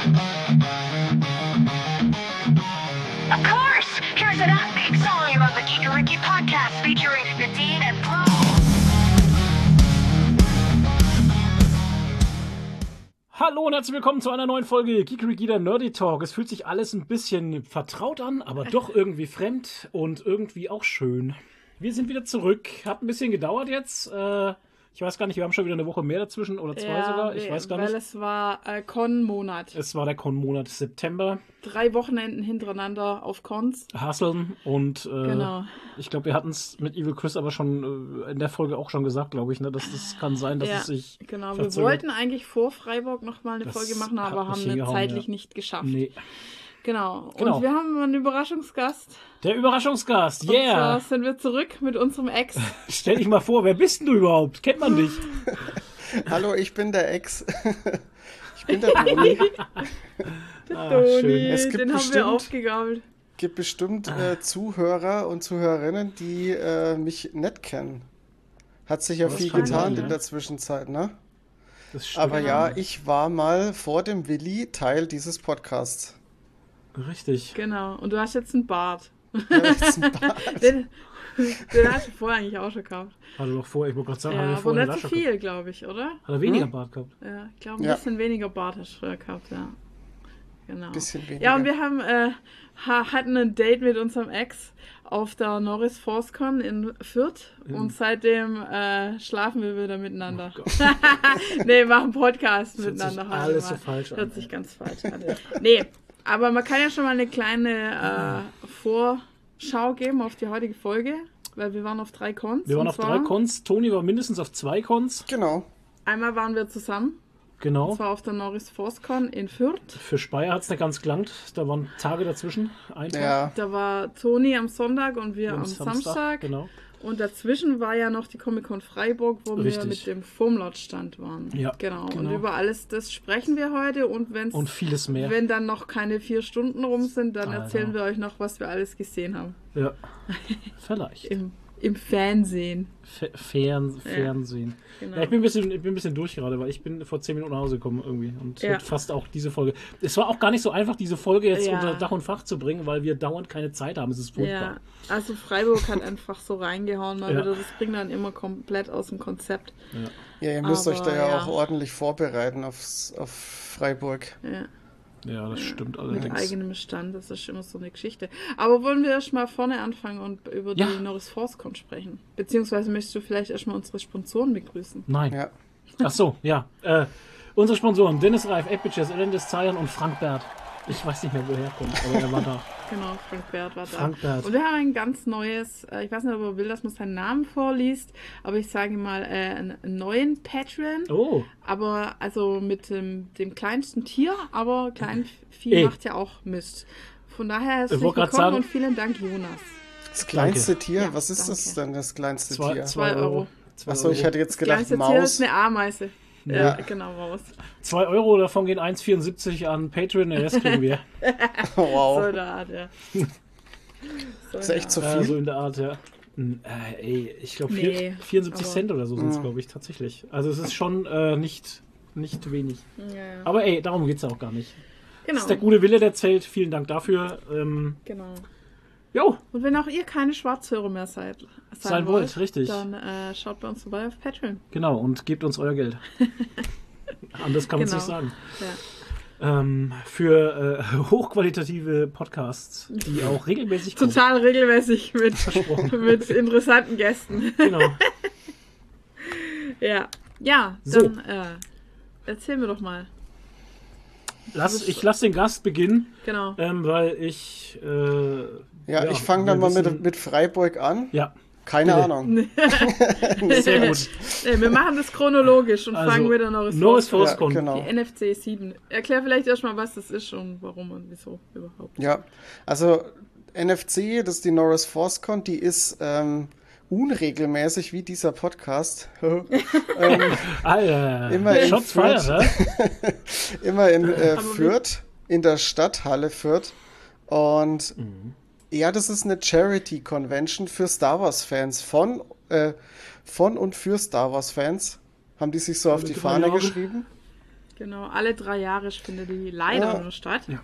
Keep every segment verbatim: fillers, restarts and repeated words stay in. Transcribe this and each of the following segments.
Of course! Here's an upbeat song about the Geekariki podcast featuring Nadine and Flo. Hallo und herzlich willkommen zu einer neuen Folge Geekariki, der Nerdy Talk. Es fühlt sich alles ein bisschen vertraut an, aber doch irgendwie fremd und irgendwie auch schön. Wir sind wieder zurück. Hat ein bisschen gedauert jetzt. Äh, ich weiß gar nicht, wir haben schon wieder eine Woche mehr dazwischen oder zwei ja, sogar. Ich nee, weiß gar weil nicht. es war äh, Con-Monat. Es war der Con-Monat September. Drei Wochenenden hintereinander auf Cons. Hasseln und äh, Genau. ich glaube, wir hatten es mit Evil Chris aber schon äh, in der Folge auch schon gesagt, glaube ich, ne, dass es kann sein, dass ja, es sich genau. Wir verzögert. wollten eigentlich vor Freiburg nochmal eine Das Folge machen, hat aber nicht haben wir hingehauen, zeitlich ja. nicht geschafft. Nee. Genau. Genau. Und wir haben einen Überraschungsgast. Der Überraschungsgast, Und zwar yeah! sind wir zurück mit unserem Ex. Stell dich mal vor, wer bist denn du überhaupt? Kennt man dich? Hallo, ich bin der Ex. Ich bin der Toni. Der Ah, Toni, schön. Es gibt den haben wir bestimmt- aufgegabelt. Gibt bestimmt äh, Zuhörer und Zuhörerinnen, die äh, mich nicht kennen. Hat sich ja Das viel kann getan sein, in ja. der Zwischenzeit, ne? Das stimmt. Aber ja, ich war mal vor dem Willi Teil dieses Podcasts. Richtig. Genau. Und du hast jetzt einen Bart. Ja, jetzt ein Bart. Den, den hast du vorher eigentlich auch schon gehabt. Hat er doch vorher, ich wollte gerade sagen, hat Ja, er aber vorher nicht so Lasche viel, glaube ich, oder? gehabt. Hat er weniger Bart gehabt? Ja, ich glaube, ein Ja. bisschen weniger Bart hast du früher gehabt, ja. Genau. Bisschen weniger. Ja, und wir haben, äh, ha hatten ein Date mit unserem Ex auf der Norris ForceCon in Fürth und seitdem äh, schlafen wir wieder miteinander. Oh Nee, machen Podcast Das hört sich miteinander. halt alles immer. so falsch an, Hört sich ey. ganz falsch an. Nee, aber man kann ja schon mal eine kleine äh, Vorschau geben auf die heutige Folge, weil wir waren auf drei Cons. Wir waren und auf zwar, drei Cons. Toni war mindestens auf zwei Cons. Genau. Einmal waren wir zusammen, und Genau. zwar auf der Norris ForceCon in Fürth. Für Speyer hat es nicht ganz gelangt. Da waren Tage dazwischen. Ein Tag. Ja. Da war Toni am Sonntag und wir Am am Samstag, Samstag. genau. Und dazwischen war ja noch die Comic-Con Freiburg, wo wir Richtig. mit dem Foamlot-Stand waren. Ja, genau. genau. Und über alles das sprechen wir heute. Und, wenn's, Und vieles mehr. wenn dann noch keine vier Stunden rum sind, dann Alter. erzählen wir euch noch, was wir alles gesehen haben. Ja. Vielleicht. Im, im Fernsehen. Fe- Fern Fernsehen. Genau. Ja, ich bin ein bisschen, ich bin ein bisschen durch gerade, weil ich bin vor zehn Minuten nach Hause gekommen irgendwie und Ja. hätte fast auch diese Folge. Es war auch gar nicht so einfach, diese Folge jetzt Ja. unter Dach und Fach zu bringen, weil wir dauernd keine Zeit haben. Es ist furchtbar. Ja, also Freiburg hat einfach so reingehauen mal Ja. wieder. Das bringt dann immer komplett aus dem Konzept. Ja. Ja, ihr müsst Aber euch da ja, ja. auch ordentlich vorbereiten aufs, auf Freiburg. Ja. Ja, das stimmt Mit allerdings. eigenem Stand, das ist immer so eine Geschichte. Aber wollen wir erst mal vorne anfangen und über Ja. die Norris ForceCon sprechen? Beziehungsweise möchtest du vielleicht erstmal unsere Sponsoren begrüßen? Nein. Ja. Ach so, ja. Äh, unsere Sponsoren: Dennis Reif, Epicess, Elendes Zayan und Frank Bert. Ich weiß nicht mehr, woher er kommt, aber er war da. Genau, Frank Bert war da. Frank Bert. Und wir haben ein ganz neues, äh, ich weiß nicht, ob er will, dass man seinen Namen vorliest, aber ich sage mal, äh, einen neuen Patreon. Oh, Aber also mit dem, dem kleinsten Tier, aber Kleinvieh Ey. macht ja auch Mist. Von daher herzlich wollte grad willkommen sagen- und vielen Dank, Jonas. Das kleinste Tier, Ja, was ist das danke. denn, das kleinste zwei, Tier? zwei Zwei Euro. Euro. Zwei Achso, ich Euro. hätte jetzt Das gedacht, kleinste Tier ist Maus. eine Ameise. Ja, Ja. genau, Maus. Zwei Euro, davon gehen eins Komma vierundsiebzig an Patreon, den Rest kriegen wir. Oh, wow. So in der Art, ja. So ist in echt der so Art. Ja, viel. so in der Art, ja. Hm, Äh, ey, ich glaube Nee, vierundsiebzig aber- Cent oder so sind es, Mhm. glaube ich, tatsächlich. Also es ist schon äh, nicht, nicht wenig. Ja, ja. Aber ey, darum geht es ja auch gar nicht. Das Genau. ist der gute Wille, der zählt. Vielen Dank dafür. Ähm, genau. jo, Und wenn auch ihr keine Schwarzhörer mehr seid, sein, Sein wollt, richtig. dann äh, schaut bei uns vorbei auf Patreon. genau, und gebt uns euer Geld. Anders kann man es Genau. nicht sagen. Ja. Ähm, für äh, hochqualitative Podcasts, die auch regelmäßig kommen. Total regelmäßig mit, Versprochen. mit interessanten Gästen. Genau. Ja. Ja, So. dann äh, erzähl mir doch mal. Lass, ich lasse den Gast beginnen, Genau. ähm, weil ich. Äh, Ja, ich fange dann wir mal wissen- mit, mit Freiburg an. Ja, Keine bitte. Ahnung. sehr gut. Nee, wir machen das chronologisch und Also, fangen mit der Norris Norris Force Ja, Force genau. an. Die N F C sieben. Erklär vielleicht erstmal, was das ist und warum und wieso überhaupt. Ja, also N F C, das ist die Norris ForceCon, die ist ähm, unregelmäßig wie dieser Podcast. ähm, Alter, Immer in Shots Fürth. fired, hä? immer in äh, Aber Fürth, in der Stadthalle Fürth. Und ja, das ist eine Charity-Convention für Star Wars-Fans. Von, äh, von und für Star Wars-Fans haben die sich so auf die Bitte Fahne mal die Augen. geschrieben. Genau, alle drei Jahre findet die leider Ja. nur statt. Ja.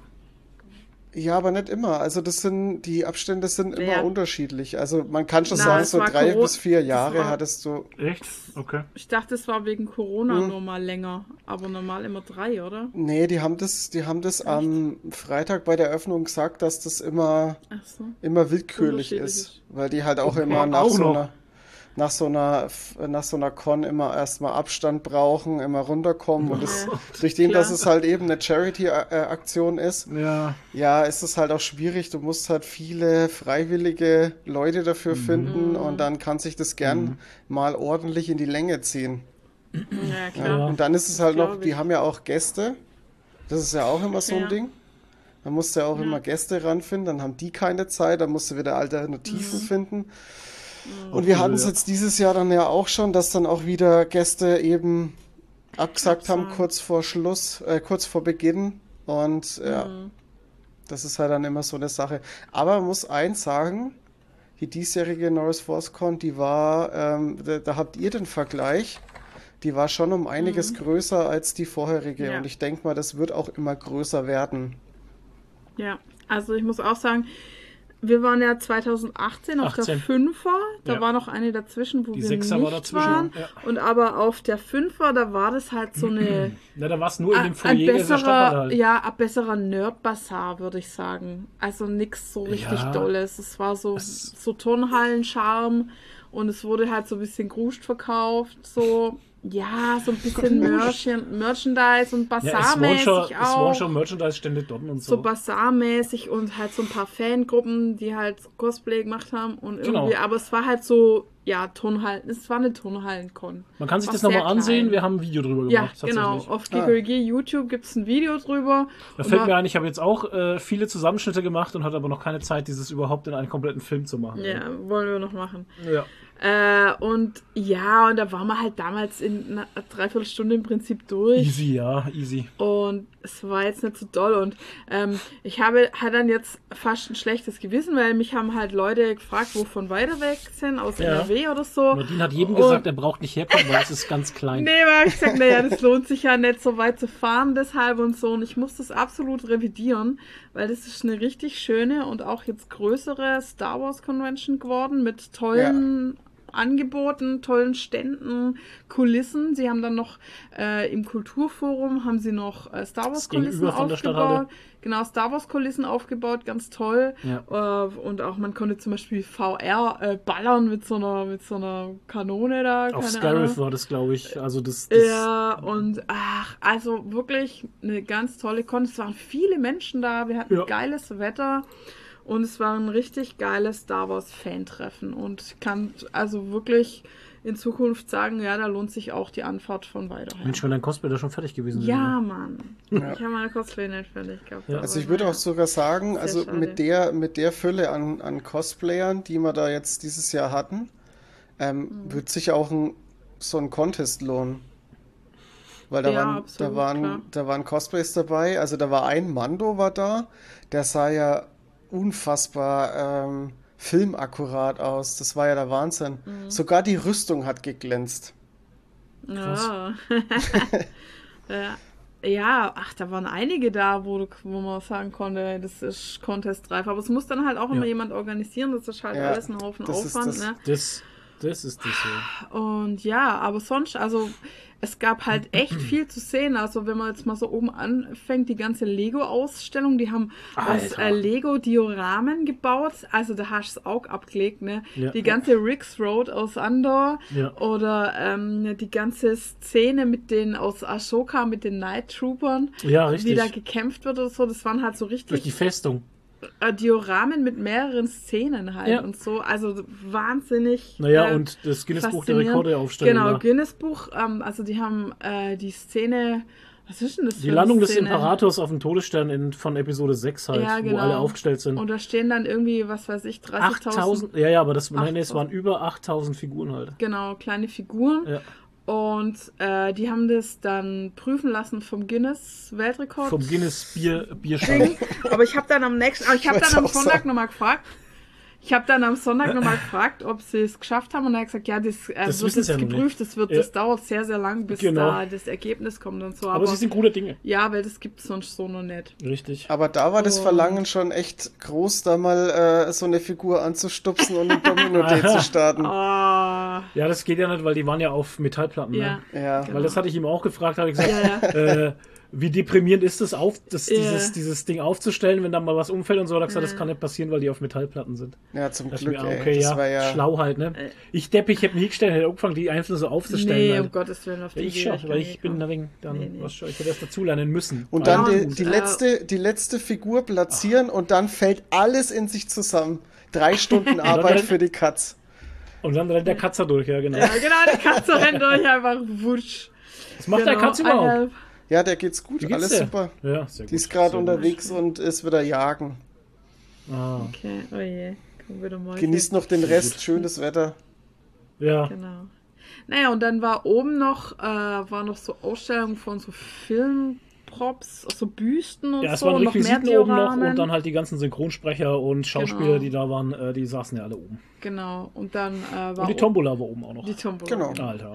Ja, aber nicht immer. Also das sind, die Abstände sind immer Ja. unterschiedlich. Also man kann schon Na, sagen, es so war drei Coro- bis vier das Jahre war- hattest du. Echt? Okay. Ich dachte, es war wegen Corona Hm. nur mal länger, aber normal immer drei, oder? Nee, die haben das, die haben das am Freitag bei der Eröffnung gesagt, dass das immer, Ach so. immer willkürlich Unterschiedlich ist. ist. Weil die halt auch Okay. immer nach Auch so noch. einer, nach so einer, nach so einer Con immer erstmal Abstand brauchen, immer runterkommen. Und das, Ja. durch den, Klar. dass es halt eben eine Charity-Aktion ist, Ja. ja, ist es halt auch schwierig. Du musst halt viele freiwillige Leute dafür Mhm. finden und dann kann sich das gern mal ordentlich in die Länge ziehen. Ja, Ja. klar. Und dann ist es halt noch, glaub die ich. haben ja auch Gäste. Das ist ja auch immer so ein Ja. Ding. Da musst du ja auch Ja. immer Gäste ranfinden, dann haben die keine Zeit, dann musst du wieder Alternativen Mhm. finden. Und wir hatten es ja. jetzt dieses Jahr dann ja auch schon, dass dann auch wieder Gäste eben abgesagt haben, Absagen. kurz vor Schluss, äh, kurz vor Beginn. Und ja, Mhm. das ist halt dann immer so eine Sache. Aber man muss eins sagen, die diesjährige Norris Force Con, die war, ähm, da, da habt ihr den Vergleich, die war schon um einiges größer als die vorherige. Mhm. Ja. Und ich denke mal, das wird auch immer größer werden. Ja, also ich muss auch sagen, wir waren ja zwanzig achtzehn auf der achtzehn. Fünfer, da Ja. war noch eine dazwischen, wo Die wir Sechser nicht war dazwischen, waren. ja. Und aber auf der Fünfer, da war das halt so eine Na, da war es nur in dem ein Foyer dieser Stadthalle besserer, halt. ja, ein besserer Nerd-Bazar, würde ich sagen. Also nichts so richtig Ja. Dolles. Es war so, Es- so Turnhallen-Charme und es wurde halt so ein bisschen Gruscht verkauft, so, ja, so ein bisschen Merchan Merchandise und Ja, es waren Bazarmäßig schon, es waren auch. schon Merchandise-Stände dort und So so. Bazarmäßig und halt so ein paar Fangruppen, die halt Cosplay gemacht haben und irgendwie, Genau. aber es war halt so, ja, Turnhallen, es war eine Turnhallen-Con. Man kann sich War das nochmal sehr ansehen, klein. wir haben ein Video drüber Ja, gemacht. genau. tatsächlich. Auf Geekerigi YouTube gibt es ein Video drüber. Da Und fällt man- mir ein, ich habe jetzt auch äh, viele Zusammenschnitte gemacht und hatte aber noch keine Zeit, dieses überhaupt in einen kompletten Film zu machen. Ja, wollen wir noch machen. Ja. Äh, und ja, und da waren wir halt damals in einer Dreiviertelstunde im Prinzip durch. Easy, ja, easy. Und es war jetzt nicht so doll. Und ähm, ich habe halt dann jetzt fast ein schlechtes Gewissen, weil mich haben halt Leute gefragt, wo von weiter weg sind, aus Ja. N R W oder so. Nadine hat jedem Und- gesagt, er braucht nicht herkommen, weil es ist ganz klein. Nee, aber ich gesagt, naja, das lohnt sich ja nicht so weit zu fahren, deshalb und so. Und ich muss das absolut revidieren, weil das ist eine richtig schöne und auch jetzt größere Star Wars Convention geworden mit tollen Angeboten, tollen Ständen, Kulissen. Sie haben dann noch äh, im Kulturforum haben sie noch äh, Star Wars Kulissen gegenüber von der Stadthalle. aufgebaut. Genau, Star Wars Kulissen aufgebaut, ganz toll. Ja. Äh, und auch man konnte zum Beispiel V R äh, ballern mit so einer mit so einer Kanone da. Auf keine Scarif Ahnung. war das, glaube ich. Also das, das Ja, und ach, also wirklich eine ganz tolle Con. Es waren viele Menschen da, wir hatten Ja. geiles Wetter und es war ein richtig geiles Star Wars Fan-Treffen und ich kann also wirklich in Zukunft sagen, ja, da lohnt sich auch die Anfahrt von Weiterheim. Mensch, wenn dein Cosplay da schon fertig gewesen wäre. Ja, Mann. Ja. Ich habe meine Cosplay nicht fertig gehabt. Ja. aber Also ich würde naja. auch sogar sagen, Sehr also schade. mit der, mit der Fülle an, an Cosplayern, die wir da jetzt dieses Jahr hatten, ähm, Mhm. wird sich auch ein, so ein Contest lohnen. Weil da Ja, waren, absolut, da waren, klar. da waren Cosplays dabei. Also da war ein Mando war da, der sah ja unfassbar ähm, filmakkurat aus. Das war ja der Wahnsinn. Mhm. Sogar die Rüstung hat geglänzt. Ja. ja. Ja, ach, da waren einige da, wo, du, wo man sagen konnte, das ist Contest-reif. Aber es muss dann halt auch immer Ja. jemand organisieren. Das ist halt Ja, alles ein Haufen das ist Aufwand. das- Ne? Das, das ist das so. Und ja, aber sonst, also es gab halt echt viel zu sehen. Also wenn man jetzt mal so oben anfängt, die ganze Lego-Ausstellung, die haben aus Alter. äh, Lego-Dioramen gebaut. Also da hast du das Auge abgelegt, ne? Ja. Die ganze Rix Road aus Andor Ja. oder ähm, die ganze Szene mit den aus Ashoka, mit den Night Troopern, Ja, richtig. wie da gekämpft wird oder so. Das waren halt so Durch die richtig Festung. äh, Dioramen mit mehreren Szenen halt Ja. und so. Also wahnsinnig. Naja, äh, und das Guinness-Buch der faszinierend. Rekorde aufstellen. Genau, da. Guinness-Buch. Ähm, also die haben äh, die Szene, was ist denn das? Die für Landung eine des Szene? Imperators auf dem Todesstern in, von Episode sechs halt, Ja, genau. wo alle aufgestellt sind. Und da stehen dann irgendwie, was weiß ich, dreißigtausend. achttausend, ja, ja, aber das, nein, nee, es achttausend. waren über achttausend Figuren halt. Genau, kleine Figuren. Ja. Und äh, die haben das dann prüfen lassen vom Guinness-Weltrekord. Vom Guinness Bier, Bierschrank. Ding. Aber ich habe dann am nächsten, aber ich habe Ich dann am weiß auch Sonntag so. nochmal gefragt. Ich habe dann am Sonntag nochmal gefragt, ob sie es geschafft haben und er hat gesagt, ja, das, äh, Das wird wissen jetzt sie ja noch geprüft, das, wird, Ja. das dauert sehr, sehr lang, bis Genau. da das Ergebnis kommt und so. Aber, sie sind gute Dinge. ja, weil das gibt es sonst so noch nicht. Richtig. Aber da war das Und- Verlangen schon echt groß, da mal äh, so eine Figur anzustupsen und ein Domino-Day zu starten. Ah, Ja, das geht ja nicht, weil die waren ja auf Metallplatten. ja. Ne? Ja. Weil das hatte ich ihm auch gefragt, habe ich gesagt, Ja, äh, wie deprimierend ist es, auf, das, Ja. dieses, dieses Ding aufzustellen, wenn da mal was umfällt und so. Da hat er gesagt, Ja. das kann nicht passieren, weil die auf Metallplatten sind. Ja, zum Da dachte Glück, ich mir, ey. okay, das ja, war ja. schlau halt, ne? Ich Depp, ich hätte mich hingestellt, hätte angefangen, die einzeln so aufzustellen. Nee, halt. um Gottes Willen, auf die Ja, ich Idee schon, wäre weil gar ich nicht bin gekommen. da wegen, dann, Nee, nee. was schon, ich hätte das dazulernen müssen. Und dann Aber die, gut. die, äh, letzte, die letzte Figur platzieren und dann fällt alles in sich zusammen. Drei Stunden Arbeit dann- für die Katz. Und dann rennt der Katzer durch, ja, genau. Ja, genau, die Katze rennt euch einfach wutsch. Was macht der Genau, Katze überhaupt? eine- Ja, der geht's gut, Wie geht's alles der? super. Ja, sehr gut. Die ist gerade sehr unterwegs und ist wieder jagen. Gut. Ah, Okay, oh je, komm wieder mal. Genießt noch den Rest, schönes Wetter. ja. Genau. Naja, und dann war oben noch, äh, war noch so Ausstellungen von so Filmprops, so Büsten und Ja, es so. waren und noch Requisiten oben noch Dioramen. und dann halt die ganzen Synchronsprecher und Schauspieler, Genau. die da waren, äh, die saßen ja alle oben. Genau, und dann äh, war Und die o- Tombola war oben auch noch. Die Tombola. Genau. Alter.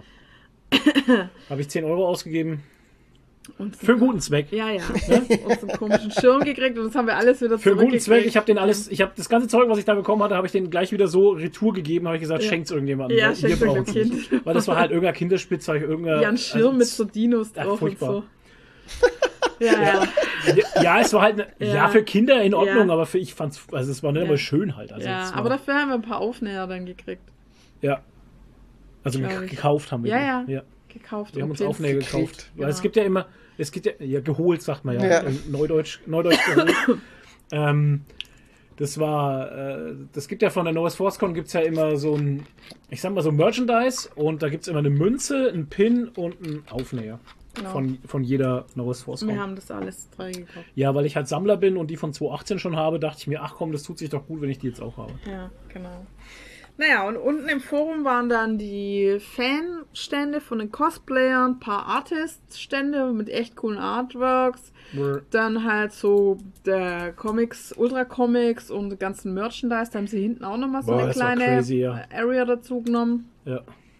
Habe ich zehn Euro ausgegeben. Und so, Für einen guten Zweck. ja, ja. Und so einen komischen Schirm gekriegt und das haben wir alles wieder Für einen guten zurückgekriegt. Zweck. Ich habe den alles, ich habe das ganze Zeug, was ich da bekommen hatte, habe ich den gleich wieder so retour gegeben. Habe ich gesagt, Ja. schenkt's irgendjemandem. Ja, weil schenkt's ihr braucht's irgendeinem nicht. Weil das war halt irgendein Kinderspielzeug, irgendein. Ja, ein Schirm mit so Dinos Ach, drauf und furchtbar. so. Ja, ja. Ja, ja, es war halt, ne, ja. Ja. für Kinder in Ordnung, Ja. aber für ich fand's, also es war nicht Ja. immer schön halt. Also Ja, es war, aber dafür haben wir ein paar Aufnäher dann gekriegt. ja. Also Glaub ge- ich. gekauft haben wir. Ja, die. ja. Gekauft. Wir haben und uns Aufnäher gekriegt. gekauft. Weil Genau. es gibt ja immer, es gibt ja, ja, geholt, sagt man ja. Ja. In Neudeutsch, Neudeutsch geholt. ähm, das war, äh, das gibt ja von der Nowhere ForceCon gibt es ja immer so ein, ich sag mal so Merchandise und da gibt es immer eine Münze, einen Pin und einen Aufnäher. Genau. Von, von jeder Nowhere Wir ForceCon. haben das alles drei gekauft. Ja, weil ich halt Sammler bin und die von zwanzig achtzehn schon habe, dachte ich mir, ach komm, das tut sich doch gut, wenn ich die jetzt auch habe. Ja, genau. Naja, und unten im Forum waren dann die Fanstände von den Cosplayern, ein paar Artist-Stände mit echt coolen Artworks. Dann halt so der Comics, Ultra Comics und die ganzen Merchandise. Da haben sie hinten auch nochmal so Boah, eine das war kleine crazy, ja. Area dazu genommen. Ja.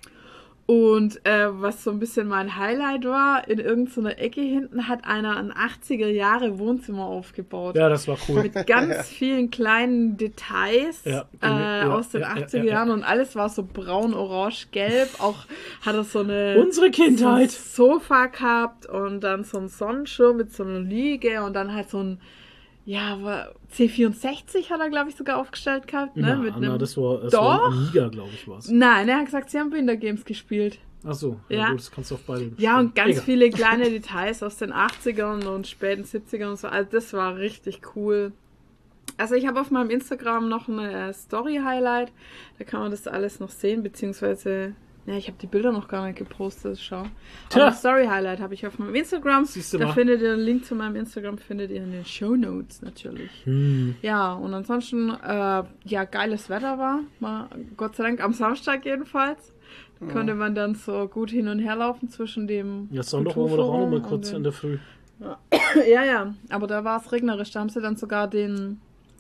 Und äh, was so ein bisschen mein Highlight war, in irgendeiner Ecke hinten hat einer ein achtziger Jahre Wohnzimmer aufgebaut. ja, das war cool. Mit ganz vielen kleinen Details Ja, äh, ja, aus den ja, ja, achtziger ja, ja. Jahren und alles war so braun, orange, gelb. Auch hat er so eine Unsere Kindheit. so ein Sofa gehabt und dann so ein Sonnenschirm mit so einer Liege und dann halt so ein ja, war C vierundsechzig hat er, glaube ich, sogar aufgestellt gehabt. Ne? Na, mit na, einem das war, das Doch. war ein Amiga, glaube ich, war es. Nein, er hat gesagt, sie haben Binder Games gespielt. Ach so, ja, Ja. gut, das kannst du auf beide Ja, und ganz Egal. viele kleine Details aus den achtzigern und späten siebzigern und so. Also das war richtig cool. Also ich habe auf meinem Instagram noch eine Story-Highlight. Da kann man das alles noch sehen, beziehungsweise... Ja, ich habe die Bilder noch gar nicht gepostet, schau. Tja. Aber Story-Highlight habe ich auf meinem Instagram. Siehst du Da mal. findet ihr den Link zu meinem Instagram, findet ihr in den Shownotes natürlich. Hm. Ja, und ansonsten, äh, ja, geiles Wetter war. Mal, Gott sei Dank am Samstag jedenfalls. Da konnte man dann so gut hin und her laufen zwischen dem. Ja, Sonntag wollen wir doch auch noch mal Kulturforum kurz und in der Früh. den- Ja, ja, aber da war es regnerisch. Da haben sie dann sogar den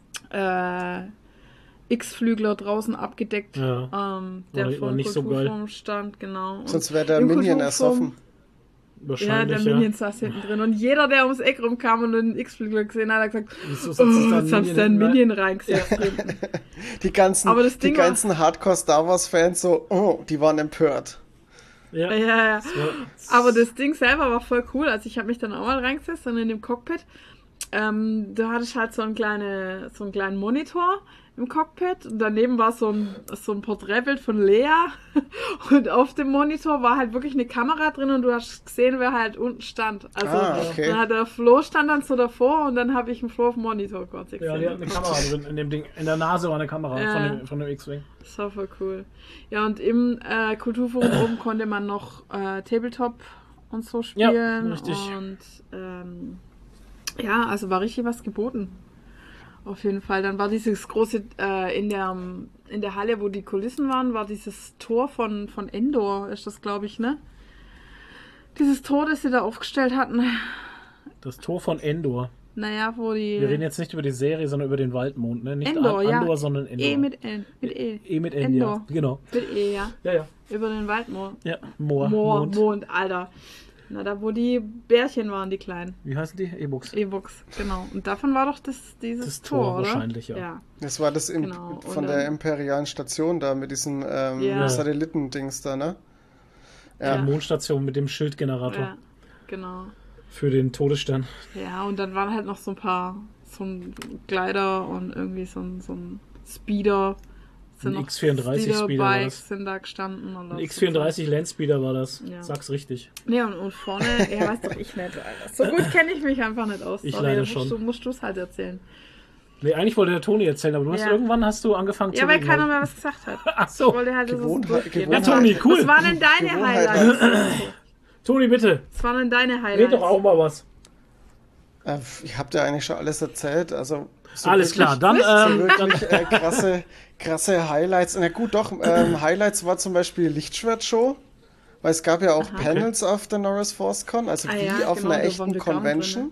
äh, X-Flügler draußen abgedeckt. Ja. Ähm, der War- war vom nicht so Kulturforum stand, genau. Und Sonst wäre der im Minion Kulturforum- ersoffen. Ja, Wahrscheinlich, der ja. Minion saß hinten drin. Und jeder, der ums Eck rumkam und den X-Flügler gesehen hat, hat gesagt, Wieso oh, setzt es da ein jetzt haben sie da Minion einen hin? Minion reingesetzt hinten. Die ganzen, Aber das die Ding war- ganzen Hardcore-Star Wars-Fans so, oh, die waren empört. Ja. Ja, ja. Ja. Aber das Ding selber war voll cool. Also ich habe mich dann auch mal reingesetzt und in dem Cockpit. Ähm, da hatte ich halt so einen, kleine, so einen kleinen Monitor im Cockpit und daneben war so ein, so ein Porträtbild von Lea und auf dem Monitor war halt wirklich eine Kamera drin und du hast gesehen, wer halt unten stand. Also Ah, okay. dann hat der Flo stand dann so davor und dann habe ich einen Flo auf dem Monitor kurz gesehen. Ja, die hat eine Kamera drin in dem Ding. In der Nase war eine Kamera Ja. von dem, von dem X-Wing. Das war voll cool. Ja, und im äh, Kulturforum oben konnte man noch äh, Tabletop und so Ja, spielen. richtig. Und ähm, ja, also war richtig was geboten. Auf jeden Fall. Dann war dieses große, äh, in der in der Halle, wo die Kulissen waren, war dieses Tor von, von Endor, ist das, glaube ich, ne? Dieses Tor, das sie da aufgestellt hatten. Das Tor von Endor. Naja, wo die... Wir reden jetzt nicht über die Serie, sondern über den Waldmond, ne? Nicht Endor, An- ja. Andor, sondern Endor. E mit N. Mit E. E mit N, Endor. ja. Genau. Mit E, ja. Ja, ja. Über den Waldmond. Ja, Moor. Moor, Mond. Mond, Alter. Na, da wo die Bärchen waren, die kleinen. Wie heißen die? E-Books. E-Books, genau. Und davon war doch das, dieses Das Tor Tor, oder? wahrscheinlich, ja. Ja. Das war das im, Genau, und von der dann- imperialen Station da mit diesen ähm, Ja. Satellitendings da, ne? Die Ja. Mondstation mit dem Schildgenerator Ja, genau. für den Todesstern. Ja, und dann waren halt noch so ein paar, so ein Gleiter und irgendwie so ein, so ein Speeder. Sind Ein noch X vierunddreißig Speeder war Speeder-Bikes das. sind da gestanden. Oder Ein X vierunddreißig Landspeeder war das. Ja. Sag's richtig. Nee, und, und vorne, ja, weiß doch ich nicht, Alter. So gut kenne ich mich einfach nicht aus. Ich Sorry, leider da musst schon. Du, musst du es halt erzählen. Nee, eigentlich wollte der Toni erzählen, aber du hast Ja. irgendwann hast du angefangen Ja, zu weil reden. keiner mehr was gesagt hat. Ach Ich so. wollte halt, dass es Gewohnheit- durchgeht. Ja, Gewohnheit. Toni, cool. Was waren denn deine Gewohnheit. Highlights? Toni, bitte. Was waren denn deine Red Highlights? doch auch mal was. Äh, ich hab dir eigentlich schon alles erzählt, also so Alles wirklich- klar, dann, so ähm, dann wirklich äh, krasse, krasse Highlights. Na gut, doch, ähm, Highlights war zum Beispiel die Lichtschwertshow, weil es gab ja auch Aha. Panels auf der Norris Force Con, also Ah wie ja, auf genau, einer da echten waren wir gar nicht Convention.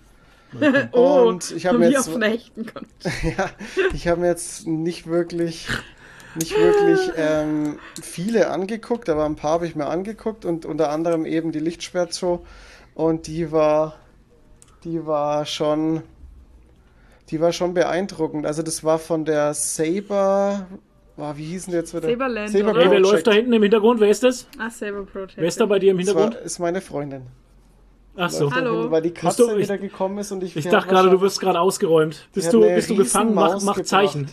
Oh, Und ich habe mir wie jetzt, auf einer echten Kon- ja, ich habe mir jetzt nicht wirklich, nicht wirklich ähm, viele angeguckt, aber ein paar habe ich mir angeguckt und unter anderem eben die Lichtschwertshow und die war, die war schon, die war schon beeindruckend. Also das war von der Saber, wow, wie hießen die jetzt wieder? Saberland, Saber oder? Hey, wer Project. läuft da hinten im Hintergrund? Wer ist das? Ah, Saber Protect. Wer ist da bei dir im Das Hintergrund? war, ist meine Freundin. Ach so. Läuft da Hallo. hinten, weil die Bist Katze du- ich- wieder gekommen ist und ich Ich die dachte hat gerade, du wahrscheinlich- wirst gerade ausgeräumt. Bist hat du, eine bist du gefangen? Mach, Riesenmaus mach gebracht. Zeichen.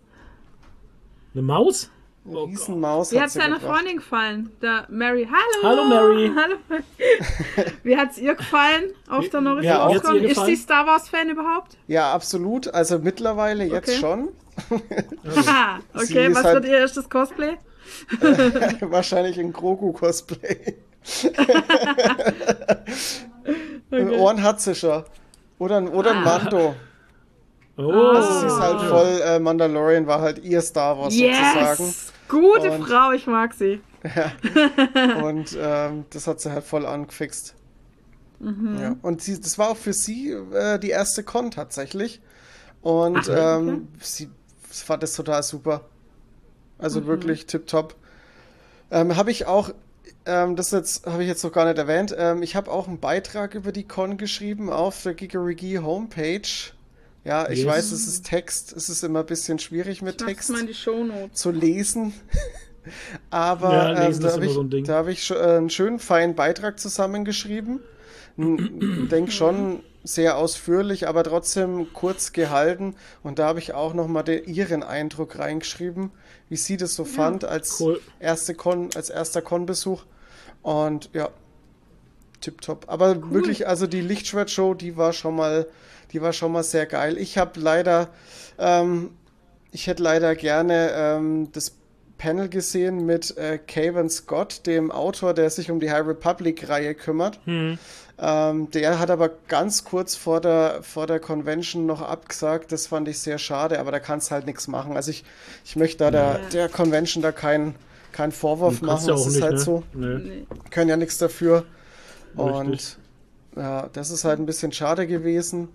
Eine Maus? Eine Oh Riesenmaus Wie hat hat's sie deiner gebracht. Freundin gefallen? Der Mary. Hallo! Hallo, Mary. Hallo. Wie hat's ihr gefallen auf der Norris Ja, auch. Force Con? Wie hat's ihr Ist sie gefallen? Star Wars Fan überhaupt? Ja, absolut. Also mittlerweile jetzt Okay. schon. Haha, Sie okay, ist was halt- wird ihr erstes Cosplay? Wahrscheinlich ein Grogu-Cosplay. Ein Okay. Ohren hat sie schon. Oder ein, oder ein Ah. Mando. Oh. Also sie ist halt voll, äh, Mandalorian war halt ihr Star Wars sozusagen. Yes! Gute Und- Frau, ich mag sie. Und ähm, das hat sie halt voll angefixt. Mhm. Ja. Und sie, das war auch für sie äh, die erste Con tatsächlich. Und Ach, okay. ähm, sie fand das total super. Also Mhm. wirklich tipptopp. Ähm, habe ich auch, ähm, das jetzt habe ich jetzt noch gar nicht erwähnt, ähm, ich habe auch einen Beitrag über die Con geschrieben auf der Gigarigi Homepage. Ja, ich Yes. weiß, es ist Text, es ist immer ein bisschen schwierig mit Ich mach's Text mal in die Shownotes. zu lesen. Aber Ja, ähm, lesen da ist habe immer ich, so ein Ding. da hab ich schon, äh, einen schönen, feinen Beitrag zusammengeschrieben. Denke schon sehr ausführlich, aber trotzdem kurz gehalten. Und da habe ich auch nochmal ihren Eindruck reingeschrieben, wie sie das so fand als, cool. erste Con, als erster Con-Besuch. Und ja, tipptopp. Aber wirklich, also die Lichtschwertshow, die war schon mal, die war schon mal sehr geil. Ich habe leider, ähm, ich hätte leider gerne ähm, das Panel gesehen mit äh, Cavan Scott, dem Autor, der sich um die High Republic-Reihe kümmert. Hm. Ähm, der hat aber ganz kurz vor der, vor der Convention noch abgesagt. Das fand ich sehr schade, aber da kannst halt nichts machen. Also ich, ich möchte da der, Ja. der Convention da keinen keinen Vorwurf Du kannst machen. ja Das auch ist nicht, halt ne? so. Nee. Nee. Können ja nichts dafür. Richtig. Und ja, das ist halt ein bisschen schade gewesen,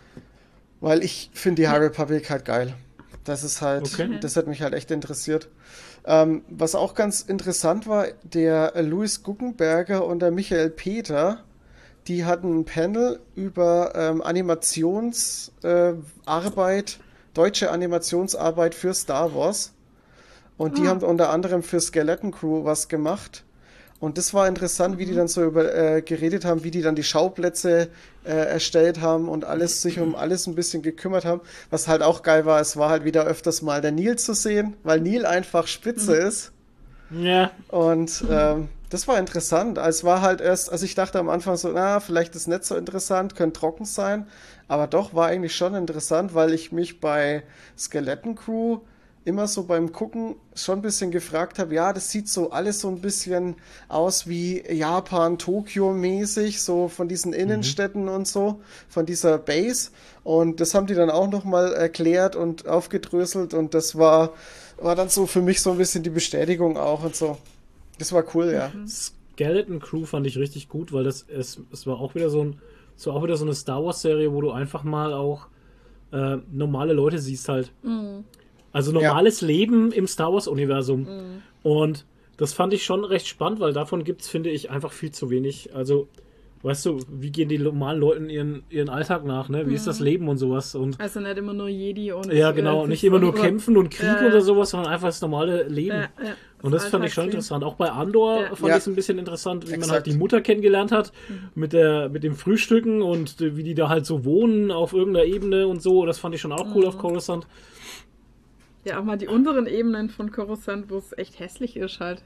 weil ich finde die High Republic halt geil. Das ist halt, Okay. das hat mich halt echt interessiert. Ähm, was auch ganz interessant war, der Louis Guggenberger und der Michael Peter, die hatten ein Panel über ähm, Animationsarbeit, äh, Arbeit, deutsche Animationsarbeit für Star Wars. Und die Ah. haben unter anderem für Skeleton Crew was gemacht. Und das war interessant, wie die dann so über äh, geredet haben, wie die dann die Schauplätze äh, erstellt haben und alles sich um alles ein bisschen gekümmert haben. Was halt auch geil war, es war halt wieder öfters mal der Neil zu sehen, weil Neil einfach spitze ist. Ja. Und ähm, das war interessant. Also es war halt erst, also ich dachte am Anfang so, na, vielleicht ist nicht so interessant, könnte trocken sein. Aber doch war eigentlich schon interessant, weil ich mich bei Skeleton Crew immer so beim Gucken schon ein bisschen gefragt habe, ja, das sieht so alles so ein bisschen aus wie Japan, Tokio mäßig, so von diesen Innenstädten und so, von dieser Base. Und das haben die dann auch nochmal erklärt und aufgedröselt und das war, war dann so für mich so ein bisschen die Bestätigung auch und so. Das war cool, ja. Skeleton Crew fand ich richtig gut, weil das es, es war auch wieder so ein so auch wieder so eine Star Wars Serie, wo du einfach mal auch äh, normale Leute siehst halt. Mhm. Also normales ja. Leben im Star Wars Universum. Mhm. Und das fand ich schon recht spannend, weil davon gibt es, finde ich, einfach viel zu wenig. Also, weißt du, wie gehen die normalen Leuten ihren, ihren Alltag nach, ne? Wie mhm. ist das Leben und sowas? Und also nicht immer nur Jedi und... Ja, genau, äh, nicht immer nur kämpfen und Krieg äh, oder sowas, sondern einfach das normale Leben. Äh, äh, und das, das fand ich schon interessant. Auch bei Andor ja. fand ja. ich es ein bisschen interessant, wie Exakt. man halt die Mutter kennengelernt hat, mhm. mit, der, mit dem Frühstücken und wie die da halt so wohnen auf irgendeiner Ebene und so. Das fand ich schon auch cool mhm. auf Coruscant. Ja, auch mal die unteren Ebenen von Coruscant, wo es echt hässlich ist halt.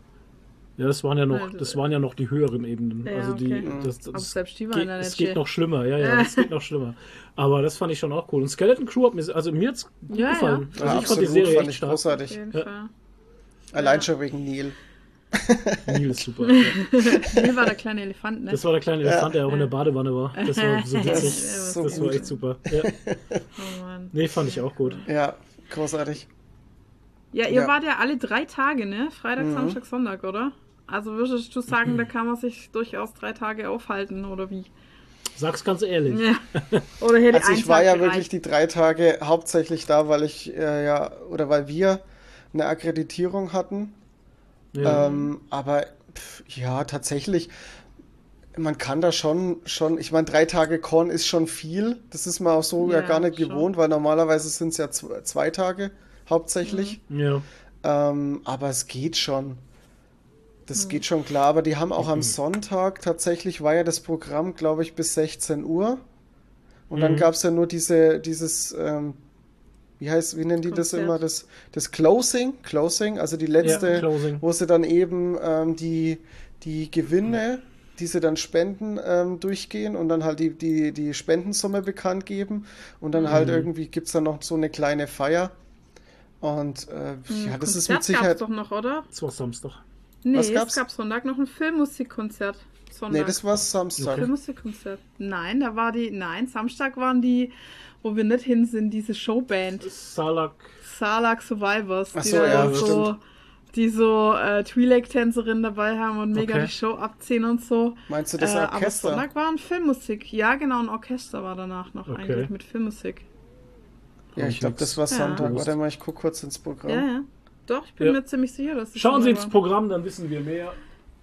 Ja, das waren ja noch, Also, das waren ja noch die höheren Ebenen. Ja, also die, okay. das, das Aber selbst die waren geht, ja nicht es geht schön. noch schlimmer, ja, ja, es geht noch schlimmer. Aber das fand ich schon auch cool. Und Skeleton Crew hat mir, also mir hat's gut Ja, gefallen. ja. Also Ja, ich fand die absolut, Serie fand echt ich stark. großartig. Auf jeden Ja. Fall. Allein Ja. schon wegen Neil. Neil ist super. Neil war der kleine Elefant, ne? Das war der kleine Elefant, der auch in der Badewanne war. Das war so witzig. Das so Das war gut. echt super. Ja. Oh Mann. Nee, fand ich auch gut. Ja, großartig. Ja, ihr Ja. wart ja alle drei Tage, ne? Freitag, Mhm. Samstag, Sonntag, oder? Also würdest du sagen, da kann man sich durchaus drei Tage aufhalten, oder wie? Sag's ganz ehrlich. Ja. Oder hätte Also ein ich war Tag ja gereicht? wirklich die drei Tage hauptsächlich da, weil ich äh, ja, oder weil wir eine Akkreditierung hatten. Ja. Ähm, aber pf, ja, tatsächlich, man kann da schon, schon, ich meine, drei Tage Con ist schon viel. Das ist man auch so ja, Ja, gar nicht schon. gewohnt, weil normalerweise sind es ja zwei, zwei Tage hauptsächlich. Ja. Ähm, aber es geht schon. Das Mhm. geht schon klar. Aber die haben auch am Sonntag, tatsächlich war ja das Programm, glaube ich, bis sechzehn Uhr. Und dann Mhm. gab es ja nur diese, dieses, ähm, wie heißt, wie nennen die das Konzert. immer? Das, das Closing, Closing, also die letzte, Ja, Closing. wo sie dann eben ähm, die, die Gewinne, die sie dann spenden, ähm, durchgehen und dann halt die, die, die Spendensumme bekannt geben. Und dann halt Mhm. irgendwie gibt es dann noch so eine kleine Feier. Und äh, ja, das ist mit Konzert Sicherheit. gab's doch noch, oder? Das war Samstag. Nee, Was es gab's? gab Sonntag noch ein Filmmusikkonzert. Sonntag. Nee, das war Samstag. Filmmusikkonzert. Nein, da war die, nein, Samstag waren die, wo wir nicht hin sind, diese Showband. Salak. Salak Survivors, Ach die so, da ja, so, stimmt. die so äh, Twi'lek-Tänzerinnen dabei haben und mega Okay. die Show abziehen und so. Meinst du das äh, Aber Orchester? Sonntag war ein Filmmusik. Ja, genau, ein Orchester war danach noch Okay. eigentlich mit Filmmusik. Ja, ich glaube, das war Ja. Sonntag. Warte mal, ich guck kurz ins Programm. Ja, ja. Doch, ich bin Ja. mir ziemlich sicher, dass das Schauen Sie Sonntag ins war. Programm, dann wissen wir mehr.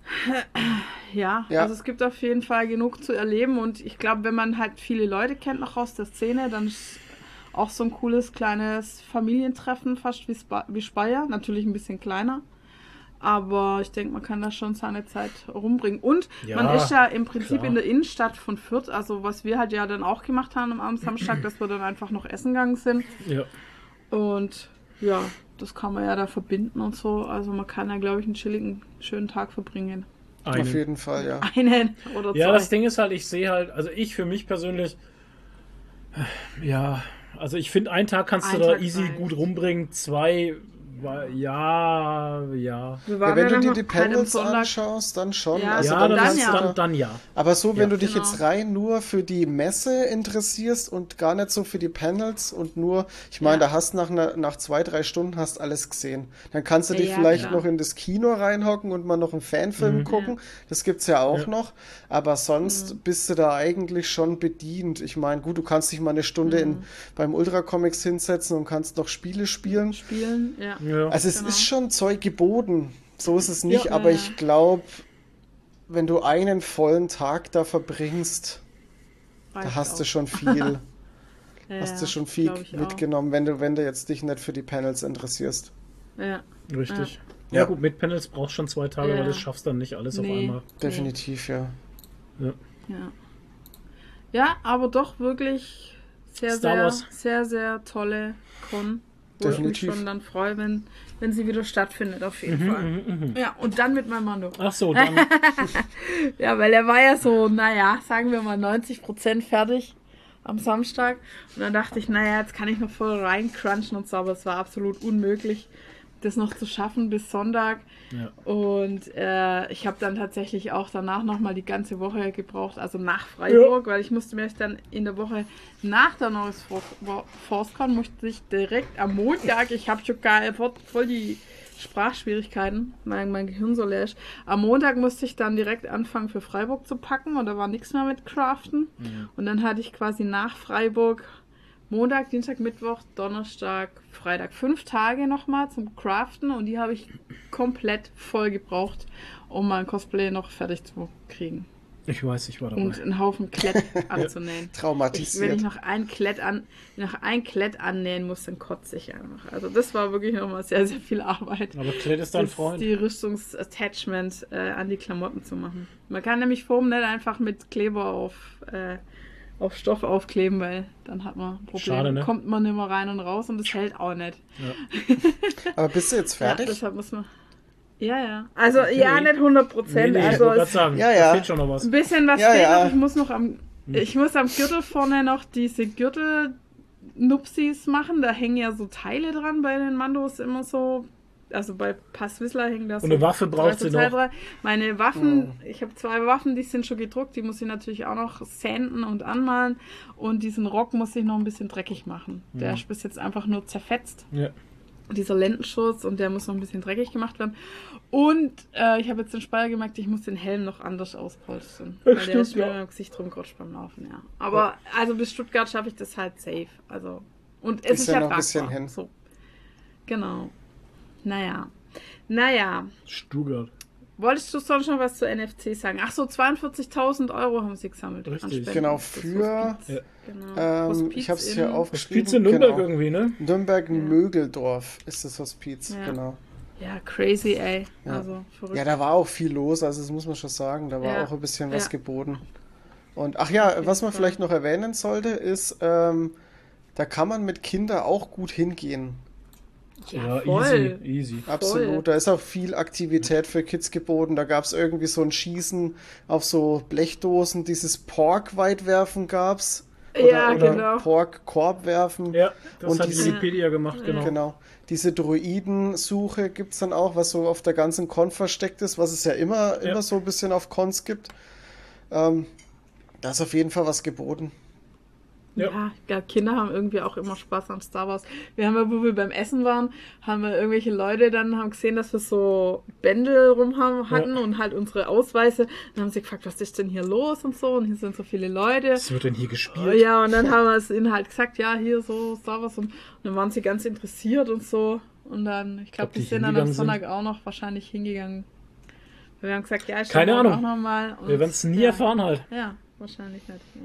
Ja, Ja. also es gibt auf jeden Fall genug zu erleben und ich glaube, wenn man halt viele Leute kennt noch aus der Szene, dann ist auch so ein cooles kleines Familientreffen, fast wie, Spa wie Speyer, natürlich ein bisschen kleiner. Aber ich denke, man kann da schon seine Zeit rumbringen. Und Ja, man ist ja im Prinzip klar. in der Innenstadt von Fürth, also was wir halt ja dann auch gemacht haben am Samstag, dass wir dann einfach noch essen gegangen sind. Ja. Und ja, das kann man ja da verbinden und so. Also man kann da, glaube ich, einen chilligen, schönen Tag verbringen. Auf Einen. jeden Fall, ja. Einen oder zwei. Ja, das Ding ist halt, ich sehe halt, also ich für mich persönlich, ja, also ich finde, einen Tag kannst Ein du da Tag easy reicht. gut rumbringen, zwei, wa- ja, ja. Wir Ja, waren wenn ja du dann dir noch die halt am Panels Sonntag- anschaust, dann schon. Ja, also ja, dann dann, dann kannst dann, du ja. dann, dann ja. Aber so, wenn Ja. du dich Genau. jetzt rein nur für die Messe interessierst und gar nicht so für die Panels und nur, ich meine, Ja. da hast nach, einer, nach zwei, drei Stunden hast alles gesehen. Dann kannst du dich Ja, vielleicht klar. noch in das Kino reinhocken und mal noch einen Fanfilm Mhm. gucken. Das gibt's ja auch Ja. noch. Aber sonst Mhm. bist du da eigentlich schon bedient. Ich meine, gut, du kannst dich mal eine Stunde Mhm. in, beim Ultra Comics hinsetzen und kannst noch Spiele spielen. Spielen, ja. ja. Also es Genau. ist schon Zeug geboten. So ist es nicht, Ja. aber Ja. ich glaube, wenn du einen vollen Tag da verbringst, da Reicht hast auch. du schon viel, Ja, hast du ja, schon viel glaub ich auch. mitgenommen, wenn du, wenn du jetzt dich nicht für die Panels interessierst. Ja. Richtig. Ja. Ja, gut, mit Panels brauchst du schon zwei Tage, Ja. weil das schaffst dann nicht alles auf Nee. einmal. Definitiv, ja. Ja. Ja. Ja, aber doch wirklich sehr, Star sehr, Wars. sehr, sehr tolle Con. Wo ich Definitiv. mich schon dann freue, wenn, wenn sie wieder stattfindet, auf jeden Mhm, Fall. mhm, mhm. Ja, und dann mit meinem Mando. Ach so, dann. Ja, weil er war ja so, naja, sagen wir mal neunzig Prozent fertig am Samstag. Und dann dachte ich, naja, jetzt kann ich noch voll reincrunchen und so, aber es war absolut unmöglich, das noch zu schaffen bis Sonntag. Ja. Und äh, ich habe dann tatsächlich auch danach nochmal die ganze Woche gebraucht, also nach Freiburg, weil ich musste mir erst dann in der Woche nach der Norris ForceCon, musste ich direkt am Montag, ich habe schon gar voll die Sprachschwierigkeiten, mein, mein Gehirn so leer ist. Am Montag musste ich dann direkt anfangen für Freiburg zu packen und da war nichts mehr mit Craften. Mhm. Und dann hatte ich quasi nach Freiburg Montag, Dienstag, Mittwoch, Donnerstag, Freitag. Fünf Tage nochmal zum Craften und die habe ich komplett voll gebraucht, um mein Cosplay noch fertig zu kriegen. Ich weiß, ich war dabei. Und einen Haufen Klett anzunähen. Traumatisiert. Ich, wenn ich noch ein Klett an, noch ein Klett annähen muss, dann kotze ich einfach. Also das war wirklich nochmal sehr, sehr viel Arbeit. Aber Klett ist dein das, Freund. Die Rüstungsattachment äh, an die Klamotten zu machen. Man kann nämlich Foam nicht einfach mit Kleber auf, äh, auf Stoff aufkleben, weil dann hat man Probleme. Schade, ne? Kommt man nicht mehr rein und raus und das hält auch nicht. Ja. Aber bist du jetzt fertig? Ja, deshalb muss man... Ja, ja. Also, okay. ja, nicht hundert Prozent. Nee, nee, also, ich wollte sagen, ja, ja. da fehlt schon noch was. Ein bisschen was ja, fehlt ja. noch. Ich muss noch am, ich muss am Gürtel vorne noch diese Gürtel-Nupsis machen. Da hängen ja so Teile dran bei den Mandos immer so. Also bei Passwissler hängen das. Und eine Waffe braucht sie noch. Dran. Meine Waffen, hm. ich habe zwei Waffen, die sind schon gedruckt. Die muss ich natürlich auch noch sanden und anmalen. Und diesen Rock muss ich noch ein bisschen dreckig machen. Hm. Der ist bis jetzt einfach nur zerfetzt. Ja. Dieser Lendenschutz und der muss noch ein bisschen dreckig gemacht werden. Und äh, ich habe jetzt den Speier gemerkt, ich muss den Helm noch anders auspolstern. Ach, weil stimmt, der ist mir ja. im Gesicht rumgerutscht beim Laufen, ja. Aber ja. also bis Stuttgart schaffe ich das halt safe. Also, und es ist, ist ja ja noch ein tragbar. bisschen hin. So. Genau. Naja. Naja. Stuttgart. Wolltest du sonst noch was zu N F C sagen? Ach so, zweiundvierzigtausend Euro haben sie gesammelt. Richtig. Genau, für... Ja. Genau. Ähm, ich habe es hier aufgeschrieben. Hospiz in Nürnberg genau. irgendwie, ne? Nürnberg-Mögeldorf ist das Hospiz, Ja. genau. Ja, crazy, ey. Ja. Also, verrückt. Ja, da war auch viel los, also das muss man schon sagen. Da war Ja. auch ein bisschen was Ja. geboten. Und ach ja, was man Fall. vielleicht noch erwähnen sollte, ist, ähm, da kann man mit Kindern auch gut hingehen. Ja, voll. easy, easy. Absolut. Da ist auch viel Aktivität für Kids geboten. Da gab es irgendwie so ein Schießen auf so Blechdosen. Dieses Pork-Weitwerfen gab es. Oder, Ja, oder genau. Pork-Korbwerfen. Ja, das Und hat diese- Wikipedia gemacht, genau. Genau. Diese Droidensuche gibt es dann auch, was so auf der ganzen Con versteckt ist, was es ja immer, Ja. immer so ein bisschen auf Cons gibt. Ähm, da ist auf jeden Fall was geboten. Ja. Ja, ja, Kinder haben irgendwie auch immer Spaß an Star Wars. Wir haben ja, wo wir beim Essen waren, haben wir irgendwelche Leute dann haben gesehen, dass wir so Bändel rum haben, hatten Ja. und halt unsere Ausweise. Dann haben sie gefragt, was ist denn hier los und so. Und hier sind so viele Leute. Was wird denn hier Oh, gespielt? ja, und dann haben wir es ihnen halt gesagt, ja, hier so Star Wars. Und, und dann waren sie ganz interessiert und so. Und dann, ich glaube, Ob die die sind dann am hingegangen Sonntag auch noch wahrscheinlich hingegangen. Wir haben gesagt, ja, ich Keine schaue Ahnung. auch noch mal. Und, Wir werden es nie ja. erfahren halt. Ja, wahrscheinlich nicht. Ja.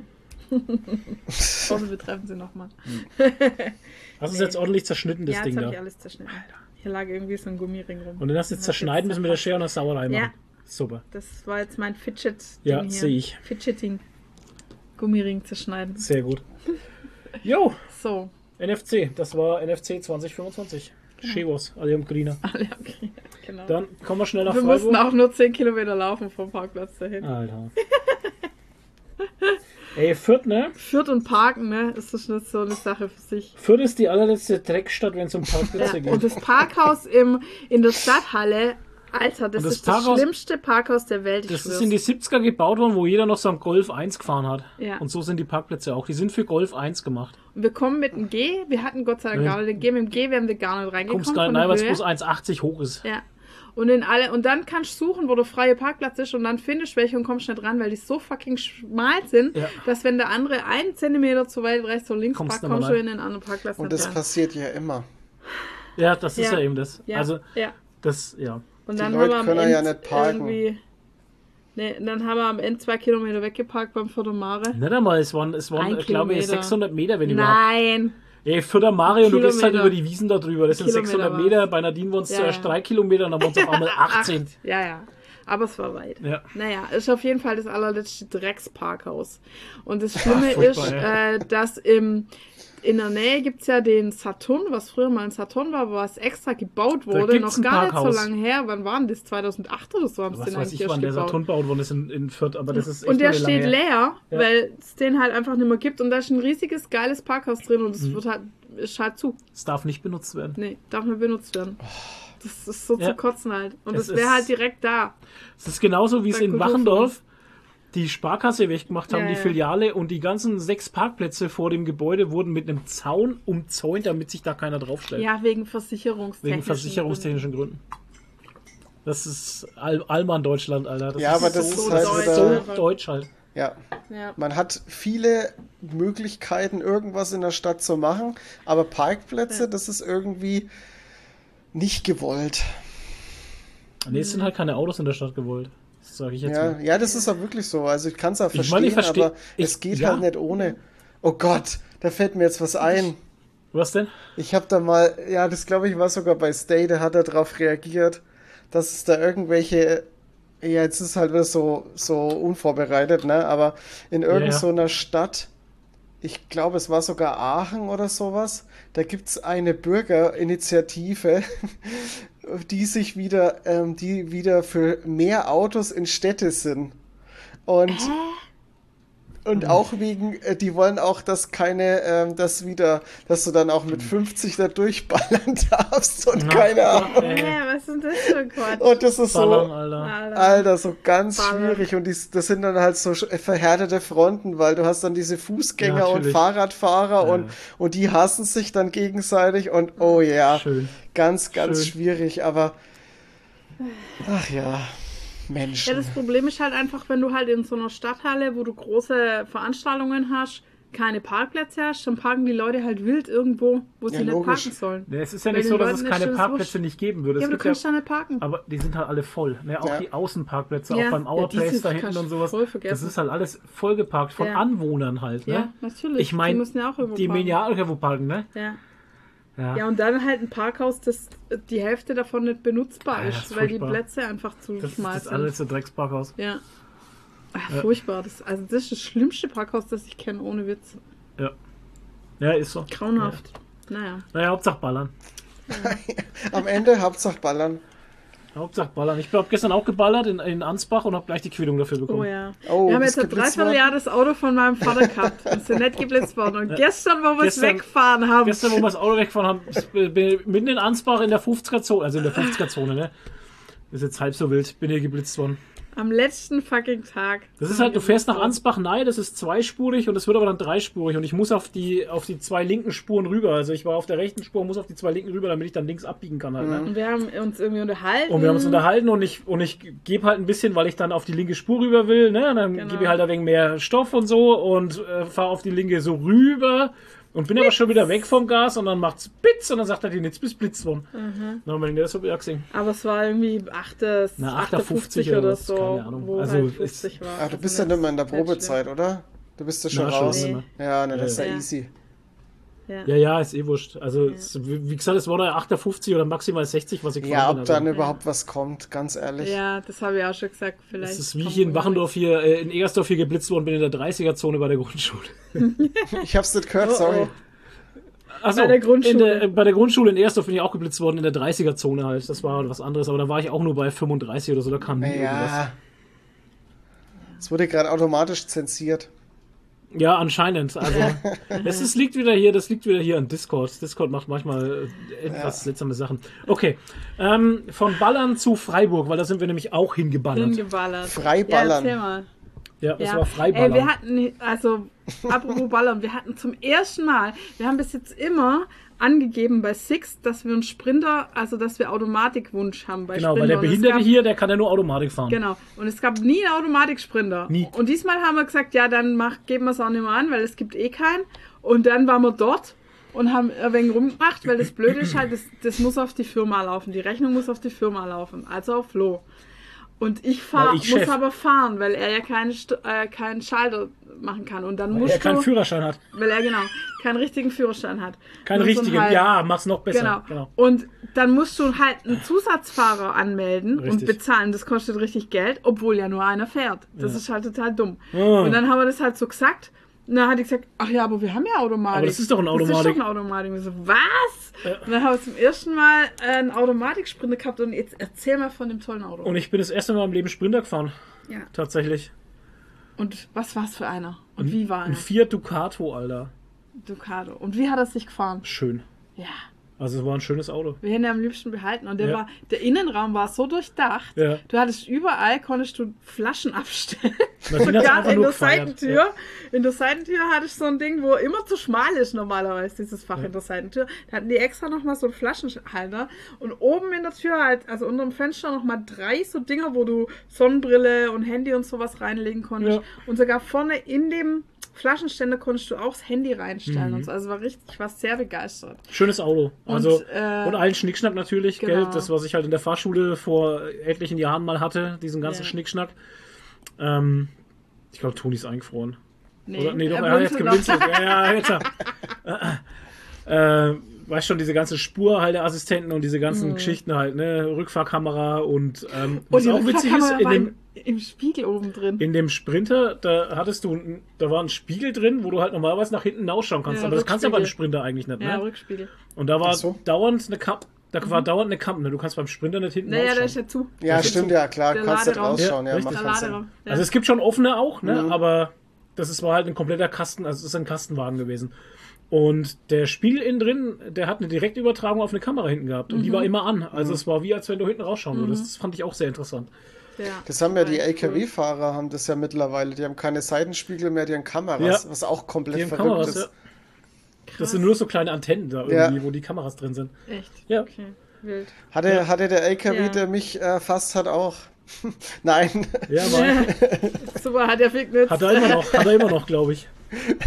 Außer wir treffen sie nochmal. Hast du es jetzt ordentlich zerschnitten, das Ja, Ding jetzt da? habe ich alles zerschnitten. Hier lag irgendwie so ein Gummiring rum. Und den hast du jetzt Hab zerschneiden müssen mit der Schere und eine Sauerei machen. Ja. Super. Das war jetzt mein Fidget-Ding Ja, hier. sehe ich. Fidgeting. Gummiring zerschneiden. Sehr gut. Jo, So. N F C. Das war N F C zwanzig fünfundzwanzig. Chevos, Allium Grina. Alle okay. Genau. Dann kommen wir schnell nach wir mussten Freiburg. auch nur zehn Kilometer laufen vom Parkplatz dahin. Alter. Ey, Fürth, ne? Fürth und Parken, ne? Ist das nicht so eine Sache für sich. Fürth ist die allerletzte Dreckstadt, wenn es um Parkplätze Ja, geht. und das Parkhaus im, in der Stadthalle, Alter, das, Und das ist das Parkhaus- schlimmste Parkhaus der Welt. ich Das schwör's. ist in die siebziger gebaut worden, wo jeder noch so einen Golf eins gefahren hat. Ja. Und so sind die Parkplätze auch. Die sind für Golf eins gemacht. Und wir kommen mit dem G, wir hatten Gott sei Dank Nee. gar nicht den G, mit dem G wären wir gar nicht reingekommen. Kommst gar nicht von der rein, weil es Höhe. bloß eins achtzig hoch ist. Ja. Und in alle, und dann kannst du suchen, wo der freie Parkplatz ist und dann findest du welche und kommst nicht ran, weil die so fucking schmal sind, Ja. dass wenn der andere einen Zentimeter zu weit rechts oder links Kommst parkt, nicht kommst mehr du in den anderen Parkplatz Und nicht das rein. passiert ja immer. Ja, das ist ja, Ja. eben das. Ja, Also, ja. das, ja. Und Die dann Leute haben wir am können ja Ende nicht parken. irgendwie. Nee, dann haben wir am Ende zwei Kilometer weggeparkt beim Vierter Mare. Nicht einmal, es waren, es waren Ein glaube ich, Kilometer. sechshundert Meter, wenn überhaupt. Nein! Ey, Vierter Mario, du gehst halt Kilometer. über die Wiesen da drüber. Das sind Kilometer sechshundert war's. Meter. Bei Nadine waren es Ja, zuerst ja. drei Kilometer, dann waren es auf einmal achtzehn. Acht. Ja, ja. Aber es war weit. Ja. Naja, ist auf jeden Fall das allerletzte Drecksparkhaus. Und das Schlimme Ach, furchtbar, ist, ja. äh, dass im, in der Nähe gibt es ja den Saturn, was früher mal ein Saturn war, aber was extra gebaut wurde, gibt's noch ein gar nicht Parkhaus. so lange her. Wann war denn das? zweitausendacht oder so haben sie Was den weiß eigentlich ich, erst wann der gebaut. Saturn baut worden ist in, in Fürth, aber das ist echt Und der noch lange steht her. leer, Ja. weil es den halt einfach nicht mehr gibt. Und da ist ein riesiges, geiles Parkhaus drin und es Mhm. wird halt, ist halt zu. Es darf nicht benutzt werden. Nee, darf nicht benutzt werden. Das ist so Ja. zu kotzen halt. Und Es das wäre ist- halt direkt da. Es ist genauso, wie es Bei in Kulturforum. Wachendorf die Sparkasse weggemacht haben, Ja, die ja. Filiale, und die ganzen sechs Parkplätze vor dem Gebäude wurden mit einem Zaun umzäunt, damit sich da keiner draufstellt. Ja, wegen versicherungstechnischen Wegen versicherungstechnischen Gründen. Das ist Al Allmann Deutschland, Alter. Das Ja, ist aber das so, ist das halt ist wieder- so deutsch halt. Ja. Gründen. Ja. Man hat viele Möglichkeiten, irgendwas in der Stadt zu machen, aber Parkplätze, Ja. das ist irgendwie nicht gewollt. Nee, es sind halt keine Autos in der Stadt gewollt. Das sage ich jetzt Ja, mal. ja, das ist auch wirklich so. Also ich kann es auch Ich verstehen, meine, ich versteh- aber ich- es geht ja. halt nicht ohne. Oh Gott, da fällt mir jetzt was ein. Was denn? Ich habe da mal, ja, das glaube ich war sogar bei Stay, da hat er darauf reagiert, dass es da irgendwelche, ja, jetzt ist halt wieder so, so unvorbereitet, ne, aber in irgend ja. so einer Stadt, ich glaube, es war sogar Aachen oder sowas, da gibt es eine Bürgerinitiative, die sich wieder, ähm, die wieder für mehr Autos in Städte sind. Und Und auch wegen, äh, die wollen auch, dass keine, ähm, das wieder, dass du dann auch mit fünfzig da durchballern darfst und Na, keine Ahnung. Äh, Hä, was ist denn das für ein Quatsch? Und das ist Ballern, so, Alter. Alter. Alter, so ganz Ballern. schwierig. Und dies, das sind dann halt so sch- verhärtete Fronten, weil du hast dann diese Fußgänger Ja, und natürlich. Fahrradfahrer Ja, und, ja. und die hassen sich dann gegenseitig und oh ja, Schön. ganz, ganz Schön. schwierig, aber ach ja, Menschen. Ja, das Problem ist halt einfach, wenn du halt in so einer Stadthalle, wo du große Veranstaltungen hast, keine Parkplätze hast, dann parken die Leute halt wild irgendwo, wo sie Ja, nicht logisch. parken sollen. Nee, es ist ja Bei nicht den so, dass Leuten es ist keine das Parkplätze wurscht. nicht geben würde. Es Ja, aber du gibt ja, kannst da nicht parken. aber die sind halt alle voll. Ne? Auch Ja. die Außenparkplätze, Ja. auch beim Ja, Hourplace diese da hinten kannst und du sowas. voll vergessen. Das ist halt alles vollgeparkt von Ja. Anwohnern halt. Ne? Ja, natürlich. Ich meine, die müssen ja auch irgendwo die parken. müssen ja auch irgendwo parken, ne? Ja. Ja. ja, und dann halt ein Parkhaus, das die Hälfte davon nicht benutzbar Ja, ist, das ist weil die furchtbar. Plätze einfach zu das ist schmal das sind. allerletzte Drecksparkhaus. Ja. Ach, furchtbar. Das, also das ist das schlimmste Parkhaus, das ich kenne, ohne Witz. Ja. Ja, ist so. Grauenhaft. Naja. Ja. Naja, Hauptsache ballern. Am Ende Hauptsache ballern. Hauptsache ballern. Ich habe gestern auch geballert in, in Ansbach und habe gleich die Quittung dafür bekommen. Oh ja. Oh, wir haben bist jetzt ein geblitzt Dreivierteljahr das Auto von meinem Vater gehabt und sind nicht geblitzt worden. Und gestern, wo wir es Gestern- weggefahren haben, Gestern, wo wir das Auto weggefahren haben, bin ich mitten in Ansbach in der fünfziger-Zone, also in der fünfziger-Zone, ne? Ist jetzt halb so wild, bin hier geblitzt worden. am letzten fucking Tag. Das ist halt, du fährst nach Ansbach, nein, das ist zweispurig und es wird aber dann dreispurig und ich muss auf die, auf die zwei linken Spuren rüber. Also ich war auf der rechten Spur, muss auf die zwei linken rüber, damit ich dann links abbiegen kann halt, ne? Und wir haben uns irgendwie unterhalten. Und wir haben uns unterhalten und ich, und ich gebe halt ein bisschen, weil ich dann auf die linke Spur rüber will, ne? Und dann Genau. gebe ich halt ein wenig mehr Stoff und so und äh, fahre auf die linke so rüber und bin aber schon wieder weg vom Gas und dann macht's Blitz und dann sagt er, die Netz bis Blitz worden. Mhm. Dann haben wir den das so gesehen. Aber es war irgendwie achtes, Na, achtundfünfzig achtundfünfzig oder oder so, keine Ahnung. wo Also, halt ist- fünfzig war. Ah, du Also bist ja nicht mehr in der nicht schlimm. Probezeit, oder? Du bist ja schon Na, schon raus. nicht mehr. Ja, ne, das ist ja, Ja. easy. Ja. Ja, ja, ist eh wurscht. Also, es, wie wie gesagt, es war da achtundfünfzig oder maximal sechzig, was ich Ja, gefahren ob bin. dann Also, überhaupt was kommt, ganz ehrlich. Ja, das habe ich auch schon gesagt. Vielleicht das ist wie ich kommt hier in irgendwas. Wachendorf hier, äh, in Egersdorf hier geblitzt worden bin in der dreißiger-Zone bei der Grundschule. Ich hab's nicht gehört, Oh, sorry. oh. Achso, Bei der Grundschule. In der, äh, bei der Grundschule in Egersdorf bin ich auch geblitzt worden in der dreißiger-Zone halt. Das war was anderes, aber da war ich auch nur bei fünfunddreißig oder so, da kam nie irgendwas. Ja. Es wurde gerade automatisch zensiert. Ja, anscheinend. Also, es ist, liegt wieder hier, das liegt wieder hier an Discord. Discord macht manchmal äh, etwas Ja. seltsame Sachen. Okay, ähm, von Ballern zu Freiburg, weil da sind wir nämlich auch hingeballert. Hingeballert. Freiballern. Ja, erzähl mal. Ja, das Ja. war Freiballern. Ey, wir hatten, also, apropos Ballern, wir hatten zum ersten Mal, wir haben bis jetzt immer angegeben bei Six, dass wir einen Sprinter, also dass wir Automatikwunsch haben bei Genau, Sprinter. weil der Und es Behinderte gab- hier, der kann ja nur Automatik fahren. Genau. Und es gab nie einen Automatiksprinter. Nie. Und diesmal haben wir gesagt, ja, dann mach, geben wir es auch nicht mehr an, weil es gibt eh keinen. Und dann waren wir dort und haben ein wenig rumgemacht, weil das Blöde ist halt, das, das muss auf die Firma laufen. Die Rechnung muss auf die Firma laufen, also auf Flo. Und ich fahr, Weil muss ich Chef. aber fahren, weil er ja keinen, St- äh, keinen Schalter machen kann. Und dann Weil musst er keinen du, Führerschein hat. weil er genau keinen richtigen Führerschein hat. Keinen Nur so einen richtigen. halben. Ja, mach's noch besser. Genau. Genau. Und dann musst du halt einen Zusatzfahrer anmelden Richtig. und bezahlen. Das kostet richtig Geld, obwohl ja nur einer fährt. Das Ja. ist halt total dumm. Ah. Und dann haben wir das halt so gesagt. Und dann hat die gesagt, ach ja, aber wir haben ja Automatik. Aber das ist doch ein Das Automatik. ist doch ein Automatik. Und wir so, was? Ja. Und dann haben wir zum ersten Mal äh, einen Automatiksprinter gehabt. Und jetzt erzähl mal von dem tollen Auto. Und ich bin das erste Mal im Leben Sprinter gefahren. ja. Tatsächlich. Und was war's für einer? Und wie war Ein er? Fiat Ducato, Alter. Ducato. Und wie hat er sich gefahren? Schön. Ja. Also es war ein schönes Auto. Wir hätten ihn am liebsten behalten. Und der Ja. war, der Innenraum war so durchdacht. Ja. Du hattest überall, konntest du Flaschen abstellen. Martina hat's Sogar einfach in nur der gefeiert. Seitentür. Ja. In der Seitentür hattest du so ein Ding, wo immer zu schmal ist normalerweise, dieses Fach Ja. in der Seitentür. Da hatten die extra nochmal so einen Flaschenhalter. Und oben in der Tür halt, also unter dem Fenster nochmal drei so Dinger, wo du Sonnenbrille und Handy und sowas reinlegen konntest. Ja. Und sogar vorne in dem Flaschenständer konntest du auch das Handy reinstellen Mhm. und so. Also war richtig, ich war sehr begeistert. Schönes Auto. Und, Also, äh, und allen Schnickschnack natürlich, genau. gell? Das, was ich halt in der Fahrschule vor etlichen Jahren mal hatte, diesen ganzen Ja. Schnickschnack. Ähm, ich glaube, Toni ist eingefroren. Nee, Oder? Nee, doch, er er hat jetzt blinzelt noch. geblinzelt. Ja, ja, jetzt. äh, äh, weißt schon, diese ganze Spurhalteassistenten und diese ganzen Geschichten halt, ne? Rückfahrkamera und ähm, Und was die auch witzig ist, Rückfahrkamera in war dem, im, im Spiegel oben drin. in dem Sprinter, da hattest du, ein- da war ein Spiegel drin, wo du halt normalerweise nach hinten hinausschauen kannst, Ja, aber das kannst du ja beim Rückspiegel. Sprinter eigentlich nicht, Ja, ne? Rückspiegel. Und da war Ach so. dauernd eine Kam da war dauernd eine Kamera, ne? Du kannst beim Sprinter nicht hinten Naja, der ist rausschauen. ja zu. Ja, Das ist stimmt, so- ja, klar, der kannst nicht Laderaum. rausschauen, Ja, ja, richtig. macht Der keinen Sinn. Laderaum. Ja. Also es gibt schon offene auch, ne? Mhm. Aber das ist, war halt ein kompletter Kasten, also es ist ein Kastenwagen gewesen. Und der Spiegel innen drin, der hat eine Direktübertragung auf eine Kamera hinten gehabt. Und Mhm. die war immer an. Also es war wie, als wenn du hinten rausschauen würdest. Das fand ich auch sehr interessant. Ja. Das haben ja die Cool. L K W-Fahrer, haben das ja mittlerweile. Die haben keine Seitenspiegel mehr, die haben Kameras, Ja. was auch komplett Die haben verrückt Kameras, ist. ja. Das sind nur so kleine Antennen da irgendwie, wo die Kameras drin sind. Echt? Ja. Okay, wild. Hatte, hatte der L K W, Ja. der mich erfasst hat, auch? Nein. Ja, war, Super, hat ja viel genützt. hat er immer noch, hat er immer noch, glaube ich.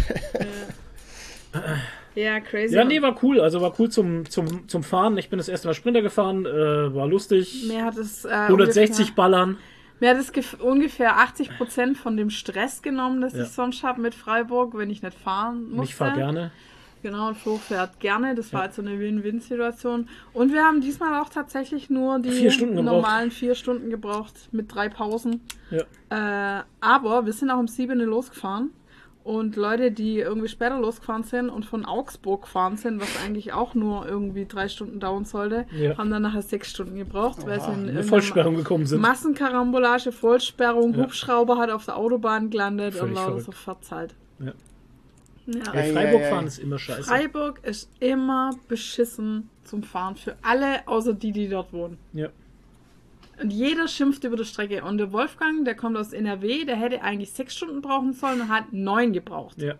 Ja, crazy. Ja, nee, war cool. Also war cool zum, zum, zum Fahren. Ich bin das erste Mal Sprinter gefahren, äh, war lustig. Mir hat es äh, hundertsechzig ungefähr, ballern. mir hat es gef- ungefähr achtzig Prozent von dem Stress genommen, das Ja. ich sonst habe mit Freiburg, wenn ich nicht fahren musste. Ich fahre gerne. Genau, und Flo fährt gerne. Das war Ja. halt so eine Win-Win-Situation. Und wir haben diesmal auch tatsächlich nur die Vier Stunden gebraucht. normalen vier Stunden gebraucht mit drei Pausen. Ja. Äh, aber wir sind auch um sieben Uhr losgefahren. Und Leute, die irgendwie später losgefahren sind und von Augsburg gefahren sind, was eigentlich auch nur irgendwie drei Stunden dauern sollte, Ja. haben dann nachher sechs Stunden gebraucht, weil sie in Eine irgendeiner Vollsperrung gekommen sind. Massenkarambolage, Vollsperrung, Ja. Hubschrauber hat auf der Autobahn gelandet Völlig und lauter verrückt. so Verzahlt. Ja. Ja. Ja, Ei, Freiburg ei, ei. fahren ist immer scheiße. Freiburg ist immer beschissen zum Fahren für alle, außer die, die dort wohnen. Ja. Und jeder schimpft über die Strecke. Und der Wolfgang, der kommt aus N R W, der hätte eigentlich sechs Stunden brauchen sollen und hat neun gebraucht. Ja.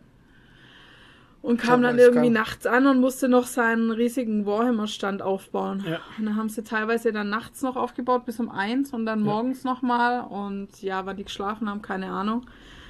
Und kam Top, dann Wolfgang. irgendwie nachts an und musste noch seinen riesigen Warhammer-Stand aufbauen. Ja. Und dann haben sie teilweise dann nachts noch aufgebaut bis um eins und dann Ja. morgens nochmal. Und ja, wann die geschlafen haben, keine Ahnung.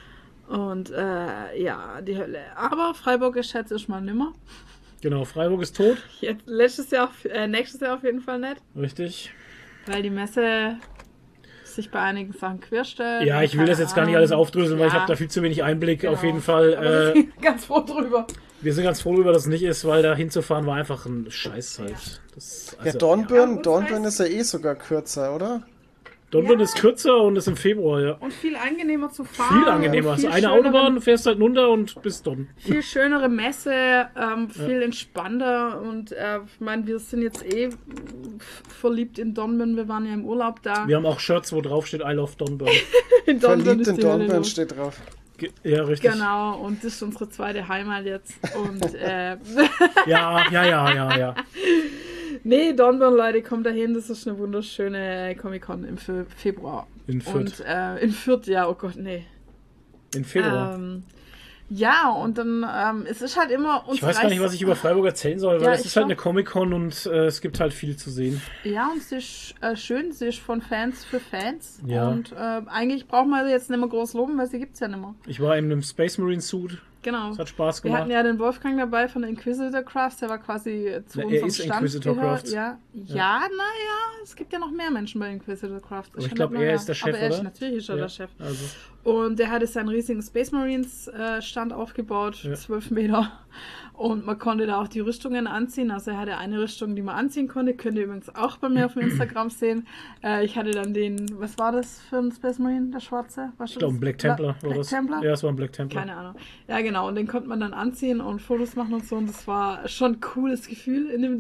Und äh, ja, die Hölle. Aber Freiburg ist jetzt erstmal nimmer. Genau, Freiburg ist tot. Jetzt, letztes Jahr, auf- äh, nächstes Jahr auf jeden Fall nicht. Richtig. Weil die Messe sich bei einigen Sachen querstellt. Ja, ich will Keine das jetzt gar nicht Ahnung. alles aufdröseln, weil ich Ja, habe da viel zu wenig Einblick. genau. Auf jeden Fall. Aber wir Äh, sind ganz froh drüber. wir sind ganz froh darüber, dass es nicht ist, weil da hinzufahren war einfach ein Scheiß halt. Das, Ja, also, Dornbirn, Ja, Dornbirn das ist ja eh sogar kürzer, oder? Dornbirn Ja. ist kürzer und ist im Februar, ja. Und viel angenehmer zu fahren. Viel angenehmer. und Hast viel eine schönere- Autobahn, du fährst halt runter und bist dort. Viel schönere Messe, ähm, viel entspannter. Und äh, ich meine, wir sind jetzt eh f- verliebt in Dornbirn. Wir waren ja im Urlaub da. Wir haben auch Shirts, wo drauf steht I love Dornbirn. In Dornbirn Verliebt ist in die Hölle Dornbirn los. steht drauf. Ge- Ja, richtig. Genau, und das ist unsere zweite Heimat jetzt. Und äh, Ja, ja, ja, ja, ja. nee, Dornbirn, Leute, kommt dahin. Das ist eine wunderschöne Comic-Con im Fe- Februar. In Fürth. Und äh, in Fürth, ja, oh Gott, nee. In Februar. Ähm, ja, und dann, ähm, es ist halt immer... uns Ich weiß gar nicht, reicht's- was ich über Freiburg erzählen soll, weil Ja, es ich ist halt auch. eine Comic-Con und äh, es gibt halt viel zu sehen. Ja, und sie ist äh, schön, sie ist von Fans für Fans. Ja. Und äh, eigentlich braucht man sie jetzt nicht mehr groß loben, weil sie gibt es ja nicht mehr. Ich war in einem Space Marine Suit, Genau. es hat Spaß Wir gemacht. hatten ja den Wolfgang dabei von Inquisitor Crafts, der war quasi äh, zu Na, er unserem ist Stand Inquisitor gehört. Crafts. Ja, ja, naja, es gibt ja noch mehr Menschen bei Inquisitor Crafts. Aber ich Schon glaube, nicht mehr er mehr. ist der Chef, Aber er ist, oder? natürlich ist er Ja, der Chef. Also, Und der hatte seinen riesigen Space Marines äh, Stand aufgebaut, Ja. zwölf Meter. Und man konnte da auch die Rüstungen anziehen. Also er hatte eine Rüstung, die man anziehen konnte. Könnt ihr übrigens auch bei mir auf dem Instagram sehen. Äh, ich hatte dann den, was war das für ein Space Marine, der schwarze? Was ich glaube, ein Black Templar war Black das. Templar? Ja, es war ein Black Templar. Keine Ahnung. Ja, genau. Und den konnte man dann anziehen und Fotos machen und so. Und das war schon ein cooles Gefühl, in dem Ding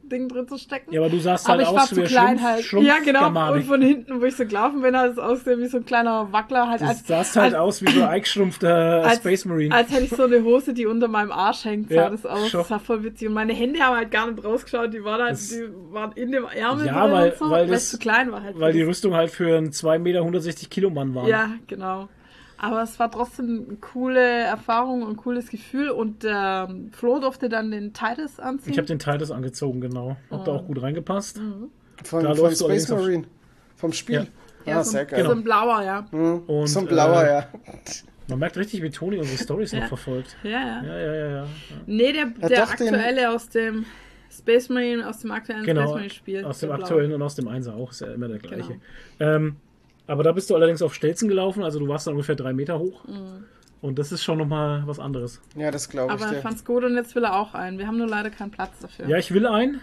Ding drin zu stecken. Ja, aber du sahst Aber halt ich war aus zu wie ein klein Schlumpf, halt. Schlumpf Ja, genau. Germanik. Und von hinten, wo ich so gelaufen bin, hat es ausgesehen wie so ein kleiner Wackler. Halt Du als, sahst halt als, aus wie so ein eingeschrumpfter als, Space Marine. als hätte ich so eine Hose, die unter meinem Arsch hängt, sah Ja, das aus. schon. Das war voll witzig. Und meine Hände haben halt gar nicht rausgeschaut. Die waren halt, Das- die waren in dem Ärmel Ja, drin weil- und so, weil weil das- ich zu klein war halt. Weil die für Rüstung halt für einen zwei Meter hundertsechzig Kilo Mann war. Ja, genau. Aber es war trotzdem eine coole Erfahrung und ein cooles Gefühl. Und ähm, Flo durfte dann den Titus anziehen. Ich habe den Titus angezogen, genau. Hab da auch gut reingepasst. Von, Da von läufst du Space allerdings auf- Marine. Vom Spiel. ja, ah, so, sehr ein- geil. so ein blauer, ja. Mhm. Und, so ein blauer, äh, ja. Man merkt richtig, wie Toni unsere Storys Ja. noch verfolgt. Ja, ja. Ja, ja, ja, ja. Nee, der, Ja, der doch, den- aktuelle aus dem Space Marine, aus dem aktuellen Space Genau, Marine Spiel. aus dem der blaue. aktuellen und aus dem Einser auch, ist ja immer der gleiche. Genau. Ähm, aber da bist du allerdings auf Stelzen gelaufen, also du warst dann ungefähr drei Meter hoch. Und das ist schon nochmal was anderes. Ja, das glaube ich Aber er dir. fand's gut und jetzt will er auch einen. Wir haben nur leider keinen Platz dafür. Ja, ich will einen,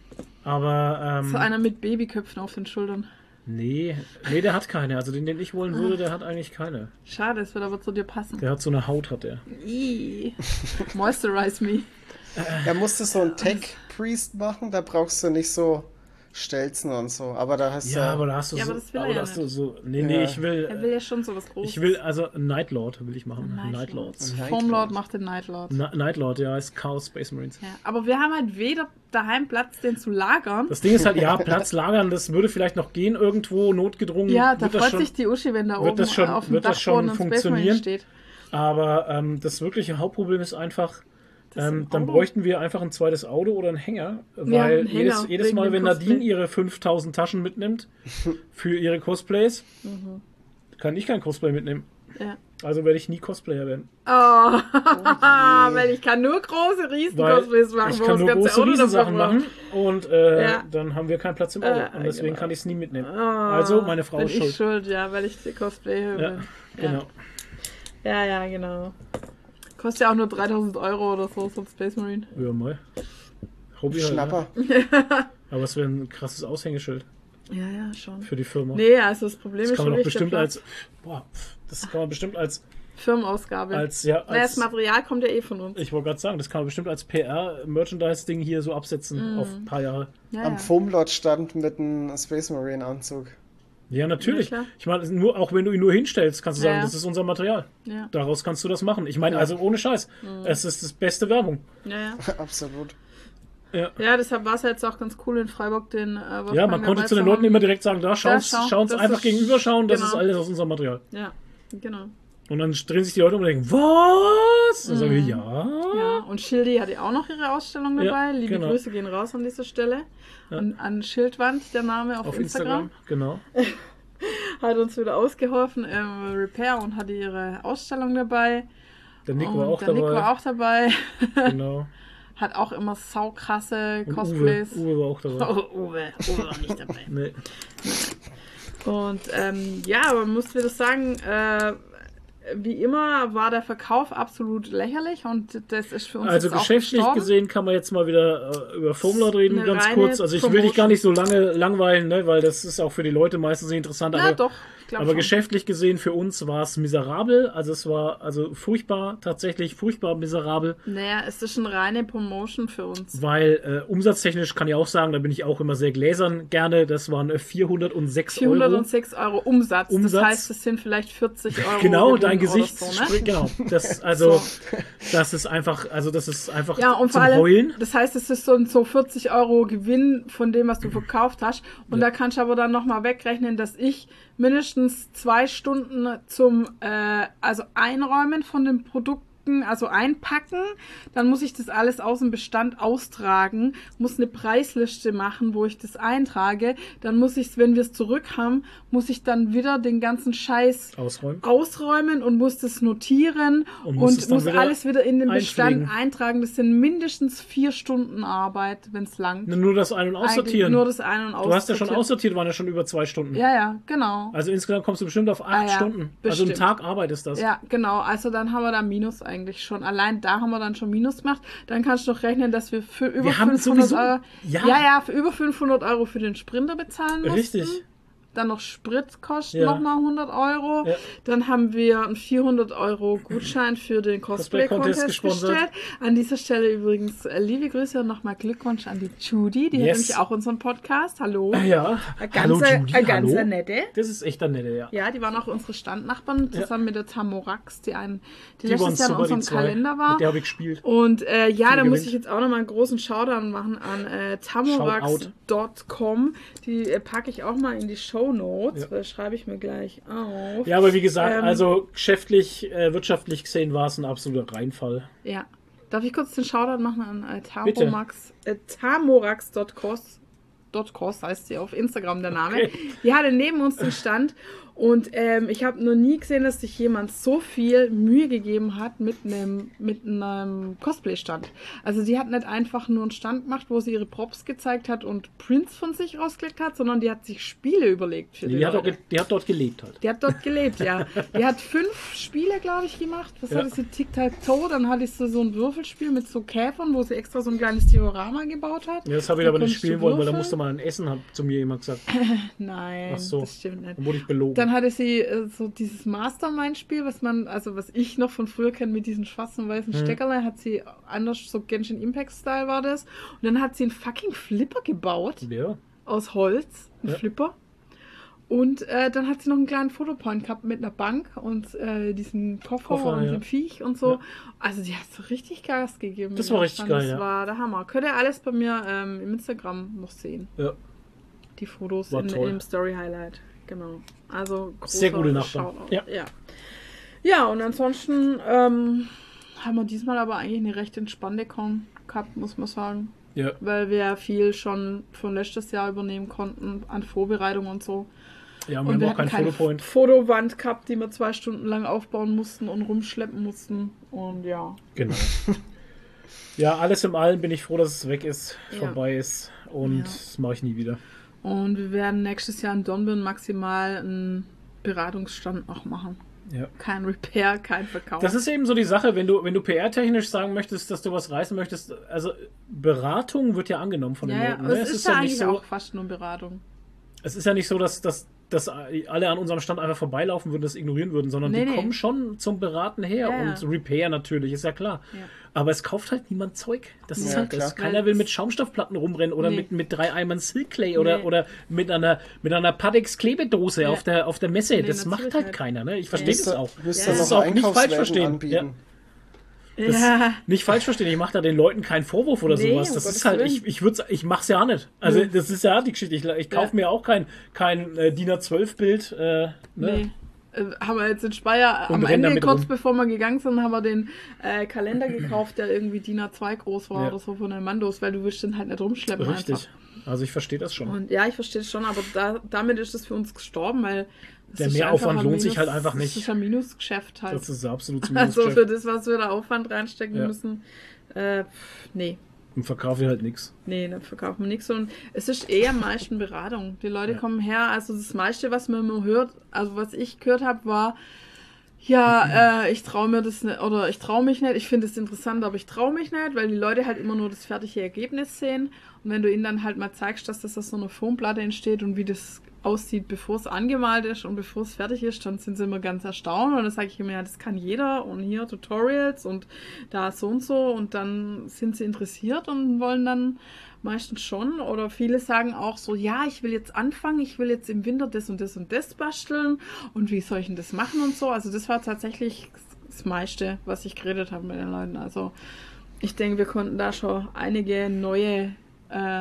aber ähm, So einer mit Babyköpfen auf den Schultern. nee, nee, der hat keine. Also den, den ich wollen würde, der hat eigentlich keine. Schade, es wird aber zu dir passen. Der hat so eine Haut, hat der. Ih. Moisturize me. Er musste so einen Tech-Priest machen, da brauchst du nicht so Stelzen und so. Aber da hast du. Ja, aber da hast du Ja, so, aber das will er aber ja da hast du nicht. so, nee, nee, Ja. ich will, Er will ja schon so was Großes. ich will, also Night Lord will ich machen. Night Night Lord. Lords. Night Foamlord Lord. macht den Nightlord. Na, Night Lord, ja, ist Chaos Space Marines. Ja, aber wir haben halt weder daheim Platz, den zu lagern. Das Ding ist halt, ja, Platz lagern, das würde vielleicht noch gehen irgendwo, notgedrungen. Ja, da wird das freut schon, sich die Uschi, wenn da wird oben das schon- auf dem wird das schon Dachboden ein Space Marine funktionieren? steht. Aber ähm, das wirkliche Hauptproblem ist einfach, Das ähm, im dann Auto. bräuchten wir einfach ein zweites Auto oder einen Hänger, Ja, weil einen jedes, Hänger, jedes wegen Mal, dem wenn Cosplay. Nadine ihre fünftausend Taschen mitnimmt für ihre Cosplays, Mhm. kann ich kein Cosplay mitnehmen. Ja. Also werde ich nie Cosplayer werden. Oh, weil ich kann nur große Weil Riesen-Cosplays machen, ich wo kann das nur ganze große Auto Riesensachen dafür machen und äh, Ja. dann haben wir keinen Platz im Auto. Äh, und deswegen genau. kann ich es nie mitnehmen. Oh, Also, meine Frau bin ist ich schuld. schuld, ja, weil ich die Cosplay höre. Ja, genau. Ja, ja, genau. Kostet ja auch nur dreitausend Euro oder so, so ein Space Marine. Ja, mal. Hobby halt, Schnapper. ne? Aber es wäre ein krasses Aushängeschild Ja, ja, schon. für die Firma. Nee, also das Problem das ist kann schon man doch richtig bestimmt der als. Boah, das kann man bestimmt als. Firmenausgabe. als ja, naja, das als Material kommt ja eh von uns. ich wollte gerade sagen, das kann man bestimmt als P R-Merchandise-Ding hier so absetzen auf ein paar Jahre. Ja, Am ja. Foamlord stand mit einem Space Marine Anzug. Ja, natürlich. Ja, klar. Ich meine, nur auch wenn du ihn nur hinstellst, kannst du Ja, sagen, ja. das ist unser Material. Ja, Daraus kannst du das machen. Ich meine, also ohne Scheiß. Es ist das beste Werbung. ja, ja. Absolut. Ja. Ja, deshalb war es jetzt auch ganz cool in Freiburg, den äh, Wolfgang Ja, man konnte dabei zu den zu Leuten haben. immer direkt sagen, da schau uns, schau, schau uns das einfach ist- gegenüber schauen, das genau. ist alles aus unserem Material. Ja, genau. Und dann drehen sich die Leute um und denken, was? Dann sagen wir, ja. Ja, und Schildi hatte auch noch ihre Ausstellung dabei. Ja, Liebe genau. Grüße gehen raus an dieser Stelle. Und an Schildwand, der Name auf, Auf Instagram. Instagram, genau. Hat uns wieder ausgeholfen im Repair und hatte ihre Ausstellung dabei. Der Nick und war auch der dabei. Nick war auch dabei. Genau. Hat auch immer saukrasse Und Uwe, Cosplays. Uwe war auch dabei. Oh, Uwe. Uwe war nicht dabei. Nee. Und ähm, ja, aber man muss wieder sagen, äh, wie immer war der Verkauf absolut lächerlich und das ist für uns Also jetzt auch geschäftlich gestorben. gesehen kann man jetzt mal wieder äh, über Foamlord reden, Eine ganz reine kurz. Also ich will dich Promotion. gar nicht so lange langweilen, ne, weil das ist auch für die Leute meistens nicht interessant. Ja, aber doch, ich glaube aber schon. geschäftlich gesehen für uns war es miserabel. Also es war also furchtbar, tatsächch furchtbar miserabel. Naja, es ist eine reine Promotion für uns. Weil äh, umsatztechnisch kann ich auch sagen, da bin ich auch immer sehr gläsern gerne. Das waren äh, vierhundertsechs Euro. vierhundertsechs Euro Umsatz. Umsatz. Das heißt, es sind vielleicht vierzig Euro. Genau, Gewinn dein oder Gesicht So, ne? spricht, genau. Das, also, So. das ist einfach, also das ist einfach Ja, und zum vor allem, Heulen. das heißt, es ist so ein so vierzig Euro Gewinn von dem, was du verkauft hast. Und Ja. da kannst du aber dann nochmal wegrechnen, dass ich mindestens zwei Stunden zum, äh, also Einräumen von den Produkten, also einpacken, dann muss ich das alles aus dem Bestand austragen, muss eine Preisliste machen, wo ich das eintrage, dann muss ich, wenn wir es zurück haben, muss ich dann wieder den ganzen Scheiß Ausräumen. ausräumen und muss das notieren Und und muss muss, es dann wieder alles wieder in den Bestand einpflegen. eintragen. Das sind mindestens vier Stunden Arbeit, wenn es langt. Nur das Ein- und Eigentlich Aussortieren. Nur das Ein- und Aussortieren. Du hast ja schon aussortiert, waren ja schon über zwei Stunden. Ja, ja, genau. Also insgesamt kommst du bestimmt auf acht Ah, ja, Stunden. Also bestimmt. ein Tag Arbeit ist das. Ja, genau. Also dann haben wir da Minus eigentlich schon. Allein da haben wir dann schon Minus gemacht. Dann kannst du doch rechnen, dass wir für über Wir haben fünfhundert sowieso- Euro, ja. ja, ja, für über fünfhundert Euro für den Sprinter bezahlen mussten. Richtig. Dann noch Sprit kostet Ja. nochmal hundert Euro. Ja. Dann haben wir einen vierhundert Euro Gutschein für den Cosplay-Contest Cosplay-Contest gesponsert. bestellt. An dieser Stelle übrigens äh, liebe Grüße und nochmal Glückwunsch an die Judy. Die Yes. hat nämlich auch unseren Podcast. Hallo. Ja. Eine Hallo, ganze, Judy, eine ganze hallo. nette. Das ist echt eine nette, ja. Ja, die waren auch unsere Standnachbarn zusammen mit der Tamorax, die, einen, die, Die waren letztes Jahr in super, die unserem zwei. Kalender war. Mit der habe ich gespielt. Und äh, ja, Die da muss gewinnt. ich jetzt auch nochmal einen großen Shoutout machen an äh, tamorax Punkt com. Die äh, packe ich auch mal in die Shownotes, Ja. weil das schreibe ich mir gleich auf. Ja, aber wie gesagt, Ähm, also geschäftlich, äh, wirtschaftlich gesehen war es ein absoluter Reinfall. Ja. Darf ich kurz den Shoutout machen an äh, Bitte. Tamorax, äh, tamorax Punkt cos .cos heißt sie auf Instagram, der Name. Okay. Die hatte neben uns den Stand und ähm, ich habe noch nie gesehen, dass sich jemand so viel Mühe gegeben hat mit einem mit einem Cosplay-Stand. Also die hat nicht einfach nur einen Stand gemacht, wo sie ihre Props gezeigt hat und Prints von sich rausgelegt hat, sondern die hat sich Spiele überlegt für die, Die hat, auch Leute. ge- die hat dort gelebt halt. Die hat dort gelebt, ja. Die hat fünf Spiele, glaube ich, gemacht. Was Ja. hatte sie? Tic-Tac-Toe. Dann hatte sie so ein Würfelspiel mit so Käfern, wo sie extra so ein kleines Diorama gebaut hat. Ja, das habe ich Da aber nicht konntest du spielen wollen, weil da würfeln. musste man ein Essen, hat zu mir jemand gesagt. Nein, Ach so. das stimmt nicht. Dann wurde ich belogen. Dann hatte sie äh, so dieses Mastermind-Spiel, was man, also was ich noch von früher kenne mit diesen schwarzen und weißen Mhm. Steckerle, hat sie anders, so Genshin Impact-Style war das. Und dann hat sie einen fucking Flipper gebaut ja. aus Holz, einen Ja. Flipper. Und äh, dann hat sie noch einen kleinen Fotopoint gehabt mit einer Bank und äh, diesem Koffer, Koffer, und ja. dem Viech und so. Ja. Also die hat so richtig Gas gegeben. Das mit war dem richtig Stand. geil, Das ja. war der Hammer. Könnt ihr alles bei mir ähm, im Instagram noch sehen. Ja. Die Fotos War in, toll. im Story-Highlight. Genau. Also großer Sehr gute Nachbarn. Shoutout. Ja. ja. Ja, und ansonsten ähm, haben wir diesmal aber eigentlich eine recht entspannte Con gehabt, muss man sagen. Ja. Weil wir viel schon von letztes Jahr übernehmen konnten an Vorbereitung und so. Ja, und Und wir wir haben auch hatten keinen keine Fotoppoint. Fotowand gehabt, die wir zwei Stunden lang aufbauen mussten und rumschleppen mussten. Und ja. Genau. Ja, alles im Allen bin ich froh, dass es weg ist, Ja. vorbei ist. Und Ja. das mache ich nie wieder. Und wir werden nächstes Jahr in Dornbirn maximal einen Beratungsstand noch machen. Ja. Kein Repair, kein Verkauf. Das ist eben so die Sache, wenn du, wenn du P R-technisch sagen möchtest, dass du was reißen möchtest, also Beratung wird ja angenommen von den ja, ja, Leuten. aber Ne? es ist ja eigentlich auch fast nur Beratung. Es ist ja nicht so, dass, dass, dass alle an unserem Stand einfach vorbeilaufen würden, das ignorieren würden, sondern Nee, die nee. kommen schon zum Beraten her Ja, ja. und Repair natürlich, ist ja klar. Ja. Aber es kauft halt niemand Zeug. Das ist Ja, halt das. klar. Keiner will mit Schaumstoffplatten rumrennen oder Nee. mit, mit drei Eimern Silk Clay oder, Nee. oder mit einer, mit einer Patex-Klebedose Ja. auf, der, auf der Messe. Nee, das macht natürlich halt nicht. keiner. Ne? Ich verstehe das Müsste, auch. müsste Ja. Das ist noch auch nicht falsch Einkaufswägen verstehen. anbieten. Das Ja. Nicht falsch verstehen, ich mache da den Leuten keinen Vorwurf oder Nee, sowas. um Das Gottes ist halt, Willen. ich, ich würd's, ich mach's ja nicht. Also Nee. das ist ja die Geschichte. Ich, ich kaufe Ja. mir auch kein, kein äh, D I N A zwölf Bild. Äh, ne? Nee. Äh, haben wir jetzt in Speyer Und am rennen Ende, damit kurz rum. bevor wir gegangen sind, haben wir den äh, Kalender gekauft, der irgendwie D I N A zwei groß war Ja. oder so von den Mandos, weil du willst den halt nicht rumschleppen Richtig. einfach. Also ich verstehe das schon. Und ja, ich verstehe es schon, aber da, damit ist es für uns gestorben, weil das Der ist Mehraufwand einfach ein lohnt sich Minus- halt einfach nicht. Das ist ein Minusgeschäft halt. Das ist absolut zum Also für Minusgeschäft. das, was wir da Aufwand reinstecken Ja. müssen, äh, pff, nee. Und verkaufe ich halt nichts. Nee, da verkaufen wir nichts. Und es ist eher am meisten Beratung. Die Leute Ja. kommen her, also das meiste, was man immer hört, also was ich gehört habe, war, ja, äh, ich traue mir das nicht, oder ich traue mich nicht, ich finde es interessant, aber ich traue mich nicht, weil die Leute halt immer nur das fertige Ergebnis sehen. Und wenn du ihnen dann halt mal zeigst, dass das aus so einer Foamplatte entsteht und wie das aussieht, bevor es angemalt ist und bevor es fertig ist, dann sind sie immer ganz erstaunt. Und dann sage ich immer, ja, das kann jeder und hier Tutorials und da so und so. Und dann sind sie interessiert und wollen dann meistens schon. Oder viele sagen auch so, ja, ich will jetzt anfangen, ich will jetzt im Winter das und das und das basteln. Und wie soll ich denn das machen und so. Also das war tatsächlich das meiste, was ich geredet habe mit den Leuten. Also ich denke, wir konnten da schon einige neue äh,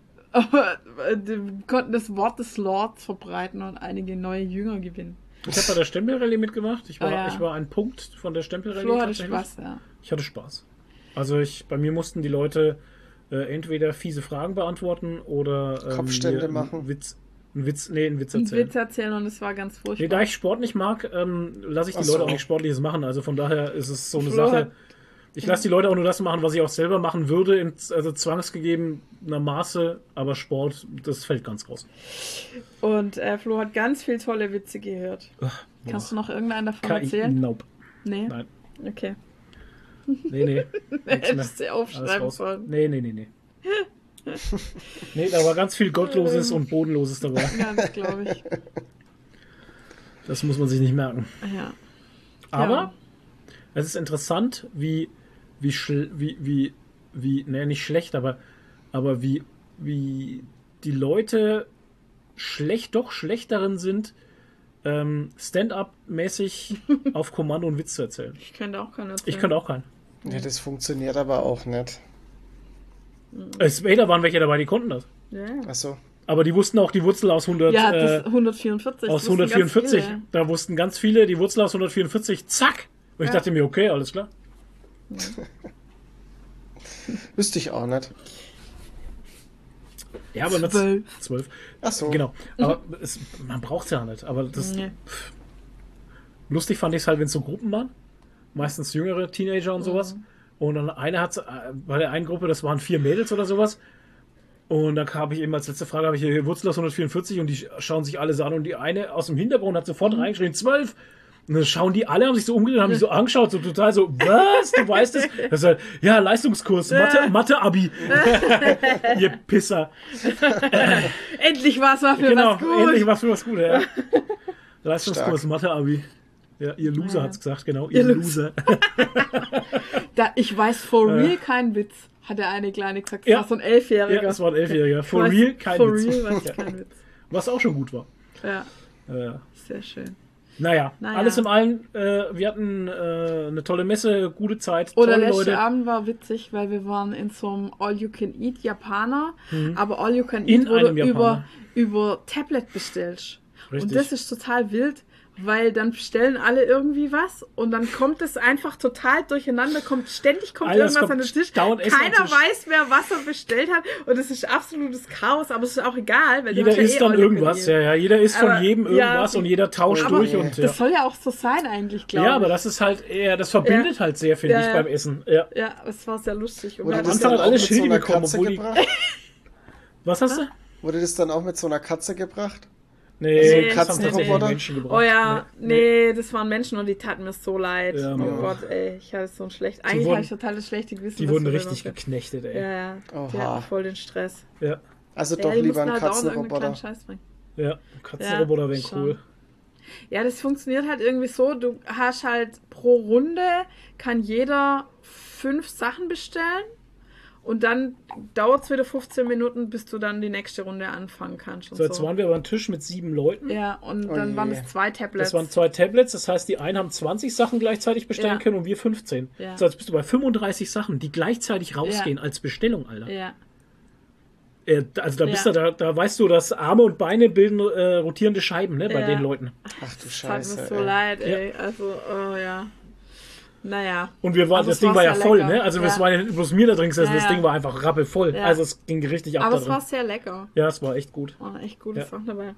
wir konnten das Wort des Lords verbreiten und einige neue Jünger gewinnen. Ich habe bei der Stempelrallye mitgemacht. Ich war, Ah, ja. ich war ein Punkt von der Stempelrallye. Flo hatte tatsächlich. Spaß, ja. Ich hatte Spaß. Also ich, bei mir mussten die Leute äh, entweder fiese Fragen beantworten oder ähm, Kopfstände mir einen machen. Witz, einen Witz, nee, einen Witz Einen erzählen. Witz erzählen und es war ganz Nee, furchtbar. da ich Sport nicht mag, ähm, lasse ich die Ach so. Leute auch nicht Sportliches machen. Also von daher ist es so eine Flo Sache. hat- Ich lasse die Leute auch nur das machen, was ich auch selber machen würde, in, also zwangsgegebener Maße, aber Sport, das fällt ganz raus. Und äh, Flo hat ganz viel tolle Witze gehört. Ach, Kannst du noch irgendeinen davon K I, erzählen? Nope. Nee? Nein. Okay. Nee, nee. Nichts mehr. Hättest du Alles aufschreiben raus. sollen. Nee, nee, nee, nee. Nee, da war ganz viel Gottloses und Bodenloses dabei. Ja, das glaube ich. Das muss man sich nicht merken. Ja. Aber Ja. es ist interessant, wie, wie, schl- wie, wie, wie, naja, nicht schlecht, aber, aber wie, wie die Leute schlecht, doch schlecht darin sind, ähm, Stand-up-mäßig auf Kommando einen Witz zu erzählen. Ich könnte auch keinen erzählen. Ich könnte auch keinen. Ja, das funktioniert aber auch nicht. Es da waren welche dabei, die konnten das. Ja, Achso. Aber die wussten auch die Wurzel aus hundert, ja äh, das hundertvierundvierzig. aus das wussten ganz hundertvierundvierzig. viele. Da wussten ganz viele die Wurzel aus hundertvierundvierzig. Zack! Und ich Ja. dachte mir, okay, alles klar. Wüsste ich auch nicht. Ja, aber mit Zwölf. zwölf. Achso. Genau. Aber es, man braucht es ja nicht. Aber das, Nee. lustig fand ich es halt, wenn es so Gruppen waren. Meistens jüngere Teenager und sowas. Und dann eine hat, äh, bei der einen Gruppe, das waren vier Mädels oder sowas. Und dann habe ich eben als letzte Frage, habe ich hier Wurzel aus hundertvierundvierzig und die schauen sich alle so an und die eine aus dem Hintergrund hat sofort reingeschrien, zwölf. Und dann schauen die alle, haben sich so umgedreht, haben sich so angeschaut, so total so, was, du weißt es? Das ist halt, ja, Leistungskurs, Mathe, Mathe-Abi. Ihr Pisser. Endlich war es mal für Genau, was gut. endlich was für was Gutes, ja. Leistungskurs, Stark. Mathe-Abi. Ja, ihr Loser Ja. hat's gesagt, genau, ihr, Ihr Loser. Da, ich weiß for Äh. real kein Witz, hat der eine Kleine gesagt. Das Ja. war so ein Elfjähriger. Ja, das war ein Elfjähriger. Ich For weiß, real, kein for Witz. real weiß Ja. ich kein Witz. Was auch schon gut war. Ja, Äh, sehr schön. naja, Naja. alles im Allen, äh, wir hatten äh, eine tolle Messe, gute Zeit, Oder tolle letzter Leute. Abend war witzig, weil wir waren in so einem All-You-Can-Eat Japaner, aber In All-You-Can-Eat wurde einem Japaner. über, über Tablet bestellt. Richtig. Und das ist total wild, weil dann bestellen alle irgendwie was und dann kommt es einfach total durcheinander, kommt ständig kommt Alles irgendwas kommt an den Tisch. dauernd Essen Keiner am Tisch. weiß mehr, was er bestellt hat und es ist absolutes Chaos, aber es ist auch egal, weil du Jeder hast ja isst eh dann All-You-Can-Eat. irgendwas, ja, ja. Jeder isst Aber, von jedem ja, irgendwas und jeder tauscht Oh, durch nee. und ja. Das soll ja auch so sein eigentlich, glaube ich. Ja, aber das ist halt eher, das verbindet Ja. halt sehr, finde Ja, ich, ja. beim Essen. Ja. Ja, es war sehr lustig. Und Wurde wir am das hatten- Anfang dann hat auch alle mit so Schilde einer bekommen, Katze obwohl die- gebracht? Was hast du? Wurde das dann auch mit so einer Katze gebracht? Nee, Nee, das haben Katzenroboter? tatsächlich Menschen gebracht. Oh ja, Nee. nee, das waren Menschen und die taten mir so leid. Ja, oh mir Gott, ey, ich hatte so ein schlecht. Eigentlich wurden- habe ich total das schlechte Gewissen. Die dass wurden wir richtig noch- geknechtet, ey. Ja, ja, die Oha. hatten voll den Stress. Ja, Also Ja, doch die lieber mussten ein halt dauernd irgendeinen kleinen Katzenroboter. Scheiß bringen. ja. Katzenroboter wären schon. cool. Ja, das funktioniert halt irgendwie so, du hast halt pro Runde kann jeder fünf Sachen bestellen und dann dauert es wieder fünfzehn Minuten, bis du dann die nächste Runde anfangen kannst. Und So, jetzt so. waren wir aber ein Tisch mit sieben Leuten. Ja, und Oh dann je. waren es zwei Tablets. Das waren zwei Tablets, das heißt, die einen haben zwanzig Sachen gleichzeitig bestellen Ja. können und wir fünfzehn. Ja. So, jetzt bist du bei fünfunddreißig Sachen, die gleichzeitig rausgehen als Bestellung, Alter. ja. Äh, also da bist Ja. du, da, da weißt du, dass Arme und Beine bilden äh, rotierende Scheiben, ne, bei Ja. den Leuten. Ach du Tat Scheiße. mir so ey. leid, ey. Also, oh ja. Naja. Und wir waren, Aber das es Ding war war ja sehr voll, lecker. ne? Also es Ja. war ja nicht bloß mir da drin gesessen, Ja, das ja. Ding war einfach rappelvoll. Ja. Also es ging richtig ab Aber da es war drin. sehr lecker. Ja, es war echt gut. Waren echt gute Ja. Sachen dabei.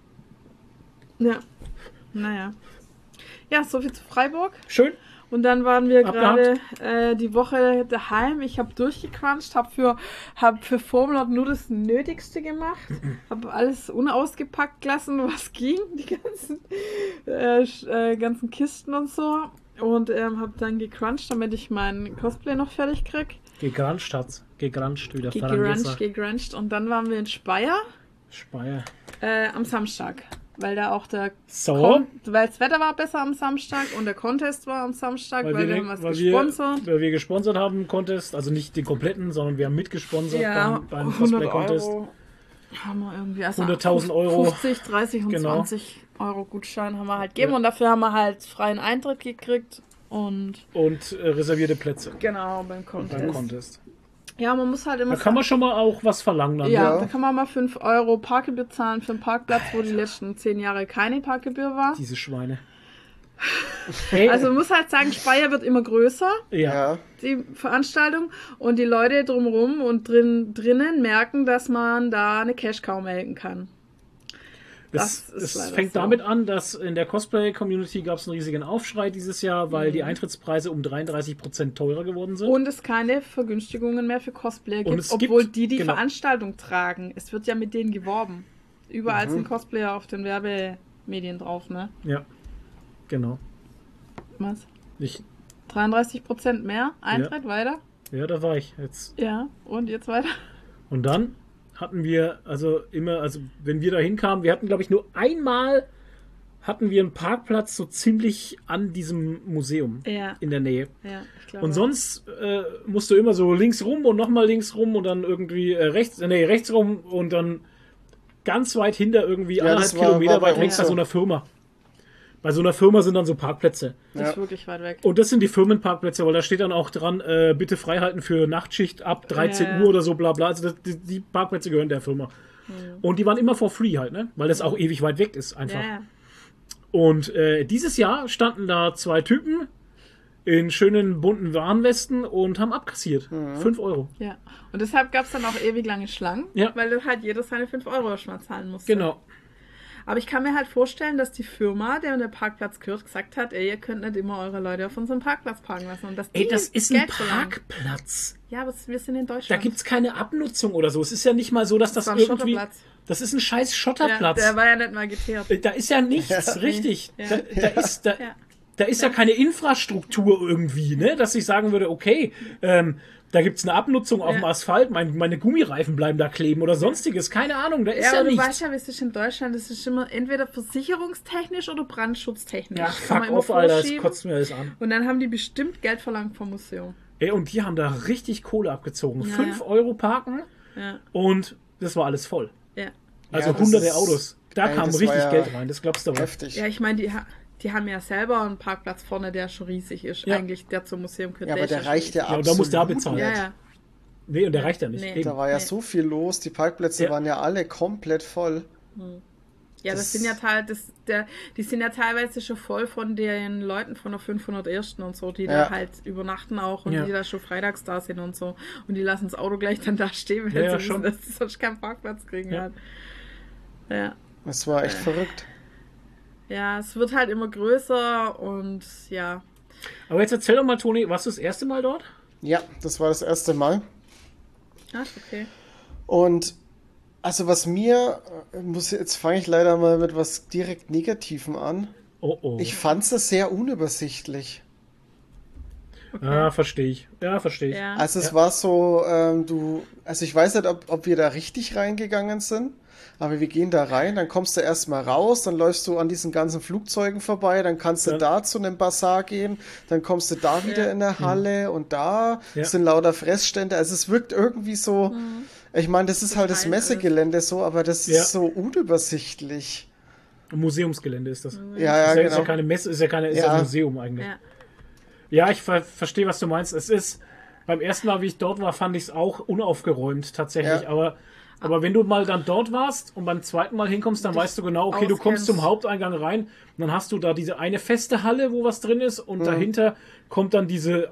Ja. Naja. Ja, soviel zu Freiburg. Schön. Und dann waren wir Abgehakt. gerade äh, die Woche daheim. Ich habe durchgequatscht, habe für, hab für Formel nur das Nötigste gemacht. Habe alles unausgepackt gelassen, was ging. Die ganzen, äh, sch- äh, ganzen Kisten und so. Und ähm, habe dann gecrunched, damit ich mein Cosplay noch fertig krieg. Gegranscht hat's. Gegranscht, wie der Vater Gegrunched, sagt. gegrunched. Und dann waren wir in Speyer Speyer. äh, am Samstag. Weil da auch der So, Kon- weil das Wetter war besser am Samstag und der Contest war am Samstag, weil, weil, wir wir, haben was weil, gesponsert. wir, weil wir gesponsert haben im Contest, also nicht den kompletten, sondern wir haben mitgesponsert Ja, beim, beim hundert Cosplay-Contest. Euro haben wir irgendwie, also hunderttausend Euro. fünfzig, dreißig und Genau. zwanzig Euro Gutschein haben wir halt gegeben Ja. und dafür haben wir halt freien Eintritt gekriegt und Und äh, reservierte Plätze genau beim Contest. beim Contest. Ja, man muss halt immer Da kann man schon mal auch was verlangen dann. ja, Ja. da kann man mal fünf Euro Parkgebühr zahlen für einen Parkplatz, wo die letzten zehn Jahre keine Parkgebühr war. Diese Schweine. Hey, Also man muss halt sagen, Speyer wird immer größer. ja. Ja, Die Veranstaltung und die Leute drumherum und drin, drinnen merken, dass man da eine Cash-Cow melken kann. Es, Das ist es leider fängt so. damit an, dass in der Cosplay-Community gab es einen riesigen Aufschrei dieses Jahr, weil Mhm. die Eintrittspreise um dreiunddreißig Prozent teurer geworden sind. Und es keine Vergünstigungen mehr für Cosplayer Und gibt, es obwohl gibt- die die genau. Veranstaltung tragen. Es wird ja mit denen geworben. Überall Mhm. sind Cosplayer auf den Werbemedien drauf, ne? Ja, genau. Was? Ich, dreiunddreißig Prozent mehr Eintritt, weiter? ja, da war ich jetzt. Ja, und jetzt weiter? Und dann hatten wir, also immer, also wenn wir da hinkamen, wir hatten, glaube ich, nur einmal hatten wir einen Parkplatz so ziemlich an diesem Museum Ja. in der Nähe. Ja, ich glaube. Und sonst äh, musst du immer so links rum und nochmal links rum und dann irgendwie äh, rechts, äh, nee, rechts rum und dann ganz weit hinter irgendwie Ja, anderthalb das war- Kilometer war bei weit rechts uns bei so. so einer Firma. Bei so einer Firma sind dann so Parkplätze. Das ist Ja. wirklich weit weg. Und das sind die Firmenparkplätze, weil da steht dann auch dran, äh, bitte freihalten für Nachtschicht ab dreizehn Ja. Uhr oder so, bla bla. Also das, die, die Parkplätze gehören der Firma. Und die waren immer for free halt, ne? Weil das auch ewig weit weg ist einfach. Ja, ja. Und äh, dieses Jahr standen da zwei Typen in schönen bunten Warnwesten und haben abkassiert. fünf Euro. Ja. Und deshalb gab es dann auch ewig lange Schlangen, Ja. weil das halt jeder seine fünf Euro erstmal zahlen musste. Genau. Aber ich kann mir halt vorstellen, dass die Firma, der der Parkplatz gehört, gesagt hat, ey, ihr könnt nicht immer eure Leute auf unserem Parkplatz parken lassen. Und dass Ey, die das ist ein Geld verlangen. Parkplatz. Ja, aber wir sind in Da Deutschland. gibt es keine Abnutzung oder so. Es ist ja nicht mal so, dass das, war ein irgendwie... Schotterplatz. Das ist ein scheiß ja, Schotterplatz. der war ja nicht mal geteert. Da ist ja nichts, richtig. Ja. Da, da ist, da, Ja. da ist ja keine Infrastruktur irgendwie, ne? Dass ich sagen würde, okay, ähm, da gibt es eine Abnutzung auf Ja. dem Asphalt, mein, meine Gummireifen bleiben da kleben oder sonstiges. Keine Ahnung, da ist Ja, ja, aber du nichts. weißt ja, wie es ist in Deutschland. Es ist immer entweder versicherungstechnisch oder brandschutztechnisch. Ja, Kann fuck man immer off, Alter, das vorschieben. kotzt mir alles an. Und dann haben die bestimmt Geld verlangt vom Museum. Ey, und die haben da richtig Kohle abgezogen. Ja, Fünf ja. Euro parken Ja, und das war alles voll. ja. Also Ja, das hunderte ist- Autos. Da ey, kam das war richtig ja Geld rein, das glaubst du aber. Heftig. Ja, ich meine, die, ha- die haben ja selber einen Parkplatz vorne, der schon riesig ist. Ja. Eigentlich, der zum Museum gehört. Ja, aber ist der schon reicht ja riesig. Ja, und da absolut musst du da bezahlen. Ja, nicht. ja. Nee, und der reicht ja nicht. Nee. Eben. Da war ja Nee. so viel los, die Parkplätze Ja. waren ja alle komplett voll. Ja, das, Das- sind ja teil, das, der, die sind ja teilweise schon voll von den Leuten von der fünfhundertersten und so, die Ja. da halt übernachten auch und Ja. die da schon freitags da sind und so. Und die lassen das Auto gleich dann da stehen, wenn Ja, ja, sie schon. wissen, dass sie sonst keinen Parkplatz kriegen. Ja. Halt. Ja. Das war echt verrückt. Ja, es wird halt immer größer und ja. Aber jetzt erzähl doch mal, Toni, warst du das erste Mal dort? Ja, das war das erste Mal. Ach, okay. Und also was mir, äh, muss jetzt fange ich leider mal mit was direkt Negativem an. Oh oh. Ich fand es sehr unübersichtlich. Ah, verstehe ich. Ja, verstehe ich. Ja. Also es Ja. war so, ähm, du, also ich weiß nicht, ob, ob wir da richtig reingegangen sind, aber wir gehen da rein, dann kommst du erstmal raus, dann läufst du an diesen ganzen Flugzeugen vorbei, dann kannst du Ja. da zu einem Bazar gehen, dann kommst du da wieder Ja. in der Halle und da Ja. sind lauter Fressstände. Also es wirkt irgendwie so, ich meine, das ist halt das Total Messegelände so, aber das Ja. ist so unübersichtlich. Museumsgelände ist das. Ja, ist, ja, ja, ist ja genau. keine Messe, ist ja keine, ist Ja. ja ein Museum eigentlich. Ja. Ja, ich ver verstehe, was du meinst. Es ist, beim ersten Mal, wie ich dort war, fand ich es auch unaufgeräumt tatsächlich. Ja. Aber, aber wenn du mal dann dort warst und beim zweiten Mal hinkommst, dann Dich weißt du genau, okay, du kommst auskennst. zum Haupteingang rein und dann hast du da diese eine feste Halle, wo was drin ist und dahinter kommt dann diese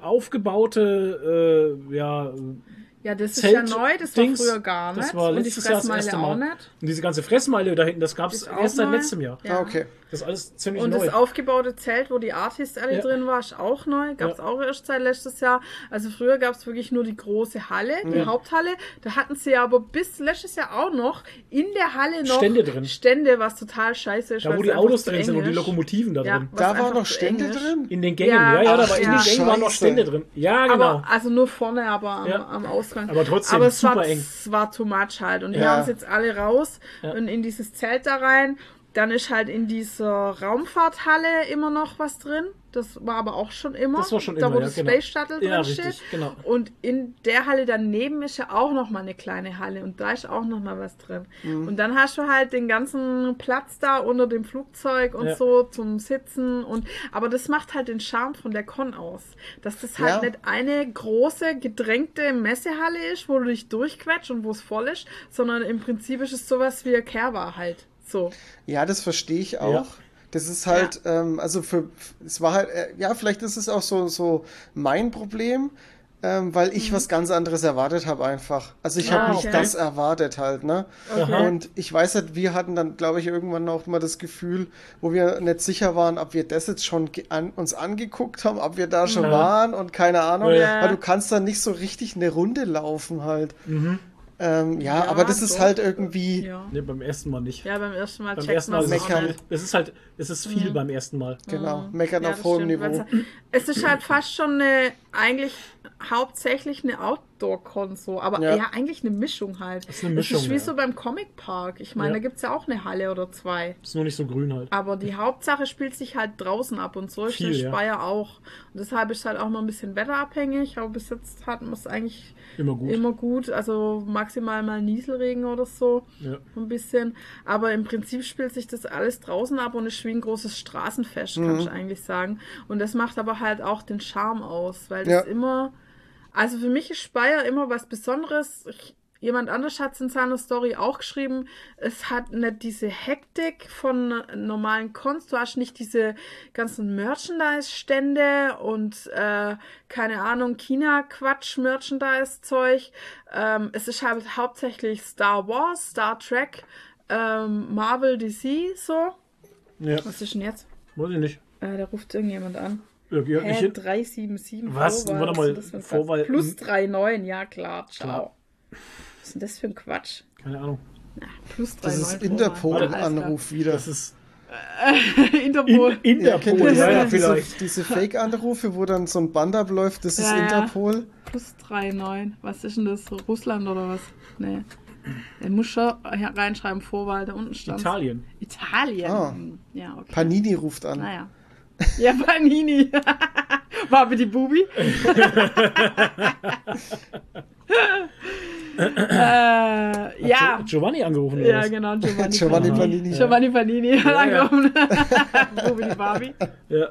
aufgebaute, äh, ja, Ja, das ist Zelt- ja neu, das war Dings. früher gar nicht. Das war und die letztes Jahr das Fressmeile erste auch Mal. nicht. Und diese ganze Fressmeile da hinten, das gab es Ist auch erst seit neu. letztem Jahr. Ja. Ah, okay. Das ist alles ziemlich Und neu. das aufgebaute Zelt, wo die Artist alle Ja. drin war, ist auch neu. Gab es Ja. auch erst seit letztes Jahr. Also früher gab es wirklich nur die große Halle, die Haupthalle. Da hatten sie aber bis letztes Jahr auch noch in der Halle noch Stände drin. Stände, was total scheiße ist. Da, weil wo es die einfach Autos zu drin eng sind und die ist. Lokomotiven da Ja. drin. Was Da einfach waren noch zu Stände eng ist. drin? In den Gängen, Ja, ja, ja, da ach, war in ja. den Gängen waren noch Scheiße. Stände drin. Ja, genau. Aber, also nur vorne, aber am, Ja. am Ausgang. Aber trotzdem aber es super war, eng. Es war too much halt. Und die Ja. haben es jetzt alle raus Ja. und in dieses Zelt da rein. Dann ist halt in dieser Raumfahrthalle immer noch was drin. Das war aber auch schon immer. Das war schon da, immer, wo ja, das genau. Space Shuttle drin Ja, steht. richtig, genau. Und in der Halle daneben ist ja auch noch mal eine kleine Halle. Und da ist auch noch mal was drin. Mhm. Und dann hast du halt den ganzen Platz da unter dem Flugzeug und Ja. so zum Sitzen. Und aber das macht halt den Charme von der Con aus. Dass das halt Ja. nicht eine große, gedrängte Messehalle ist, wo du dich durchquetscht und wo es voll ist, sondern im Prinzip ist es sowas wie ein Kerwa halt. So. Ja, das verstehe ich auch. Ja. Das ist halt, ähm, also für, es war halt, äh, ja, vielleicht ist es auch so, so mein Problem, ähm, weil ich was ganz anderes erwartet habe einfach. Also ich Ah, habe nicht okay. das erwartet halt, ne? Aha. Und ich weiß halt, wir hatten dann, glaube ich, irgendwann auch mal das Gefühl, wo wir nicht sicher waren, ob wir das jetzt schon ge- an, uns angeguckt haben, ob wir da schon Ja. waren und keine Ahnung. Ja. Weil du kannst dann nicht so richtig eine Runde laufen halt. Mhm. Ähm, ja, Ja, aber das ist doch. halt irgendwie, Ja. Nee, beim ersten Mal nicht. Ja, beim ersten Mal Beim checkt ersten Mal man ist es es, auch meckern. nicht. es ist halt, es ist viel beim ersten Mal. genau, meckern Ja, auf das hohem stimmt, Niveau. weil's- Es ist halt fast schon eine, eigentlich hauptsächlich eine Outdoor-Con so, aber Ja. ja. eigentlich eine Mischung halt. Das ist eine Mischung, Das ist wie ja. so beim Comic-Park. Ich meine, Ja. da gibt es ja auch eine Halle oder zwei. Ist nur nicht so grün halt. Aber die Hauptsache spielt sich halt draußen ab und so ist Viel, der ja. Speyer auch. Und deshalb ist es halt auch mal ein bisschen wetterabhängig, aber bis jetzt hatten wir es eigentlich Immer gut. immer gut. Also maximal mal Nieselregen oder so. Ja. Ein bisschen. Aber im Prinzip spielt sich das alles draußen ab und ist wie ein großes Straßenfest, kann ich eigentlich sagen. Und das macht aber halt auch den Charme aus, weil das Ja. immer, also für mich ist Speyer immer was Besonderes. Ich, jemand anders hat es in seiner Story auch geschrieben. Es hat nicht diese Hektik von normalen Cons. Du hast nicht diese ganzen Merchandise-Stände und äh, keine Ahnung, China-Quatsch-Merchandise-Zeug. Ähm, es ist halt hauptsächlich Star Wars, Star Trek, ähm, Marvel, D C, so. Ja. Was ist denn jetzt? Weiß ich nicht. Äh, da ruft irgendjemand an. Ja, ja, Hä, ich, drei sieben sieben Was? Vorwahl. Warte mal, Was ist denn das für ein Vorwahl- Quatsch? Plus drei neun, ja klar, ciao. Klar. Was ist denn das für ein Quatsch? keine Ahnung. Plus drei Das neun ist Vorwahl. Interpol-Anruf wieder. Das ist Interpol. in, Ja, Interpol, kennt ihr ja, ja, diese, vielleicht. diese Fake-Anrufe, wo dann so ein Band abläuft, das ist Ja, ja. Interpol? Plus drei neun. Was ist denn das? Russland oder was? Nee. Er muss schon reinschreiben, Vorwahl, da unten stand. Italien. Italien. Ah. Ja, okay. Panini ruft an. Naja. Ja, Panini. War mit die Bubi. äh, ja. Gio- Giovanni angerufen oder Ja, was? genau, Giovanni, Giovanni Panini. Panini. Giovanni Panini hat Ja, ja. angerufen. Bubi die Barbie. Ja.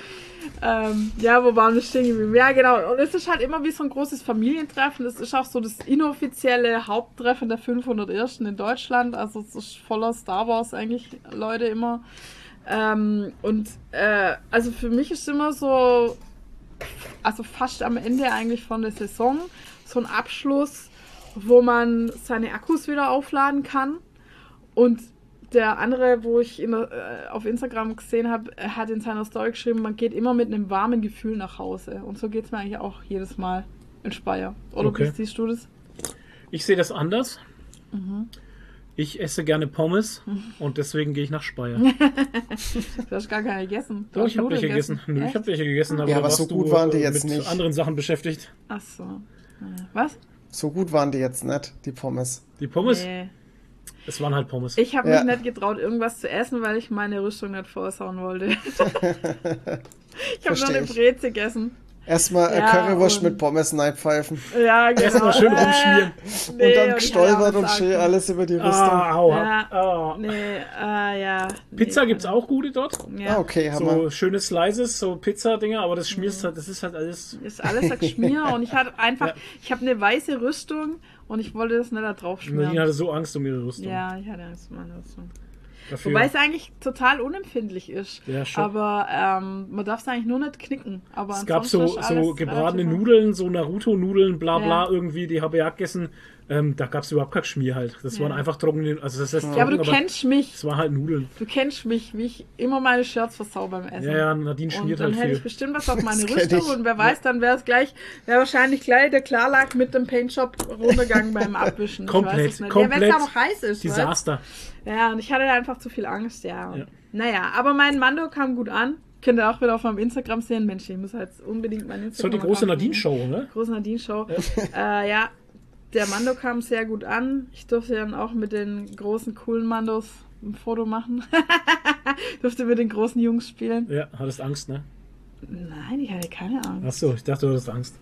Ähm, ja, wo waren wir stehen geblieben? Ja, genau. Und es ist halt immer wie so ein großes Familientreffen. Das ist auch so das inoffizielle Haupttreffen der fünfhundertersten in Deutschland. Also es ist voller Star Wars eigentlich Leute immer. Ähm, und äh, also für mich ist immer so, also fast am Ende eigentlich von der Saison, so ein Abschluss, wo man seine Akkus wieder aufladen kann. Und der andere, wo ich in, äh, auf Instagram gesehen habe, hat in seiner Story geschrieben, man geht immer mit einem warmen Gefühl nach Hause. Und so geht es mir eigentlich auch jedes Mal in Speyer. Oder Okay. wie siehst du das? Ich sehe das anders. Mhm. Ich esse gerne Pommes und deswegen gehe ich nach Speyer. Du hast gar keine gegessen. Du Doch, hast ich habe Nudeln welche gegessen. Nö, ich Echt? habe welche gegessen, aber, Ja, da aber warst so du, gut waren die äh, jetzt mit nicht. anderen Sachen beschäftigt. Ach so. Äh, Was? So gut waren die jetzt nicht, die Pommes. Die Pommes, Nee. es waren halt Pommes. Ich habe Ja. mich nicht getraut, irgendwas zu essen, weil ich meine Rüstung nicht vorsauen wollte. Ich habe nur Versteh eine ich. Breze gegessen. Erstmal Ja, äh, Currywurst und- mit Pommes reinpfeifen. Ja, genau. Erstmal schön rumschmieren. Nee, und dann ich hatte gestolpert auch und Angst. schön alles über die Rüstung. Ah, aua. Ja. Ah. Nee, äh, ja. Pizza nee, gibt's auch gute dort. Ja. Ah, okay, haben wir. So schöne Slices, so Pizza-Dinger, aber das schmierst halt, das ist halt alles. Ist alles ein Geschmier und ich hatte einfach, Ja. ich habe eine weiße Rüstung und ich wollte das nicht da drauf Nadine schmieren. hatte so Angst um ihre Rüstung. Ja, ich hatte Angst um meine Rüstung. Dafür. Wobei es eigentlich total unempfindlich ist. Ja, schon. Aber ähm, man darf es eigentlich nur nicht knicken. Aber Es gab so, ansonsten ist so alles gebratene relativ- Nudeln, so Naruto-Nudeln, bla bla, Ja. irgendwie, die habe ich auch gegessen. Ähm, da gab es überhaupt kein Schmier halt. Das Ja. waren einfach trockene, also das heißt Ja, aber trocken, du kennst mich. es waren halt Nudeln. Du kennst mich, wie ich immer meine Shirts versau beim Essen. Ja, ja, Nadine Und schmiert dann halt hätte ich viel. bestimmt was auf meine Das kenn Rüstung ich. und wer weiß, dann wäre es gleich, wäre wahrscheinlich gleich der Klarlack mit dem Paintshop runtergegangen beim Abwischen. Ich Komplett, weiß es nicht. komplett Ja, wenn es auch heiß ist. weißt? Desaster. Ja, und ich hatte da einfach zu viel Angst, ja. Ja. Naja, aber mein Mando kam gut an. Könnt ihr auch wieder auf meinem Instagram sehen. Mensch, ich muss jetzt unbedingt mein Das ist halt Instagram. die große Nadine-Show, ne? Große Nadine-Show. äh, ja, der Mando kam sehr gut an. Ich durfte dann auch mit den großen, coolen Mandos ein Foto machen. Durfte mit den großen Jungs spielen. Ja, hattest Angst, ne? Nein, ich hatte keine Angst. Achso, ich dachte, du hattest Angst.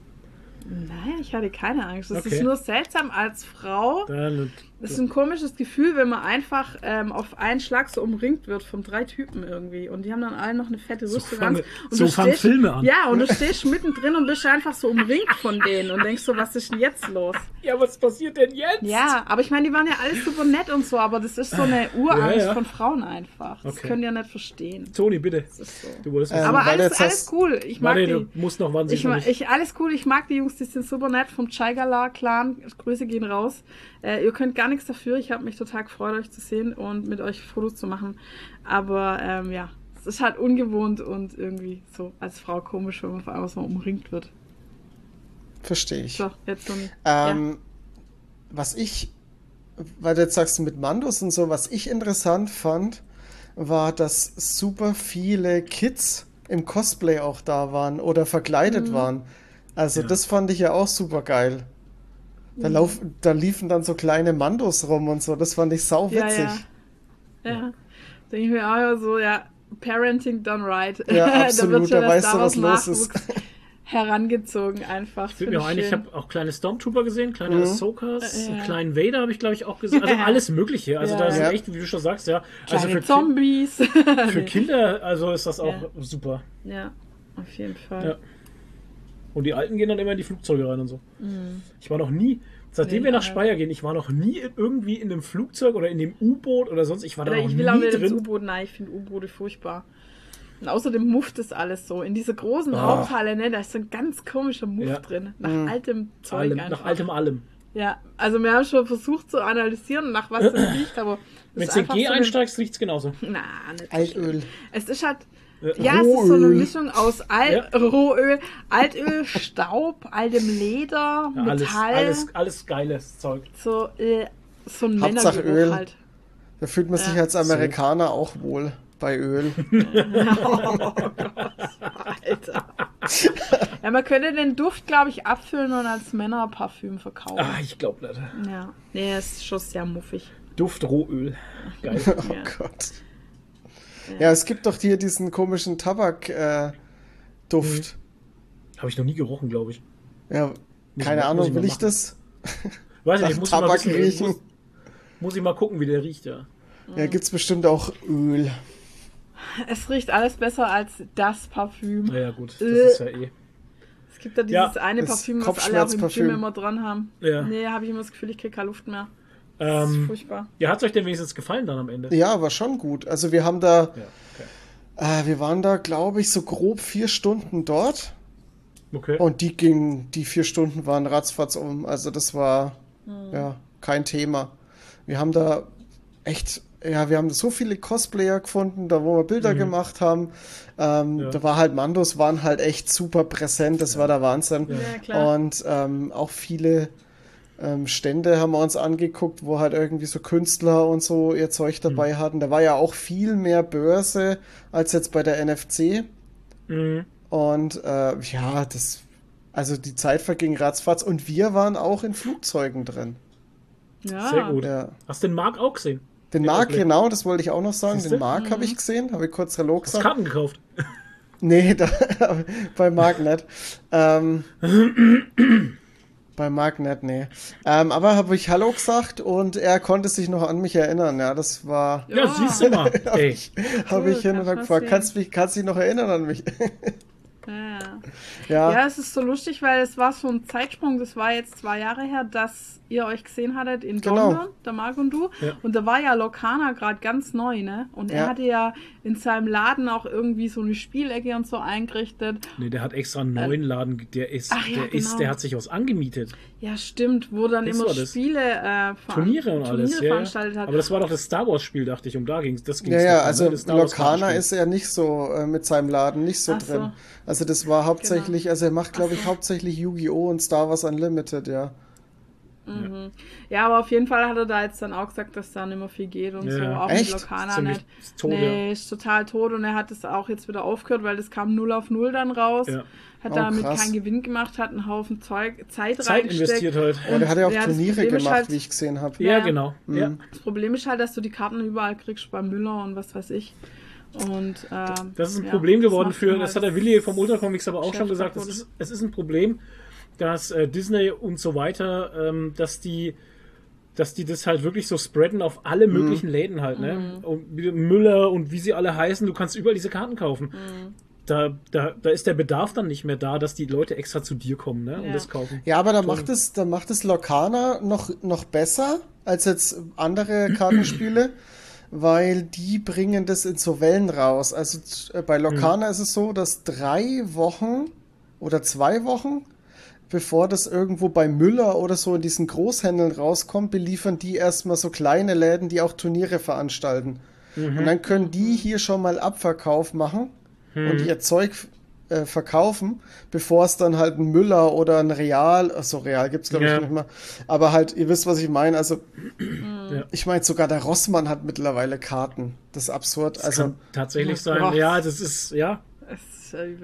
Nein, ich hatte keine Angst. Es Okay. ist nur seltsam als Frau. Dann, Es ist ein komisches Gefühl, wenn man einfach ähm, auf einen Schlag so umringt wird von drei Typen irgendwie. Und die haben dann alle noch eine fette So Rüstung fangen- an. Und so du fangen stehst- Filme an. Ja, und du stehst mittendrin und bist einfach so umringt von denen und denkst so, was ist denn jetzt los? ja, was passiert denn jetzt? Ja, aber ich meine, die waren ja alle super nett und so, aber das ist so eine Urangst Ja, ja. von Frauen einfach. Das Okay. können die ja nicht verstehen. Toni, bitte. Das ist so. Du wolltest Ähm, was Aber weil du alles, jetzt alles hast- cool. Ich mag Warte, die. du musst noch, wann sie Ich, noch ma- nicht. ich, alles cool, ich mag die Jungs, die sind super nett vom Chaigala-Clan. Grüße gehen raus. Äh, ihr könnt gar nichts dafür. Ich habe mich total gefreut, euch zu sehen und mit euch Fotos zu machen. Aber ähm, ja, es ist halt ungewohnt und irgendwie so als Frau komisch, wenn man auf einmal so umringt wird. Verstehe ich. So, jetzt so ein. Ähm, Was ich, weil du jetzt sagst mit Mandos und so, was ich interessant fand, war, dass super viele Kids im Cosplay auch da waren oder verkleidet Mhm. waren. Also Ja. das fand ich ja auch super geil. Da, lauf, da liefen dann so kleine Mandos rum und so, das fand ich sau Ja, witzig. ja. Ja. Denke ich mir auch so, ja, Parenting done right. Ja, Da absolut, wird schon da der weißt du, Star was Wars los ist. Nachwuchs herangezogen einfach. Ich bin mir auch einig, ich schön. habe auch kleine Stormtrooper gesehen, kleine Mhm. Ahsokas, Äh, ja. einen kleinen Vader habe ich glaube ich auch gesehen. Also alles Mögliche. Also Ja. da ist Ja. echt, wie du schon sagst, ja. Kleine Also für, Ki Zombies. für Kinder, also ist das auch Ja. super. Ja, auf jeden Fall. Ja. Und die Alten gehen dann immer in die Flugzeuge rein und so. Ich war noch nie, seitdem Nee, wir nach aber- Speyer gehen, ich war noch nie irgendwie in einem Flugzeug oder in dem U-Boot oder sonst. Ich war da Oder noch ich will auch nie nicht ins drin. U-Boot, nein, ich finde U-Boote furchtbar. Und außerdem mufft es alles so. In dieser großen Ah. Haupthalle, ne, da ist so ein ganz komischer Muff Ja. drin. Nach altem Zeug Allem, einfach. nach altem allem. Ja, also wir haben schon versucht zu analysieren, nach was das riecht, aber Wenn das du ist in G so eine- einsteigst, riecht es genauso. Na, nicht so Altöl. schlimm. Es ist halt, Äh, ja, es ist so eine Rohöl. Mischung aus Al Rohöl, Altöl, Staub, altem Leder, Ja, alles, Metall, alles, alles geiles Zeug. so, äh, so ein Hauptsache Männergeruch Öl. halt. Da fühlt man sich Ja. als Amerikaner auch wohl bei Öl. Alter. Ja, man könnte den Duft, glaube ich, abfüllen und als Männerparfüm verkaufen. Ah, ich glaube nicht. Ja, nee, ist schon sehr muffig. Duft Rohöl. Geil. Oh Ja. Gott. Ja, es gibt doch hier diesen komischen Tabak-Duft. Äh, Duft. Habe ich noch nie gerochen, glaube ich. Ja, Muss keine ich mal- muss Ahnung, ich mal will ich machen. das? Weiß ich Nach nicht, muss ich mal Tabak wissen, riechen? muss, muss ich mal gucken, wie der riecht, ja. Ja, gibt's bestimmt auch Öl. Es riecht alles besser als das Parfüm. Naja, gut, das Äh. ist ja eh. Es gibt da dieses Ja, eine das Parfüm, was alle auch im Gym Kopfschmerzparfüm. immer dran haben. Ja. Nee, habe ich immer das Gefühl, ich kriege keine Luft mehr. Das ist Ähm, furchtbar. ja, hat es euch denn wenigstens gefallen dann am Ende? Ja, war schon gut. Also wir haben da, Ja, äh, wir waren da, glaube ich, so grob vier Stunden dort. okay. okay. Und die gingen, die vier Stunden waren ratzfatz um. Also das war, ja, kein Thema. Wir haben da echt, ja, wir haben so viele Cosplayer gefunden, da wo wir Bilder gemacht haben. Ähm, Ja. Da war halt, Mandos waren halt echt super präsent, das war der Wahnsinn. Ja, klar. Und ähm, auch viele ähm, Stände haben wir uns angeguckt, wo halt irgendwie so Künstler und so ihr Zeug dabei hatten. Da war ja auch viel mehr Börse als jetzt bei der N F C. Mhm. Und äh, ja, das, also die Zeit verging ratzfatz und wir waren auch in Flugzeugen drin. Ja. Sehr gut. Ja. Hast du den Marc auch gesehen? Den Den Marc, Ausblick. genau, das wollte ich auch noch sagen. Siehste? Den Marc habe ich gesehen, habe ich kurz Hallo Hast du gesagt. Karten gekauft? Nee, da, bei Marc nicht. Ähm, bei Marc nicht, nee. Ähm, aber habe ich Hallo gesagt und er konnte sich noch an mich erinnern. Ja, das war, Ja, Ja. siehst du mal. Ey, habe ich hin kannst und habe was gefragt, sehen. kannst du mich, kannst du dich noch erinnern an mich? Ja. Ja, Ja, es ist so lustig, weil es war so ein Zeitsprung, das war jetzt zwei Jahre her, dass ihr euch gesehen hattet in Genau. London, der Marc und du. Ja. Und da war ja Locana gerade ganz neu, ne? Und er Ja. hatte ja in seinem Laden auch irgendwie so eine Spielecke und so eingerichtet. nee, der hat extra einen neuen Laden, der ist, Ach ja, der ist, genau. der hat sich was angemietet. Ja, stimmt, wo dann Das immer war das. Spiele, äh, veran- Turniere und alles. Turniere Ja, veranstaltet ja. hat. Aber das war doch das Star Wars Spiel, dachte ich, um da ging's. Das ging's ja, doch, ja, ne? also Das Star Wars Locana Kartenspiel. ist er nicht so äh, mit seinem Laden nicht so Ach so. drin. Also das war hauptsächlich, also er macht, glaube ich, Ach so. hauptsächlich Yu-Gi-Oh! Und Star Wars Unlimited, ja. Mhm. Ja, aber auf jeden Fall hat er da jetzt dann auch gesagt, dass da nicht mehr viel geht und Ja. so. Auch Echt? mit Locana Ziemlich nicht. tot, nee, ist total tot und er hat es auch jetzt wieder aufgehört, weil das kam null auf null dann raus. Ja. Hat Oh, damit krass. keinen Gewinn gemacht, hat einen Haufen Zeug, Zeit, Zeit reingesteckt. investiert halt. Ja, der hat ja auch ja, das Turniere Problem ist gemacht, halt- wie ich gesehen habe. Ja, Ja. genau. Ja. Das Problem ist halt, dass du die Karten überall kriegst, bei Müller und was weiß ich. Und ähm, Das ist ein ja, Problem geworden macht für, ihm das halt hat der Willi vom Ultra Comics aber auch Geschäft schon gesagt, es kaputt. ist, es ist ein Problem, dass äh, Disney und so weiter, ähm, dass die dass die das halt wirklich so spreaden auf alle möglichen Läden halt, ne? Und wie Müller und wie sie alle heißen, du kannst überall diese Karten kaufen. Da, da, da ist der Bedarf dann nicht mehr da, dass die Leute extra zu dir kommen, ne? Und Ja. das kaufen. Ja, aber da macht es, da macht es Locana noch, noch besser als jetzt andere Kartenspiele, weil die bringen das in so Wellen raus. Also z- äh, bei Locana ist es so, dass drei Wochen oder zwei Wochen, bevor das irgendwo bei Müller oder so in diesen Großhändeln rauskommt, beliefern die erstmal so kleine Läden, die auch Turniere veranstalten. Und dann können die hier schon mal Abverkauf machen und ihr Zeug äh, verkaufen, bevor es dann halt ein Müller oder ein Real, achso, Real gibt's glaube Ja. ich nicht mehr, aber halt, ihr wisst, was ich meine, also Ja. ich meine, sogar der Rossmann hat mittlerweile Karten, das ist absurd, Das also kann tatsächlich Oh sein. Gott. Ja, das ist, ja. Es ist ja übel.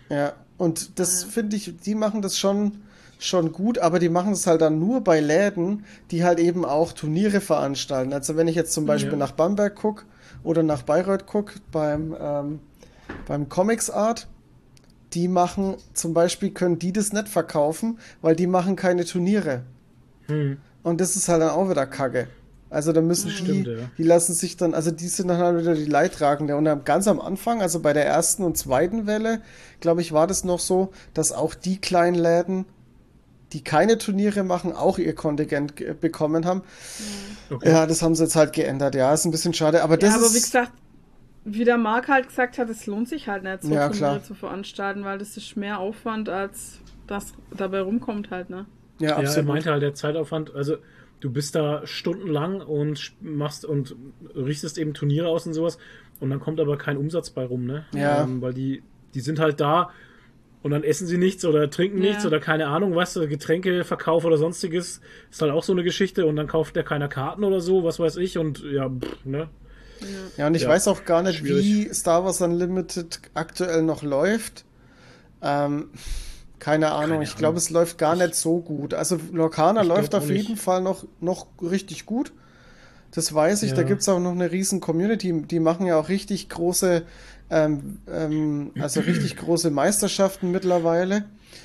Ja, und das finde ich, die machen das schon, schon gut, aber die machen es halt dann nur bei Läden, die halt eben auch Turniere veranstalten. Also wenn ich jetzt zum Beispiel Ja. nach Bamberg gucke oder nach Bayreuth gucke, beim, ähm, beim Comics Art, die machen zum Beispiel, können die das nicht verkaufen, weil die machen keine Turniere. Hm. Und das ist halt dann auch wieder Kacke. Also da müssen die, Stimmt, ja. die lassen sich dann, also die sind dann halt wieder die Leidtragende. Und am- ganz am Anfang, also bei der ersten und zweiten Welle, glaube ich, war das noch so, dass auch die kleinen Läden, die keine Turniere machen, auch ihr Kontingent ge- bekommen haben. Okay. Ja, das haben sie jetzt halt geändert. Ja, ist ein bisschen schade. Aber das Ja, aber ist, wie gesagt, wie der Marc halt gesagt hat, es lohnt sich halt nicht, so Ja, Turniere klar. zu veranstalten, weil das ist mehr Aufwand, als das dabei rumkommt halt, ne? ja, Ja, er absolut. meinte halt, der Zeitaufwand, also du bist da stundenlang und sch- machst und richtest eben Turniere aus und sowas und dann kommt aber kein Umsatz bei rum, ne? Ja. Ähm, weil die, die sind halt da und dann essen sie nichts oder trinken Ja. nichts oder keine Ahnung, was, Getränkeverkauf oder sonstiges, ist halt auch so eine Geschichte und dann kauft der keiner Karten oder so, was weiß ich und ja, pff, ne? Ja, und ich Ja, weiß auch gar nicht, schwierig. wie Star Wars Unlimited aktuell noch läuft. Ähm, keine Ahnung, Keine ich glaube, Ahnung. es läuft gar nicht so gut. Also Lorcana Ich läuft glaub auf auch nicht. jeden Fall noch, noch richtig gut. Das weiß ich, da Ja. gibt es auch noch eine riesen Community, die machen ja auch richtig große, ähm, ähm, also richtig große Meisterschaften mittlerweile.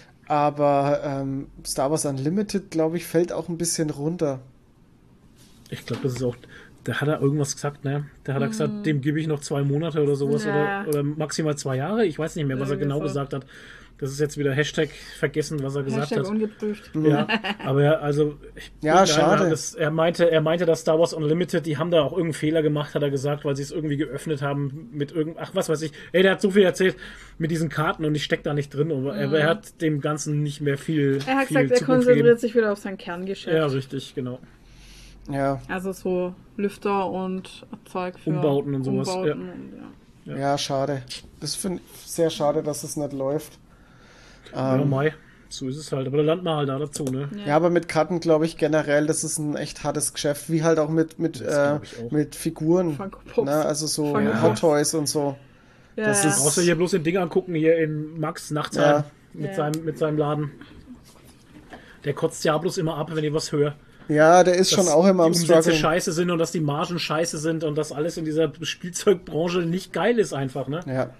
Aber ähm, Star Wars Unlimited, glaube ich, fällt auch ein bisschen runter. Ich glaube, das ist auch. Da hat er irgendwas gesagt, ne? Da hat er gesagt, dem gebe ich noch zwei Monate oder sowas Ja. oder, oder maximal zwei Jahre. Ich weiß nicht mehr, was er Irgendwie genau so. gesagt hat. Das ist jetzt wieder Hashtag vergessen, was er gesagt Hashtag hat. ungeprüft. Ja, aber er, also. Ich, Ja, nein, schade. Das, er, meinte, er meinte, dass Star Wars Unlimited, die haben da auch irgendeinen Fehler gemacht, hat er gesagt, weil sie es irgendwie geöffnet haben mit irgend. Ach, was weiß ich. Ey, der hat so viel erzählt mit diesen Karten und ich steck da nicht drin. Aber er, er hat dem Ganzen nicht mehr viel. Er hat viel gesagt, er Zukunft konzentriert gegeben. sich wieder auf sein Kerngeschäft. Ja, richtig, genau. Ja, Also so Lüfter und Zeug für Umbauten und sowas, Umbauten ja. und, ja. ja, schade. Das finde ich sehr schade, dass es nicht läuft. Ja, Ähm, Mai. So ist es halt. Aber da landen wir halt da dazu, ne? Ja, aber mit Karten glaube ich generell, das ist ein echt hartes Geschäft, wie halt auch mit, mit, Das äh, glaub ich auch. mit Figuren. Funko Pops. Ne? Also so Funko Ja. Hot Toys und so. Ja, Das ja. ist- Brauchst du hier bloß den Ding angucken, hier in Max Nachtsheim Ja. mit, Ja. seinem, mit seinem Laden. Der kotzt ja bloß immer ab, wenn ich was höre. Ja, der ist Dass schon auch immer am die Umsätze Struggle. scheiße sind und dass die Margen scheiße sind und dass alles in dieser Spielzeugbranche nicht geil ist einfach, ne? Ja.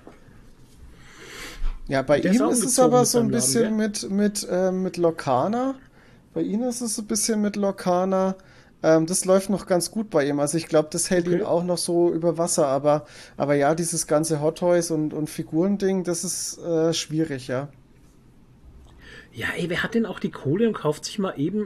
Ja, bei Der ist ihm auch ist es umgezogen aber mit so ein seinem Laden, bisschen gell? mit, mit, äh, mit Lorcana. Bei ihm ist es ein bisschen mit Lorcana. Ähm, das läuft noch ganz gut bei ihm. Also ich glaube, das hält ihn Okay. auch noch so über Wasser. Aber, aber ja, dieses ganze Hot Toys und, und Figurending, das ist äh, schwierig, ja. Ja, ey, wer hat denn auch die Kohle und kauft sich mal eben.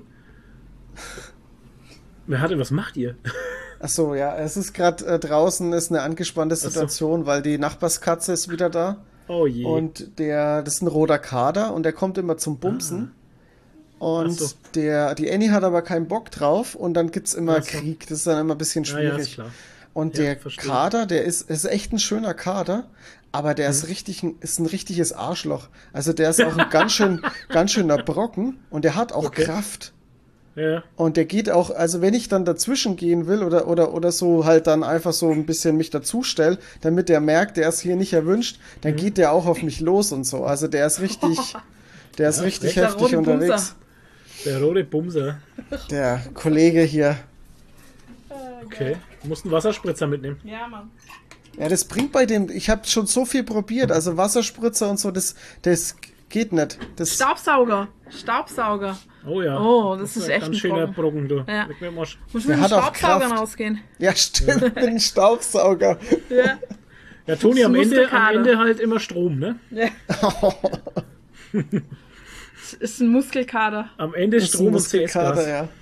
Wer hat denn, was macht ihr? Ach so, ja, es ist gerade äh, draußen ist eine angespannte so. Situation, weil die Nachbarskatze ist wieder da. Oh je. Und der, das ist ein roter Kader und der kommt immer zum Bumsen. Und Ach so. der, die Annie hat aber keinen Bock drauf und dann gibt's immer Ach so. Krieg. Das ist dann immer ein bisschen Ja, ja, ist schwierig. klar. Und Ja, der verstehe. Kader, der ist, ist echt ein schöner Kader, aber der Mhm. ist richtig, ein- ist ein richtiges Arschloch. Also der ist auch ein ganz schön, ganz schöner Brocken und der hat auch Okay. Kraft. Ja, Und der geht auch, also wenn ich dann dazwischen gehen will oder, oder, oder so halt dann einfach so ein bisschen mich dazustelle, damit der merkt, der ist hier nicht erwünscht, dann Mhm. geht der auch auf mich los und so. Also der ist richtig, der ist Ja, richtig der heftig rote unterwegs. Bumser. der rote Bumser. Der Kollege hier. Okay. Du musst einen Wasserspritzer mitnehmen. Ja, Mann. Ja, das bringt bei dem, ich habe schon so viel probiert, also Wasserspritzer und so, das, das geht nicht. Das, Staubsauger. Staubsauger. Oh ja. Oh, das ist ein echt ganz ein schöner Brocken. Brocken, du. Ja. Mit mir im Arsch. Muss Der mit dem hat auch Staubsauger Kraft. rausgehen. ja, stimmt, mit dem Staubsauger. Ja. Ja, Toni, Das am ist Ende, am Muskelkater. Ende halt immer Strom, ne? ja. Das ist ein Muskelkader. Am Ende Das ist ein Strom und C S-Gas. Muskelkater, ja.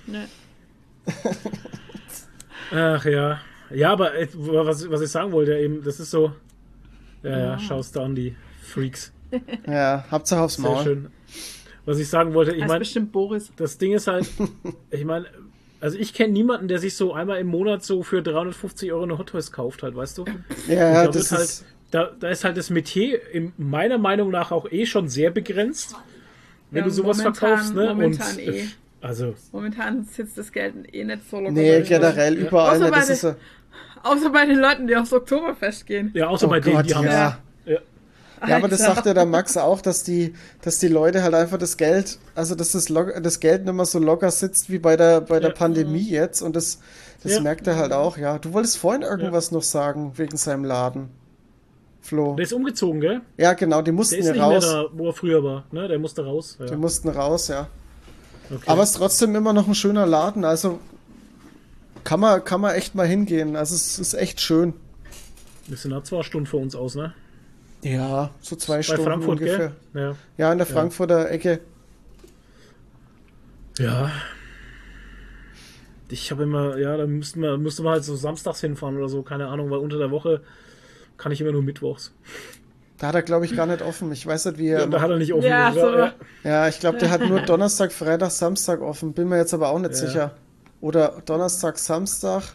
Ja. Ach ja. Ja, aber äh, was, was ich sagen wollte eben, das ist so. Ja, ja, schaust du an, die Freaks. Ja, Hauptsache aufs Sehr Maul. schön. Was ich sagen wollte, ich Heißt meine, bestimmt Boris. das Ding ist halt, ich meine, also ich kenne niemanden, der sich so einmal im Monat so für dreihundertfünfzig Euro eine Hot Toys kauft, halt, weißt du? Ja, ja, da, das wird ist, halt, da, da ist halt das Metier in meiner Meinung nach auch eh schon sehr begrenzt, wenn Ja, du sowas momentan- verkaufst, ne? momentan Und eh. also, Momentan sitzt das Geld eh nicht so locker. nee, bei den generell Leuten. überall, Außer ne, bei das den- ist ja, Außer bei den Leuten, die aufs Oktoberfest gehen. ja, außer oh bei denen, Gott, die haben ja. ja. Ja, aber das Alter. sagt ja der Max auch, dass die, dass die Leute halt einfach das Geld, also dass das, lock, das Geld nicht mehr so locker sitzt wie bei der, bei der Ja. Pandemie jetzt und das, das Ja. merkt er halt auch, ja. Du wolltest vorhin irgendwas noch sagen wegen seinem Laden, Flo. Der ist umgezogen, gell? Ja, genau, die Der mussten ist ja nicht raus. mehr da, wo er früher war. Ne? Der musste raus. Ja. Die mussten raus, ja. Okay. Aber es ist trotzdem immer noch ein schöner Laden, also kann man, kann man echt mal hingehen. Also es ist echt schön. Das sind halt zwei Stunden für uns aus, ne? Ja, so zwei Bei Stunden Frankfurt, ungefähr. gell? Ja. Ja, in der Frankfurter Ecke. Ja. Ich habe immer, ja, da müssten wir, müsste man halt so samstags hinfahren oder so, keine Ahnung, weil unter der Woche kann ich immer nur mittwochs. Da hat er, glaube ich, gar nicht offen. Ich weiß nicht, wie er. Ja, da hat er nicht offen. Ja, ja, so. ja. Ja, ich glaube, der hat nur Donnerstag, Freitag, Samstag offen. Bin mir jetzt aber auch nicht Ja. sicher. Oder Donnerstag, Samstag.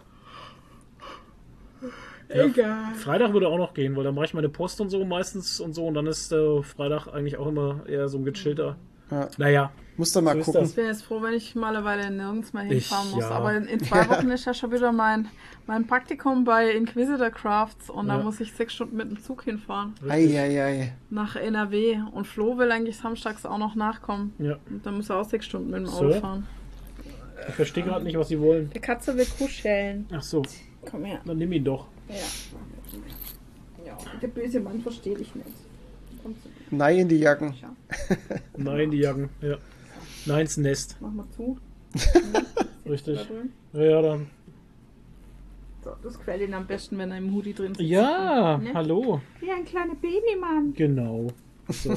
Egal. Freitag würde auch noch gehen, weil dann mache ich meine Post und so meistens und so und dann ist der Freitag eigentlich auch immer eher so ein gechillter. Ja. Naja, Musst du mal So ist gucken. das. Ich bin jetzt froh, wenn ich mal eine Weile nirgends mehr hinfahren Ich- muss. ja. Aber in, in zwei Wochen ist ja schon wieder mein, mein Praktikum bei Inquisitor Crafts und Ja. da muss ich sechs Stunden mit dem Zug hinfahren. Eieiei. Nach N R W. Und Flo will eigentlich samstags auch noch nachkommen. ja. Und dann muss er auch sechs Stunden mit dem So. Auto fahren. Ich verstehe gerade nicht, was sie wollen. Der Katze will kuscheln. Ach so, Komm her. dann nimm ihn doch. Ja. Ja, der böse Mann versteht dich nicht. Komm zu mir. Nein in die Jacken. Schau. Nein, die Jacken. Ja. Nein, ins Nest. Mach mal zu. Richtig. Da drin. Ja, ja, dann. So, das gefällt Ihnen am besten, wenn er im Hoodie drin sitzt. Ja, Ne? hallo. Wie ein kleiner Babymann. Genau. So,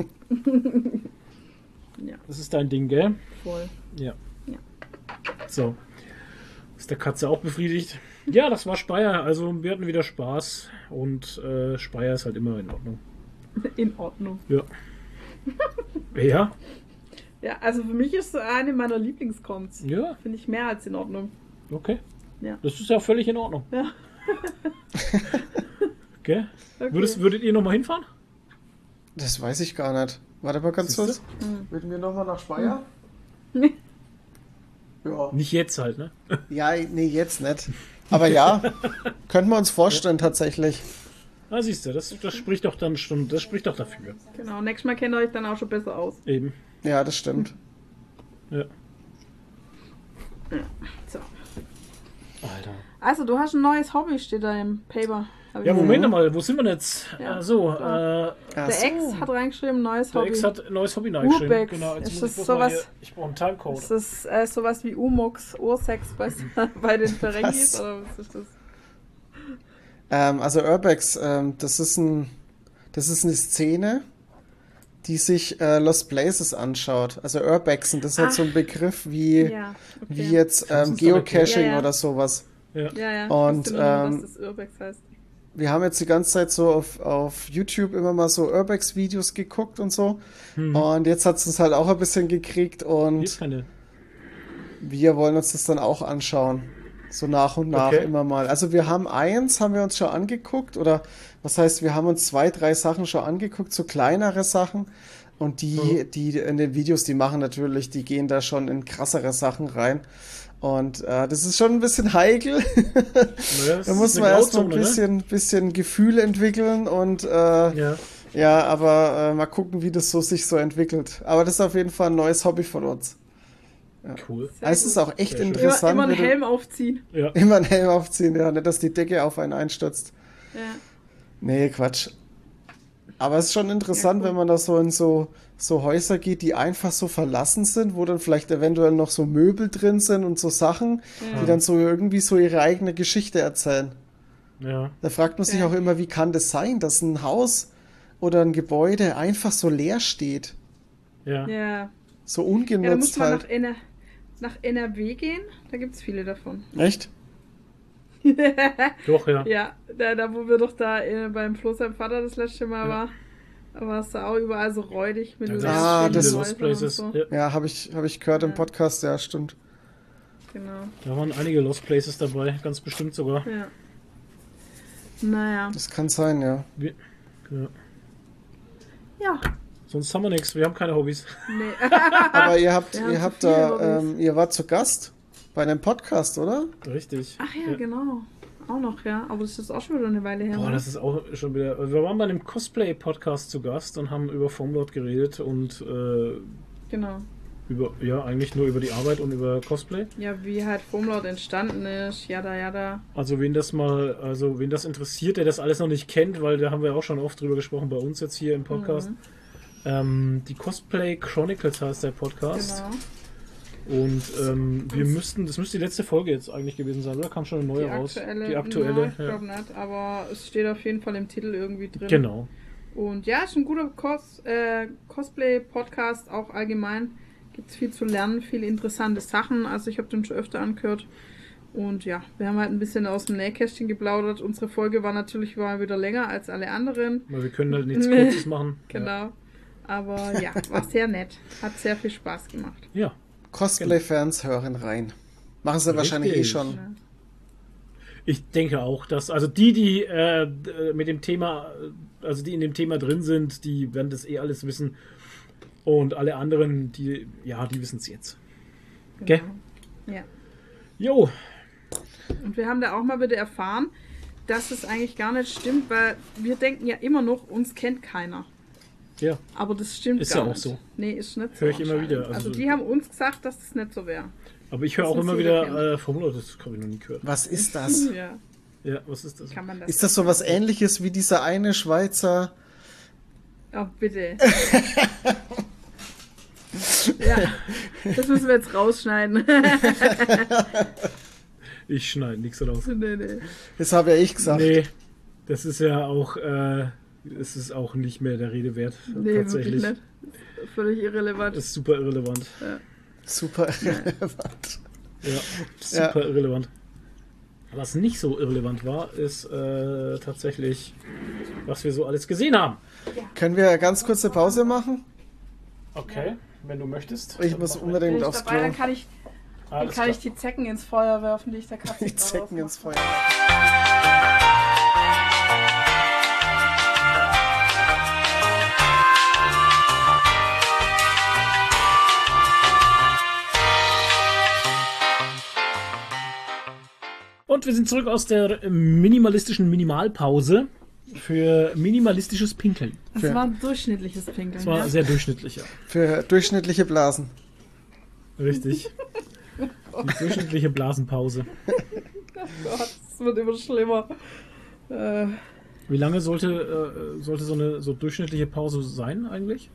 Ja, das ist dein Ding, gell? voll. Ja. Ja. So. Ist der Katze auch befriedigt? Ja, das war Speyer. Also wir hatten wieder Spaß. Und äh, Speyer ist halt immer in Ordnung. In Ordnung. Ja. Ja? Ja, also für mich ist es eine meiner Lieblingscons. Ja, Finde ich mehr als in Ordnung. okay. Ja. Das ist ja völlig in Ordnung. Ja. Okay. Okay. Würdest, würdet ihr nochmal hinfahren? Das weiß ich gar nicht. Warte mal ganz Siehste? kurz. Würden wir nochmal nach Speyer? Nee. Ja. Nicht jetzt halt, ne? Ja, nee, jetzt nicht. Aber ja, könnten wir uns vorstellen tatsächlich. Ah, siehst du, das, das spricht doch dann schon, das spricht doch dafür. Genau, nächstes Mal kennt ihr euch dann auch schon besser aus. Eben. Ja, das stimmt. Ja. So. Alter. Also, du hast ein neues Hobby, steht da im Paper. Hab ich Ja, gesehen. Moment mal, wo sind wir denn jetzt? Ja. Ach so, äh, Ach Der so. Ex hat reingeschrieben, neues der Hobby. Ex hat ein neues Hobby reingeschrieben. Urbex. Genau, jetzt Ist muss ich das bloß mal sowas- hier, ich brauche einen Timecode. Ist das äh, sowas wie Umux, Ursex bei, bei den Ferengis? Was? Oder was ist das? Ähm, also Urbex, ähm, das ist ein, das ist eine Szene, die sich äh, Lost Places anschaut. Also Urbexen, das ist halt Ach. so ein Begriff wie, Ja, okay. wie jetzt Kannst ähm, du's doch erklären? Geocaching Ja, ja. oder sowas. Ja. Ja, ja. Und, ich wusste nur noch, ähm, dass das Urbex heißt. Wir haben jetzt die ganze Zeit so auf, auf YouTube immer mal so Urbex-Videos geguckt und so. Und jetzt hat es uns halt auch ein bisschen gekriegt Hier ist und keine. wir wollen uns das dann auch anschauen. So nach und nach Okay. immer mal. Also wir haben eins, haben wir uns schon angeguckt oder was heißt, wir haben uns zwei, drei Sachen schon angeguckt, so kleinere Sachen. Und die, Mhm. die in den Videos, die machen natürlich, die gehen da schon in krassere Sachen rein. Und äh, das ist schon ein bisschen heikel. Naja, Da muss man erstmal ein bisschen, bisschen Gefühl entwickeln und äh, Ne? Ja. ja, aber äh, mal gucken, wie das so sich so entwickelt. Aber das ist auf jeden Fall ein neues Hobby von uns. Cool. Sehr Es ist gut. auch echt Sehr schön. Immer, interessant, immer einen wenn du- Helm aufziehen. Ja. immer einen Helm aufziehen, ja, nicht, dass die Decke auf einen einstürzt. Ja. Nee, Quatsch. Aber es ist schon interessant, Ja, cool. wenn man da so in so, so Häuser geht, die einfach so verlassen sind, wo dann vielleicht eventuell noch so Möbel drin sind und so Sachen, Ja. die dann so irgendwie so ihre eigene Geschichte erzählen. Ja. Da fragt man sich Ja. auch immer, wie kann das sein, dass ein Haus oder ein Gebäude einfach so leer steht? Ja. Ja. So Ja, da muss ungenutzt man halt. nach, N R nach N R W gehen. Da gibt es viele davon. Echt? Doch, ja. Ja, da, da wo wir doch da äh, beim Flo seinem Vater das letzte Mal Ja. war, da war es da auch überall so räudig mit Ja, das leeren ist Ah, stehenden das- viele Häusern Lost Places. und so. Ja. Ja, habe ich, hab ich gehört im Ja. Podcast, ja, stimmt. Genau. Da waren einige Lost Places dabei, ganz bestimmt sogar. Ja. Naja. Das kann sein, ja. Wir, ja. Ja. Sonst haben wir nichts, wir haben keine Hobbys. Nee. Aber ihr habt, Wir haben ihr zu habt viele da, Hobbys. ähm, ihr wart zu Gast bei einem Podcast, oder? Richtig. Ach ja, genau. Auch noch, ja. Aber das ist auch schon wieder eine Weile her. Boah, ne? das ist auch schon wieder. Wir waren bei einem Cosplay-Podcast zu Gast und haben über Formlord geredet und äh, Genau. über, ja, eigentlich nur über die Arbeit und über Cosplay. Ja, wie halt Formlord entstanden ist, jada jada. Also wen das mal, also wen das interessiert, der das alles noch nicht kennt, weil da haben wir auch schon oft drüber gesprochen bei uns jetzt hier im Podcast. Mhm. Ähm, die Cosplay Chronicles heißt der Podcast. Genau. Und ähm, wir müssten, das müsste die letzte Folge jetzt eigentlich gewesen sein, oder? Kam schon eine neue Die raus? aktuelle, Die aktuelle. Ja, ich glaube nicht, aber es steht auf jeden Fall im Titel irgendwie drin. Genau. Und ja, ist ein guter Cos äh, Cosplay-Podcast, auch allgemein. Gibt es viel zu lernen, viele interessante Sachen. Also ich habe den schon öfter angehört. Und ja, wir haben halt ein bisschen aus dem Nähkästchen geplaudert. Unsere Folge war natürlich mal wieder länger als alle anderen. Weil wir können halt nichts Kurzes machen. Genau. Ja. Aber ja, war sehr nett. Hat sehr viel Spaß gemacht. Ja. Cosplay-Fans hören rein. Machen sie Richtig. wahrscheinlich eh schon. Ja. Ich denke auch, dass, also die, die äh, mit dem Thema, also die in dem Thema drin sind, die werden das eh alles wissen. Und alle anderen, die, ja, die wissen es jetzt. Gell? Ja. Jo. Und wir haben da auch mal wieder erfahren, dass es eigentlich gar nicht stimmt, weil wir denken ja immer noch, uns kennt keiner. Ja. Aber das stimmt Ist gar ja auch nicht. so. Nee, ist nicht so. Hör ich immer anscheinend. wieder, Also, also- die haben uns gesagt, dass das nicht so wäre. Aber ich höre Das auch muss immer jeder wieder äh, Formel, das habe ich noch nie gehört. Was ist das? Ja, Ja, was ist das? kann man das. Ist das so was Ähnliches wie dieser eine Schweizer? Oh, bitte. Ja, das müssen wir jetzt rausschneiden. Ich schneide nichts raus. nee, nee. Das habe ja ich gesagt. Nee, das ist ja auch, äh, es ist auch nicht mehr der Rede wert. Nee, tatsächlich. wirklich nicht. Völlig irrelevant. Das ist super irrelevant. Super relevant. Ja, super irrelevant. Was nicht so irrelevant war, ist äh, tatsächlich, was wir so alles gesehen haben. Können wir ganz kurze Pause machen? Okay, wenn du möchtest. Ich dann muss machen wir. Bin unbedingt ich aufs dabei, dann Klo. kann ich, dann Alles kann klar. ich die Zecken ins Feuer werfen, die ich der Katze Die Zecken ins Feuer. Und wir sind zurück aus der minimalistischen Minimalpause für minimalistisches Pinkeln. Das Für- war ein durchschnittliches Pinkeln. Das war ja? sehr durchschnittlicher. Für durchschnittliche Blasen. Richtig. Die durchschnittliche Blasenpause. Gott, es wird immer schlimmer. Äh, Wie lange sollte, äh, sollte so eine so durchschnittliche Pause sein eigentlich?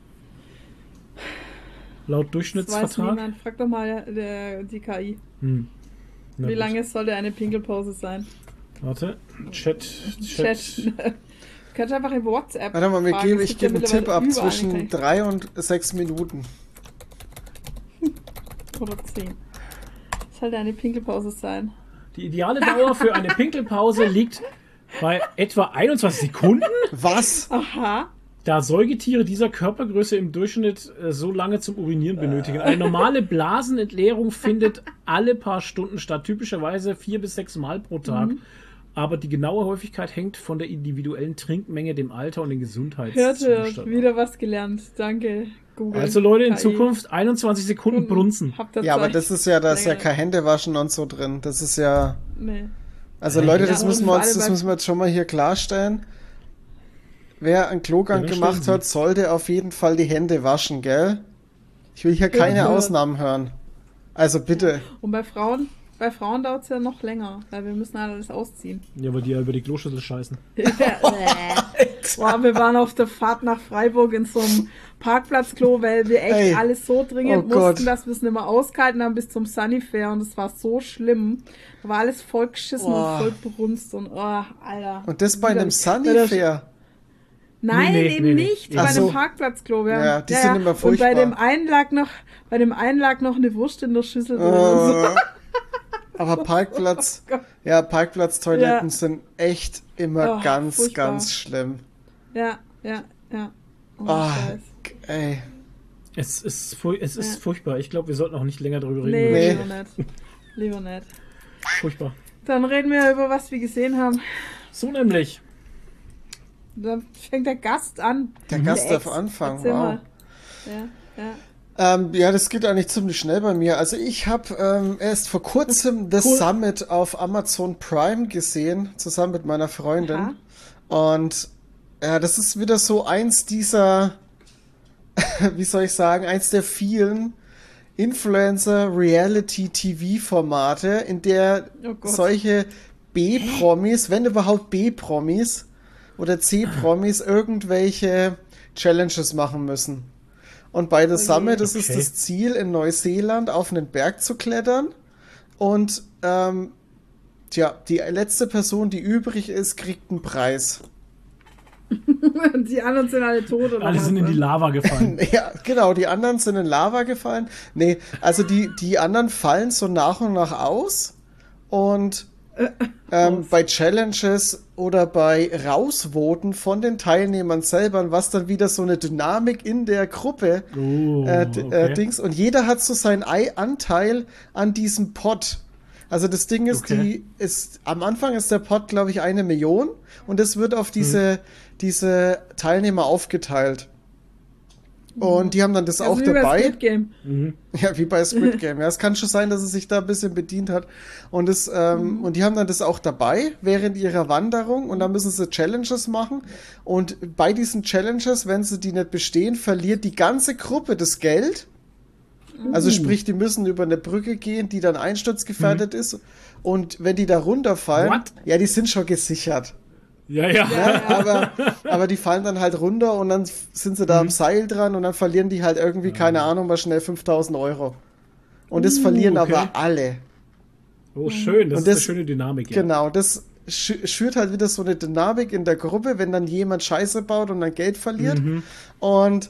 Laut das weiß Durchschnittsvertrag? niemand. Frag doch mal der, die K I. Hm. Na Wie gut. lange sollte eine Pinkelpause sein? Warte. Chat. Chat. Chat. Du kannst einfach über WhatsApp. Warte mal, wir fragen. geben, Es ich gibt ja gebe einen mittlerweile Tipp ab überall zwischen eine drei und sechs Minuten. oder zehn. Soll eine Pinkelpause sein? Die ideale Dauer für eine Pinkelpause liegt bei etwa einundzwanzig Sekunden, Was? Aha. da Säugetiere dieser Körpergröße im Durchschnitt äh, so lange zum Urinieren benötigen. Eine normale Blasenentleerung findet alle paar Stunden statt, typischerweise vier bis sechs Mal pro Tag. Mhm. Aber die genaue Häufigkeit hängt von der individuellen Trinkmenge, dem Alter und den Hört, Gesundheitszustand ab. wieder was gelernt. Danke, Google. Also Leute, in K I. Zukunft einundzwanzig Sekunden brunzen. Habt ihr Ja, aber Zeit? das ist ja, da ist ja Länger. kein Händewaschen und so drin. Das ist ja. Nee. Also Leute, Ja, das müssen und wir vor uns, allem das bei- müssen wir jetzt schon mal hier klarstellen. Wer einen Klogang Ja, dann gemacht stellen hat, sollte auf jeden Fall die Hände waschen, gell? Ich will hier keine Ja. Ausnahmen hören. Also bitte. Und bei Frauen, bei Frauen dauert es ja noch länger, weil wir müssen halt alles ausziehen. Ja, weil die ja über die Kloschüssel scheißen. Boah, wir waren auf der Fahrt nach Freiburg in so einem Parkplatzklo, weil wir echt Ey. alles so dringend Oh Gott. mussten, dass wir es nicht mehr ausgehalten haben bis zum Sunnyfair und es war so schlimm. Da war alles voll geschissen Boah. und voll brunst und oh, Alter. Und das bei einem Widerlich. Sunnyfair. Nein, Nee, nee, eben nee, nee. nicht. Ach Bei so. einem Parkplatzklo. Wir Ja, haben- die sind immer Und furchtbar. bei dem einen lag noch, bei dem einen lag noch eine Wurst in der Schüssel drin. und so. Äh, aber Parkplatz, Oh Gott. ja, Parkplatztoiletten Ja. sind echt immer Oh, ganz, furchtbar. ganz schlimm. Ja, ja, ja. Oh, Ah, Scheiß. ey. Es ist, fur- es ist Ja. furchtbar. Ich glaube, wir sollten auch nicht länger darüber reden. Nee, Nee. lieber nicht. Lieber nicht. Furchtbar. Dann reden wir über was wir gesehen haben. So nämlich. Dann fängt der Gast an. Der Gast Ex. darf anfangen, Erzähl wow. mal. Ja, ja. Ähm, ja, das geht eigentlich ziemlich schnell bei mir. Also ich habe ähm, erst vor kurzem The Cool. Summit auf Amazon Prime gesehen, zusammen mit meiner Freundin. Aha. Und ja, das ist wieder so eins dieser, wie soll ich sagen, eins der vielen Influencer-Reality-T V-Formate, in der Oh Gott. solche B-Promis, wenn überhaupt B-Promis oder C-Promis, irgendwelche Challenges machen müssen. Und bei The Oh je. Summit ist es Okay. das Ziel, in Neuseeland auf einen Berg zu klettern. Und ähm, tja, die letzte Person, die übrig ist, kriegt einen Preis. Die anderen sind alle tot oder Alle was? sind in die Lava gefallen. Ja, genau, die anderen sind in Lava gefallen. Nee, also die, die anderen fallen so nach und nach aus. Und ähm, Aus. bei Challenges oder bei Rausvoten von den Teilnehmern selber, was dann wieder so eine Dynamik in der Gruppe Oh, äh, d- okay. äh, Dings. Und jeder hat so seinen Ei- Anteil an diesem Pot. Also das Ding ist, Okay. die ist, am Anfang ist der Pot, glaube ich, eine Million und es wird auf diese, diese Teilnehmer aufgeteilt. Und die haben dann das Also auch wie bei dabei. Squid Game. Ja, wie bei Squid Game. Ja, es kann schon sein, dass es sich da ein bisschen bedient hat. Und, das, ähm, und die haben dann das auch dabei während ihrer Wanderung und dann müssen sie Challenges machen. Und bei diesen Challenges, wenn sie die nicht bestehen, verliert die ganze Gruppe das Geld. Also sprich, die müssen über eine Brücke gehen, die dann einsturzgefährdet ist. Und wenn die da runterfallen, What? ja, die sind schon gesichert. Ja, ja. Ja, aber, aber die fallen dann halt runter und dann sind sie da Mhm. am Seil dran und dann verlieren die halt irgendwie, keine Ahnung, mal schnell fünftausend Euro. Und das Uh, verlieren okay. aber alle. Oh, schön. Das Und ist eine das- schöne Dynamik. Ja. Genau, das schü- schürt halt wieder so eine Dynamik in der Gruppe, wenn dann jemand Scheiße baut und dann Geld verliert. Mhm. Und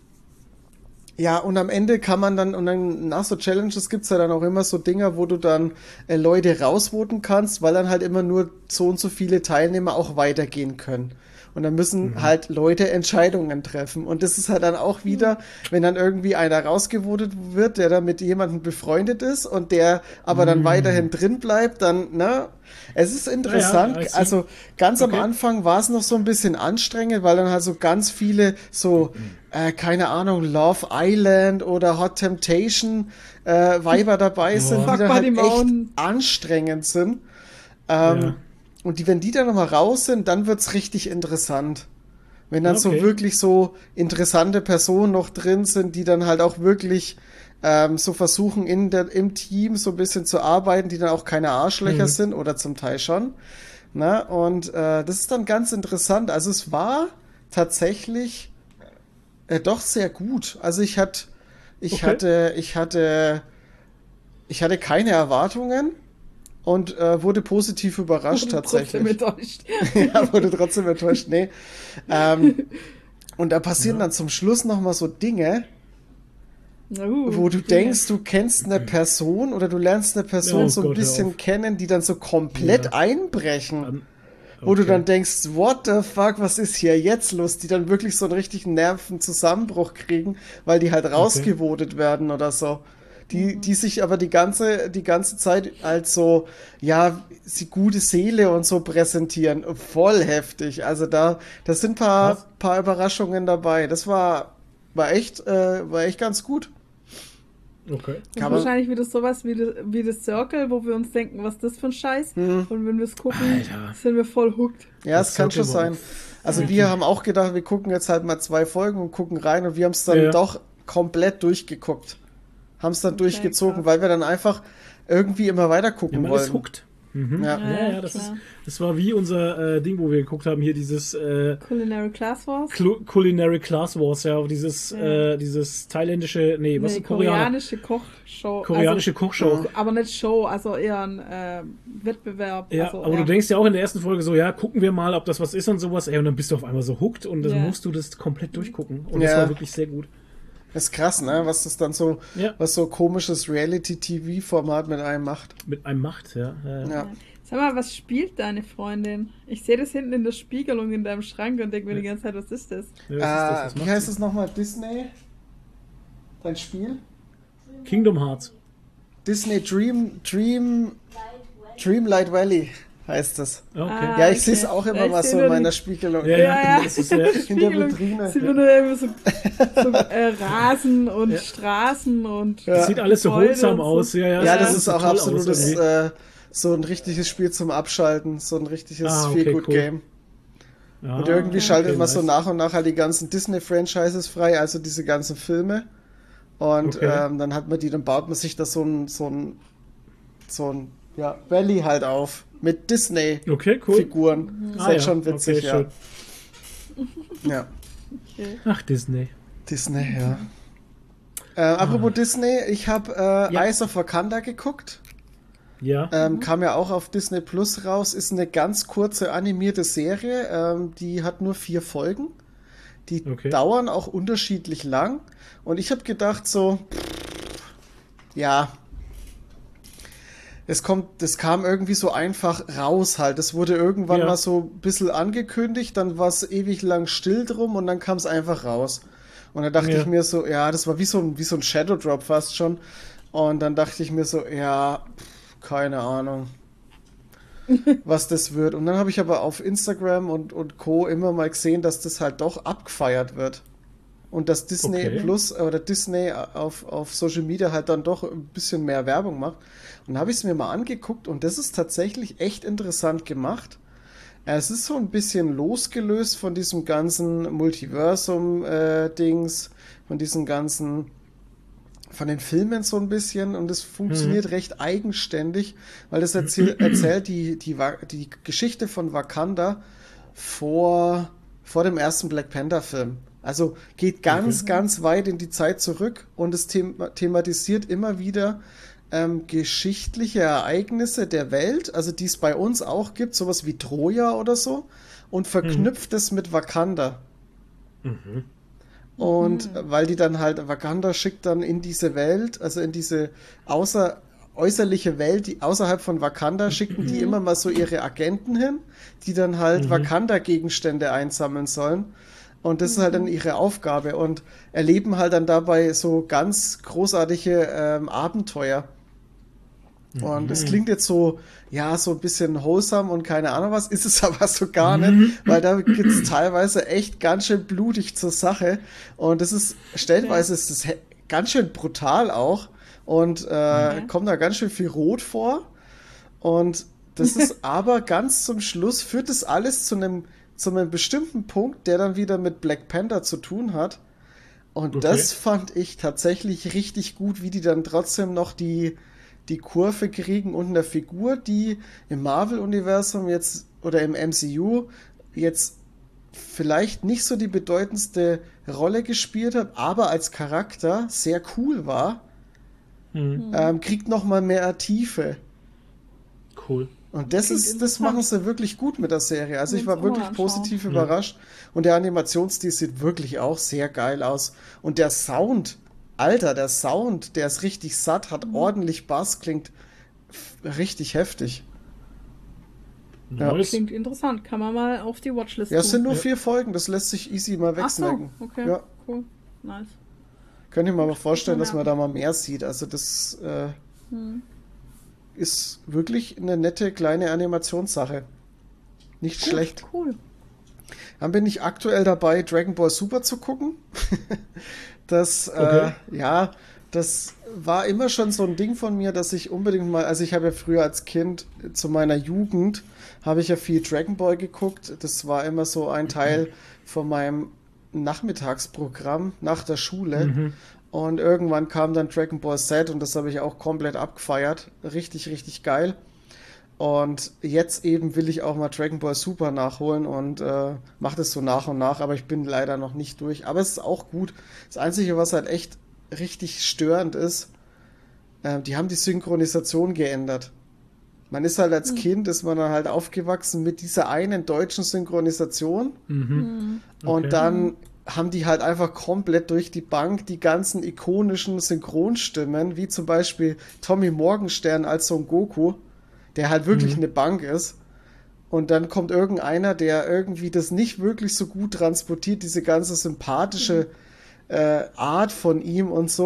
ja, und am Ende kann man dann, und dann nach so Challenges gibt's ja dann auch immer so Dinger, wo du dann äh, Leute rausvoten kannst, weil dann halt immer nur so und so viele Teilnehmer auch weitergehen können. Und dann müssen halt Leute Entscheidungen treffen. Und das ist halt dann auch wieder, wenn dann irgendwie einer rausgevotet wird, der dann mit jemandem befreundet ist und der aber dann weiterhin drin bleibt, dann, ne? Es ist interessant. I see. Also ganz Okay. am Anfang war es noch so ein bisschen anstrengend, weil dann halt so ganz viele so, äh, keine Ahnung, Love Island oder Hot Temptation äh, Weiber dabei sind, Boah. die dann Fuck halt Buddy echt Mountain. anstrengend sind. Ähm, Ja. Und die, wenn die dann nochmal raus sind, dann wird's richtig interessant. Wenn dann so Okay. wirklich so interessante Personen noch drin sind, die dann halt auch wirklich ähm, so versuchen, in der, im Team so ein bisschen zu arbeiten, die dann auch keine Arschlöcher Mhm. sind oder zum Teil schon. Na, und äh, das ist dann ganz interessant. Also es war tatsächlich äh, doch sehr gut. Also ich hatte, ich Okay. hatte, ich hatte, ich hatte keine Erwartungen und äh, wurde positiv überrascht Wurde trotzdem tatsächlich. enttäuscht. Ja, wurde trotzdem enttäuscht. Nee. Ähm, und da passieren dann zum Schluss noch mal so Dinge, Na, uh, wo du Dinge. denkst, du kennst eine Person oder du lernst eine Person Oh so ein Gott, hör bisschen auf. kennen, die dann so komplett Ja. einbrechen. Dann- Wo du okay. dann denkst, what the fuck, was ist hier jetzt los? Die dann wirklich so einen richtigen Nervenzusammenbruch kriegen, weil die halt rausgevotet werden oder so. Die, die sich aber die ganze, die ganze Zeit als so, ja, sie gute Seele und so präsentieren. Voll heftig. Also da, da sind paar, Krass. paar Überraschungen dabei. Das war, war echt, äh, war echt ganz gut. Okay. Das ist Kann man- wahrscheinlich wieder sowas wie das, wie das Circle, wo wir uns denken, was ist das für ein Scheiß? Hm. Und wenn wir es gucken, Alter. sind wir voll hooked. Ja, Das es kann schon Circle war sein. Also wir haben auch gedacht, wir gucken jetzt halt mal zwei Folgen und gucken rein und wir haben es dann Ja, ja. doch komplett durchgeguckt. Haben es dann Okay, durchgezogen, krass. weil wir dann einfach irgendwie immer weiter Ja, gucken man wollen. ist hooked. Mhm. Ja. Ja, ja, das, ist, klar. das war wie unser äh, Ding, wo wir geguckt haben, hier dieses äh, Culinary Class Wars. Clu- Culinary Class Wars, ja, dieses, Ja. äh, dieses thailändische, nee, was Nee, ist Koreaner? koreanische Kochshow. Koreanische Kochshow. Also, aber nicht Show, also eher ein äh, Wettbewerb. Ja, also, aber du denkst ja auch in der ersten Folge so, ja, gucken wir mal, ob das was ist und sowas, ey, und dann bist du auf einmal so hooked und dann Ja. musst du das komplett durchgucken. Und Ja. das war wirklich sehr gut. Das ist krass, ne? Was das dann so, Ja. was so komisches Reality-T V-Format mit einem macht. Mit einem Macht, ja. ja, ja. Ja. Sag mal, was spielt deine Freundin? Ich sehe das hinten in der Spiegelung in deinem Schrank und denke mir die ganze Zeit, was ist das? Ja, was ist das? Äh, Was wie macht heißt sie? es nochmal? Disney? Dein Spiel? Kingdom Hearts. Disney Dream, Dream, Dreamlight Valley. heißt das. Okay. Ah, Ja, ich sehe es okay. auch immer Ja, ich mal seh so nur in meiner die- Spiegelung. Ja, Ja, ja. das ist ja, In der Spiegelung Vitrine. sieht man nur irgendwie so, so äh, Rasen und Ja. Straßen und Ja. das sieht alles so Gebäude wholesome und so. aus. Ja, ja, Ja, das das sieht ist so auch toll aus absolutes, irgendwie. äh, so ein richtiges Spiel zum Abschalten, so ein richtiges Ah, okay, Feel-Good-Game. Ah, Und irgendwie okay, schaltet man so nice. nach und nach halt die ganzen Disney-Franchises frei, also diese ganzen Filme. Und Okay. ähm, dann hat man die, dann baut man sich da so ein, so ein, so ein ja, Valley halt auf mit Disney-Figuren. Okay, cool. Ist Ah, halt ja. schon witzig, Okay, ja. schön. ja. Ach, Disney. Disney, ja. Äh, apropos Disney, ich habe äh, Ah. Ja. Eyes of Wakanda geguckt. Ja. Ähm, kam ja auch auf Disney Plus raus, ist eine ganz kurze animierte Serie, ähm, die hat nur vier Folgen. Die Okay. dauern auch unterschiedlich lang. Und ich habe gedacht so, ja, es kommt, das kam irgendwie so einfach raus halt. Es wurde irgendwann Ja. mal so ein bisschen angekündigt, dann war es ewig lang still drum und dann kam es einfach raus. Und dann dachte Ja. ich mir so, ja, das war wie so ein, wie so ein Shadow Drop fast schon. Und dann dachte ich mir so, ja, pff, keine Ahnung, was das wird. Und dann habe ich aber auf Instagram und, und Co. immer mal gesehen, dass das halt doch abgefeiert wird. Und dass Disney Okay. Plus oder Disney auf, auf Social Media halt dann doch ein bisschen mehr Werbung macht. Und habe ich es mir mal angeguckt und das ist tatsächlich echt interessant gemacht. Es ist so ein bisschen losgelöst von diesem ganzen Multiversum-Dings, von diesen ganzen, von den Filmen so ein bisschen und es funktioniert recht eigenständig, weil das erzähl, erzählt die, die, Wa- die Geschichte von Wakanda vor, vor dem ersten Black Panther-Film. Also geht ganz, ganz weit in die Zeit zurück und es thema thematisiert immer wieder ähm, geschichtliche Ereignisse der Welt, also die es bei uns auch gibt, sowas wie Troja oder so, und verknüpft es mit Wakanda. Und weil die dann halt, Wakanda schickt dann in diese Welt, also in diese außer, äußerliche Welt, die außerhalb von Wakanda, schicken die immer mal so ihre Agenten hin, die dann halt Wakanda-Gegenstände einsammeln sollen. Und das ist halt dann ihre Aufgabe und erleben halt dann dabei so ganz großartige ähm, Abenteuer. Und es klingt jetzt so, ja, so ein bisschen wholesome und keine Ahnung was, ist es aber so gar nicht, weil da geht's teilweise echt ganz schön blutig zur Sache. Und das ist, stellenweise ist das he- ganz schön brutal auch und äh, kommt da ganz schön viel Rot vor. Und das ist aber ganz zum Schluss, führt das alles zu einem, zu einem bestimmten Punkt, der dann wieder mit Black Panther zu tun hat. Und Okay. das fand ich tatsächlich richtig gut, wie die dann trotzdem noch die, die Kurve kriegen und eine Figur, die im Marvel-Universum jetzt oder im M C U jetzt vielleicht nicht so die bedeutendste Rolle gespielt hat, aber als Charakter sehr cool war, Mhm. ähm, kriegt noch mal mehr Tiefe. Cool. Und das Klingt ist, das interessant. machen sie wirklich gut mit der Serie. Also ich Muss war auch mal wirklich anschauen. positiv überrascht. Und der Animationsstil sieht wirklich auch sehr geil aus. Und der Sound, Alter, der Sound, der ist richtig satt, hat Mhm. ordentlich Bass, klingt f- richtig heftig. Ja. Nice. Klingt interessant. Kann man mal auf die Watchlist Ja, es sind nur Ja. vier Folgen, das lässt sich easy mal Ach so, wegsnacken. okay, Ja, cool. Nice. könnt ihr mir mal vorstellen, mal dass man da mal mehr sieht. Also das äh, Hm. ist wirklich eine nette kleine Animationssache. Nicht Gut, schlecht. Cool. Dann bin ich aktuell dabei, Dragon Ball Super zu gucken. Das, Okay. äh, ja, das war immer schon so ein Ding von mir, dass ich unbedingt mal, also ich habe ja früher als Kind äh, zu meiner Jugend, habe ich ja viel Dragon Ball geguckt. Das war immer so ein Teil von meinem Nachmittagsprogramm nach der Schule. Und irgendwann kam dann Dragon Ball Z und das habe ich auch komplett abgefeiert. Richtig, richtig geil. Und jetzt eben will ich auch mal Dragon Ball Super nachholen und äh, mache das so nach und nach, aber ich bin leider noch nicht durch. Aber es ist auch gut. Das Einzige, was halt echt richtig störend ist, äh, die haben die Synchronisation geändert. Man ist halt als Kind, ist man dann halt aufgewachsen mit dieser einen deutschen Synchronisation Mhm. und Okay. dann haben die halt einfach komplett durch die Bank die ganzen ikonischen Synchronstimmen, wie zum Beispiel Tommy Morgenstern als Son Goku, der halt wirklich eine Bank ist. Und dann kommt irgendeiner, der irgendwie das nicht wirklich so gut transportiert, diese ganze sympathische äh, Art von ihm und so.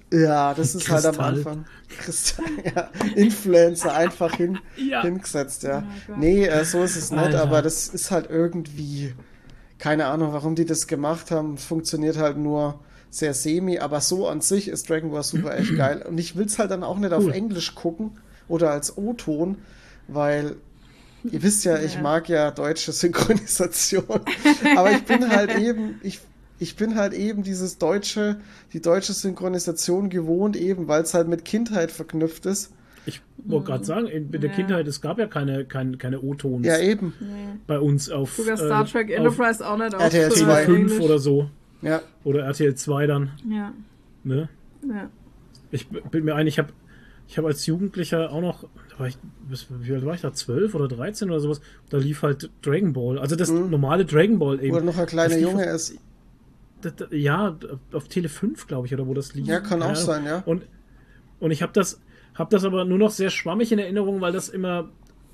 Ja, das ist halt am Kristall. Anfang. Kristall, ja. Influencer einfach hin, Ja. hingesetzt, ja. Oh Gott. Nee, äh, so ist es nicht, Alter. aber das ist halt irgendwie, keine Ahnung, warum die das gemacht haben. Es funktioniert halt nur sehr semi, aber so an sich ist Dragon Ball Super echt geil. Und ich will es halt dann auch nicht auf Cool. Englisch gucken oder als O-Ton, weil ihr wisst ja, ich Ja. mag ja deutsche Synchronisation. Aber ich bin halt eben, ich, ich bin halt eben dieses deutsche, die deutsche Synchronisation gewohnt, eben, weil es halt mit Kindheit verknüpft ist. Ich wollte gerade sagen, in der Ja. Kindheit, es gab ja keine, keine, keine O-Tons Ja, eben. Nee. bei uns auf, Sogar Star äh, Trek auf Enterprise auch nicht auf R T L äh, zwei. Tele fünf Englisch. oder so. Ja. Oder R T L zwei dann. Ja, Ne? ja. Ich b- bin mir ein, ich habe ich hab als Jugendlicher auch noch, da war ich, bis- wie alt war ich da, zwölf oder dreizehn oder sowas, da lief halt Dragon Ball. Also das normale Dragon Ball eben. Wo er noch ein kleiner Das lief Junge auf- ist. Das, das, ja, auf Tele fünf, glaube ich, oder wo das lief. Ja, kann Keine auch Ahnung. sein, ja. Und, und ich habe das, hab das aber nur noch sehr schwammig in Erinnerung, weil das immer.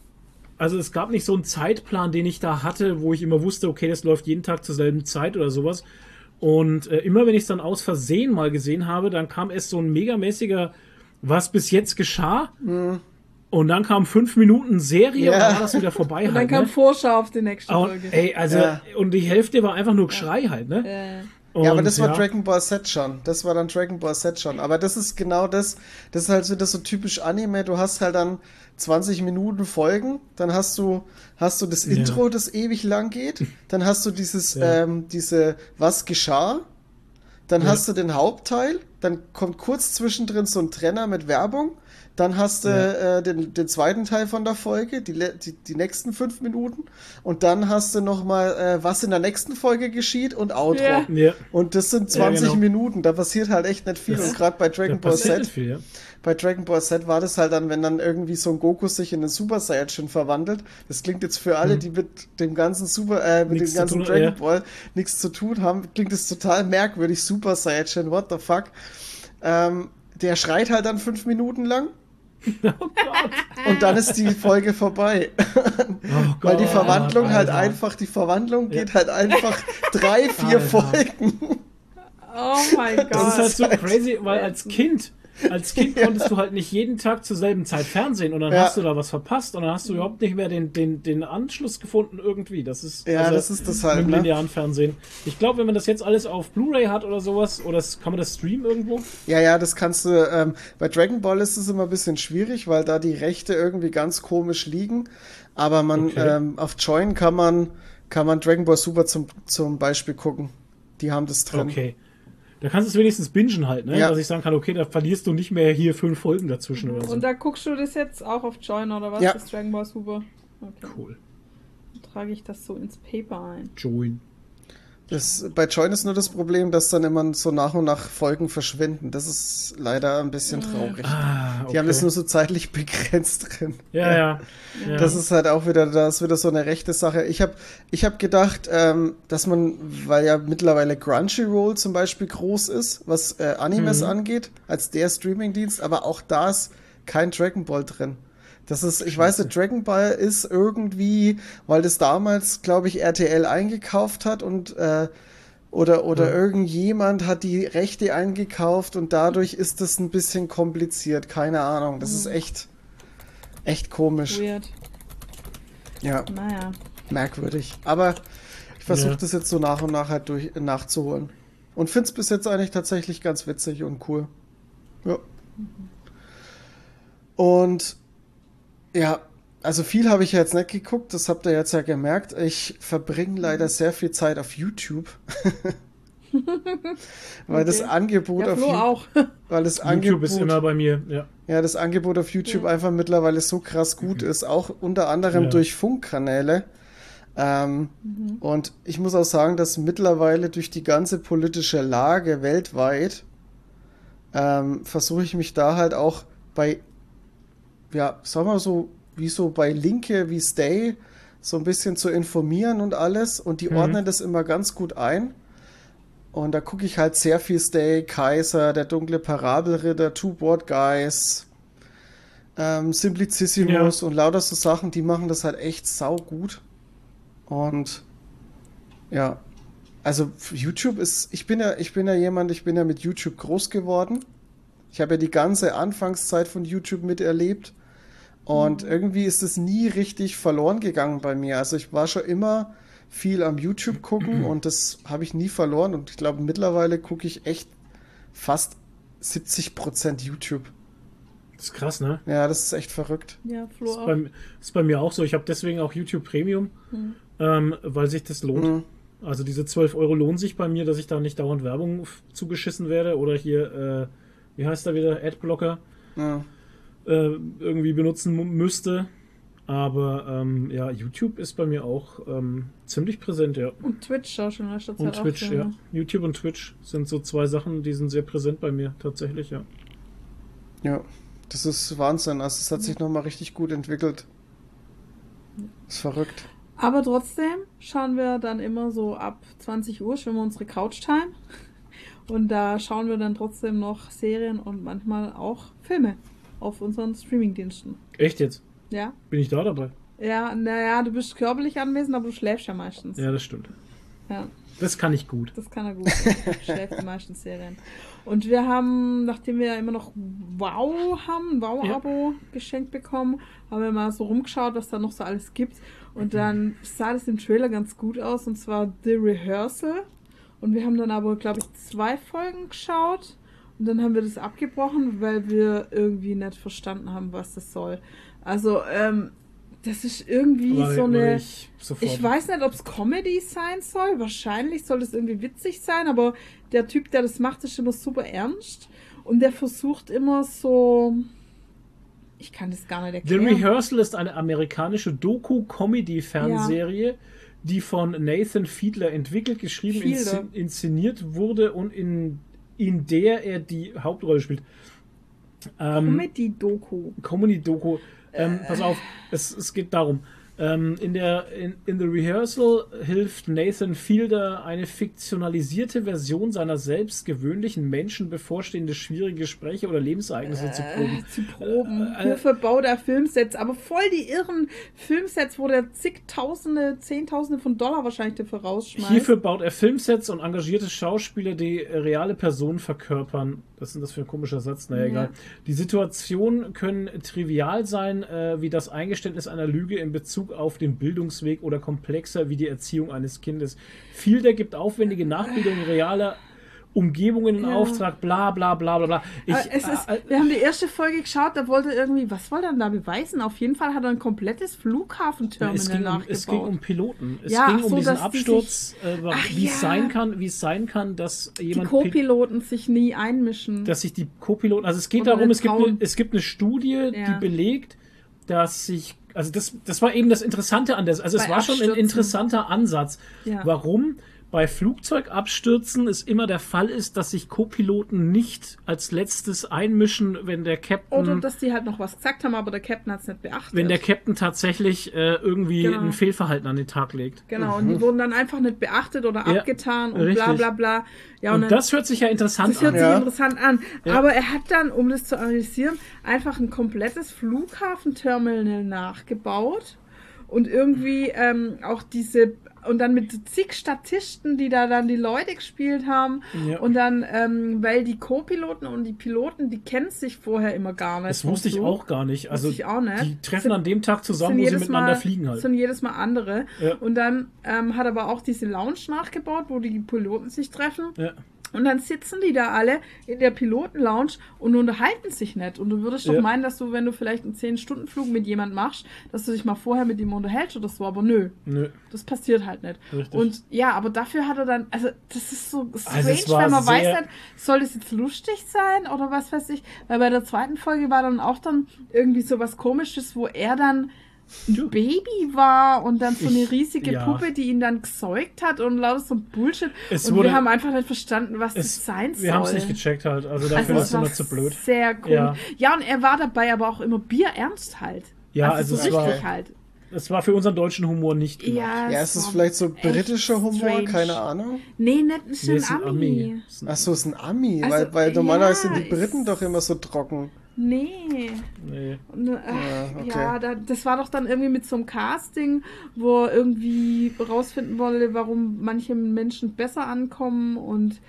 Also es gab nicht so einen Zeitplan, den ich da hatte, wo ich immer wusste, okay, das läuft jeden Tag zur selben Zeit oder sowas. Und äh, immer wenn ich es dann aus Versehen mal gesehen habe, dann kam erst so ein megamäßiger, was bis jetzt geschah. Und dann kam fünf Minuten Serie Ja. und dann war das wieder vorbei. Und dann halt, kam ne? Vorschau auf die nächste Und, Folge. ey, also, Ja. und die Hälfte war einfach nur Geschrei halt, ne? Äh, Und, Ja, aber das war ja. Dragon Ball Z schon. Das war dann Dragon Ball Z schon. Aber das ist genau das. Das ist halt so, das so typisch Anime. Du hast halt dann zwanzig Minuten Folgen. Dann hast du, hast du das Ja. Intro, das ewig lang geht. Dann hast du dieses, Ja. ähm, diese, was geschah. Dann Ja. hast du den Hauptteil. Dann kommt kurz zwischendrin so ein Trenner mit Werbung. Dann hast du Ja. äh, den, den zweiten Teil von der Folge, die, le- die, die nächsten fünf Minuten. Und dann hast du nochmal, äh, was in der nächsten Folge geschieht und Outro. Ja. Ja, Und das sind zwanzig genau. Minuten, da passiert halt echt nicht viel. Das- Und gerade bei da Dragon Ball passiert Z, nicht viel, ja. bei Dragon Ball Z war das halt dann, wenn dann irgendwie so ein Goku sich in einen Super Saiyajin verwandelt. Das klingt jetzt für alle, die mit dem ganzen Super, äh, mit Nichts dem zu ganzen tun, Dragon ja. Ball nichts zu tun haben, klingt es total merkwürdig. Super Saiyajin, what the fuck? Ähm, der schreit halt dann fünf Minuten lang. Oh Gott. Und dann ist die Folge vorbei. Oh Weil die Gott, Verwandlung halt Alter. einfach, die Verwandlung Ja. geht halt einfach drei, vier Alter. Folgen. oh mein Gott. Das ist halt so halt- crazy, weil als Kind, als Kind konntest du halt nicht jeden Tag zur selben Zeit Fernsehen und dann Ja. hast du da was verpasst und dann hast du überhaupt nicht mehr den, den, den Anschluss gefunden irgendwie. Das ist Ja, das ist das halt, mit dem ne? linearen Fernsehen. Ich glaube, wenn man das jetzt alles auf Blu-ray hat oder sowas, oder das, kann man das streamen irgendwo? Ja, ja, das kannst du, ähm, bei Dragon Ball ist es immer ein bisschen schwierig, weil da die Rechte irgendwie ganz komisch liegen. Aber man, Okay. ähm, auf Join kann man, kann man Dragon Ball Super zum, zum Beispiel gucken. Die haben das drin. Okay. Da kannst du es wenigstens bingen halt, ne? Ja. Dass ich sagen kann, okay, da verlierst du nicht mehr hier fünf Folgen dazwischen oder so. Und da guckst du das jetzt auch auf Join oder was? Ja. Das Dragon Ball Super. Okay. Cool. Dann trage ich das so ins Paper ein. Join. Das, bei Join ist nur das Problem, dass dann immer so nach und nach Folgen verschwinden. Das ist leider ein bisschen traurig. Ah, okay. Die haben das nur so zeitlich begrenzt drin. Ja, ja. ja. Das ist halt auch wieder, das ist wieder so eine rechte Sache. Ich habe ich hab gedacht, ähm, dass man, weil ja mittlerweile Crunchyroll zum Beispiel groß ist, was äh, Animes Mhm. angeht, als der Streamingdienst, aber auch da ist kein Dragon Ball drin. Das ist, ich weiß nicht, Dragon Ball ist irgendwie, weil das damals, glaube ich, R T L eingekauft hat und äh, oder, oder Ja. irgendjemand hat die Rechte eingekauft und dadurch ist das ein bisschen kompliziert. Keine Ahnung. Das ist echt, echt komisch. Weird. Ja, Naja. merkwürdig. Aber ich versuche Ja. das jetzt so nach und nach halt durch, nachzuholen. Und finde es bis jetzt eigentlich tatsächlich ganz witzig und cool. Ja. Und ja, also viel habe ich ja jetzt nicht geguckt, das habt ihr jetzt ja gemerkt. Ich verbringe leider sehr viel Zeit auf YouTube. Weil das Okay. Angebot Ja, auf Flo Ju- auch. weil das YouTube Angebot ist immer bei mir, ja. ja, das Angebot auf YouTube Ja. einfach mittlerweile so krass gut ist, auch unter anderem Ja. durch Funkkanäle. Ähm, Mhm. Und ich muss auch sagen, dass mittlerweile durch die ganze politische Lage weltweit ähm, versuche ich mich da halt auch bei, ja, sagen wir so, wie so bei Linke, wie Stay, so ein bisschen zu informieren und alles. Und die Mhm. ordnen das immer ganz gut ein. Und da gucke ich halt sehr viel Stay, Kaiser, der dunkle Parabelritter, Two Board Guys, ähm, Simplicissimus und lauter so Sachen, die machen das halt echt saugut. Und ja, also YouTube ist, ich bin ja, ich bin ja jemand, ich bin ja mit YouTube groß geworden. Ich habe ja die ganze Anfangszeit von YouTube miterlebt und irgendwie ist es nie richtig verloren gegangen bei mir. Also ich war schon immer viel am YouTube gucken und das habe ich nie verloren und ich glaube mittlerweile gucke ich echt fast siebzig Prozent YouTube. Das ist krass, ne? Ja, das ist echt verrückt. Ja, Flo Das ist auch. bei, das ist bei mir auch so. Ich habe deswegen auch YouTube Premium, Hm. ähm, weil sich das lohnt. Mhm. Also diese zwölf Euro lohnen sich bei mir, dass ich da nicht dauernd Werbung f- zugeschissen werde oder hier, äh, wie heißt da wieder, Adblocker Ja. äh, irgendwie benutzen mu- müsste. Aber ähm, ja, YouTube ist bei mir auch ähm, ziemlich präsent, ja. Und Twitch auch schon in letzter Zeit Und Twitch, auch, ja. YouTube und Twitch sind so zwei Sachen, die sind sehr präsent bei mir, tatsächlich, ja. Ja, das ist Wahnsinn. Also es hat sich nochmal richtig gut entwickelt. Ist verrückt. Aber trotzdem schauen wir dann immer so ab zwanzig Uhr, schwimmen wir unsere Couch-Time. Und da schauen wir dann trotzdem noch Serien und manchmal auch Filme auf unseren Streamingdiensten. Echt jetzt? Ja? Bin ich da dabei? Ja, naja, du bist körperlich anwesend, aber du schläfst ja meistens. Ja, das stimmt. Ja, Das kann ich gut. das kann er gut. Er schläft die meisten Serien. Und wir haben, nachdem wir ja immer noch Wow haben, ein Wow-Abo geschenkt bekommen, haben wir mal so rumgeschaut, was da noch so alles gibt. Und dann sah das im Trailer ganz gut aus, und zwar The Rehearsal. Und wir haben dann aber, glaube ich, zwei Folgen geschaut. Und dann haben wir das abgebrochen, weil wir irgendwie nicht verstanden haben, was das soll. Also, ähm, das ist irgendwie Weil- so weil eine... Ich, sofort. Ich weiß nicht, ob es Comedy sein soll. Wahrscheinlich soll es irgendwie witzig sein, aber der Typ, der das macht, ist immer super ernst. Und der versucht immer so... Ich kann das gar nicht The erklären. Rehearsal ist eine amerikanische Doku-Comedy-Fernsehserie, die von Nathan Fiedler entwickelt, geschrieben, Fiedler. inszen inszeniert wurde und in, in der er die Hauptrolle spielt. Ähm, Comedy-Doku. Comedy-Doku. Ähm, pass auf, es, es geht darum. Ähm, in, der, in, in The Rehearsal hilft Nathan Fielder, eine fiktionalisierte Version seiner selbst gewöhnlichen Menschen bevorstehende schwierige Gespräche oder Lebensereignisse zu proben. Zu proben. Äh, äh, Hierfür baut er Filmsets, aber voll die irren Filmsets, wo der zigtausende, zehntausende von Dollar wahrscheinlich dafür rausschmeißt. Hierfür baut er Filmsets und engagierte Schauspieler, die reale Personen verkörpern. Was ist denn das für ein komischer Satz? Naja, Ja. egal. Die Situationen können trivial sein, äh, wie das Eingeständnis einer Lüge in Bezug auf den Bildungsweg oder komplexer wie die Erziehung eines Kindes. Fielder gibt aufwendige Nachbildungen realer Umgebungen in Ja. Auftrag, bla bla bla bla bla. Ich, Aber es ist, äh, wir haben die erste Folge geschaut, da wollte irgendwie, was wollte er denn da beweisen? Auf jeden Fall hat er ein komplettes Flughafenterminal es, ging um, nachgebaut. es ging um Piloten. Es Ja, ging ach um so, diesen dass die Absturz, äh, Ach wie es ja. sein kann, wie es sein kann, dass die jemand Pi- Co-Piloten sich nie einmischen. dass sich die Co-Piloten, also es geht Oder darum, nicht es gibt, trauen. eine, es gibt eine Studie, Ja. die belegt, dass sich, also das, das war eben das Interessante an der, also es Bei war schon ein Abstürzen. interessanter Ansatz, Ja. warum bei Flugzeugabstürzen es immer der Fall ist, dass sich Co-Piloten nicht als letztes einmischen, wenn der Captain, Oder dass die halt noch was gesagt haben, aber der Captain hat es nicht beachtet. wenn der Captain tatsächlich äh, irgendwie Genau. ein Fehlverhalten an den Tag legt. Genau, und die wurden dann einfach nicht beachtet oder Ja, abgetan und richtig. bla bla bla. Ja, Und dann, das hört sich ja interessant das hört an. sich Ja. interessant an. Ja. Aber er hat dann, um das zu analysieren, einfach ein komplettes Flughafenterminal nachgebaut. Und irgendwie ähm, auch diese, und dann mit zig Statisten, die da dann die Leute gespielt haben. Ja. Und dann, ähm, weil die Co-Piloten und die Piloten, die kennen sich vorher immer gar nicht. Das wusste ich so. auch gar nicht. Also Wusste ich auch nicht. die treffen Sind- an dem Tag zusammen, sind wo sie jedes miteinander Mal, fliegen halt. sind jedes Mal andere. Ja. Und dann ähm, hat aber auch diese Lounge nachgebaut, wo die Piloten sich treffen. Ja. Und dann sitzen die da alle in der Piloten-Lounge und unterhalten sich nicht. Und du würdest doch Ja. meinen, dass du, wenn du vielleicht einen zehn-Stunden-Flug mit jemandem machst, dass du dich mal vorher mit ihm unterhältst oder so. Aber nö, Nö. das passiert halt nicht. Richtig. Und ja, aber dafür hat er dann, also das ist so strange, Also es war wenn man weiß sehr- nicht, soll das jetzt lustig sein oder was weiß ich. Weil bei der zweiten Folge war dann auch dann irgendwie so was Komisches, wo er dann ein Baby war und dann so eine Ich- riesige ja. Puppe, die ihn dann geseugt hat und lauter so Bullshit. Es und wurde- wir haben einfach nicht verstanden, was Es, das sein soll. wir haben es nicht gecheckt halt. Also dafür Also ist es es war immer zu blöd. sehr cool. Ja. Ja. und er war dabei aber auch immer bierernst halt. Ja, also, also so es war- richtig halt. Es war für unseren deutschen Humor nicht gemacht. Ja, Ja, es ist es war vielleicht so echt britischer Humor? strange. Keine Ahnung. Nee, nicht nicht Nee, ein ist ein Ami. Ami. Ist ein- Ach so, ist ein Ami, Also, weil, weil normalerweise ja, sind die Briten ist- doch immer so trocken. Nee. Nee. Und, äh, okay. Ja, da, das war doch dann irgendwie mit so einem Casting, wo er irgendwie rausfinden wollte, warum manche Menschen besser ankommen und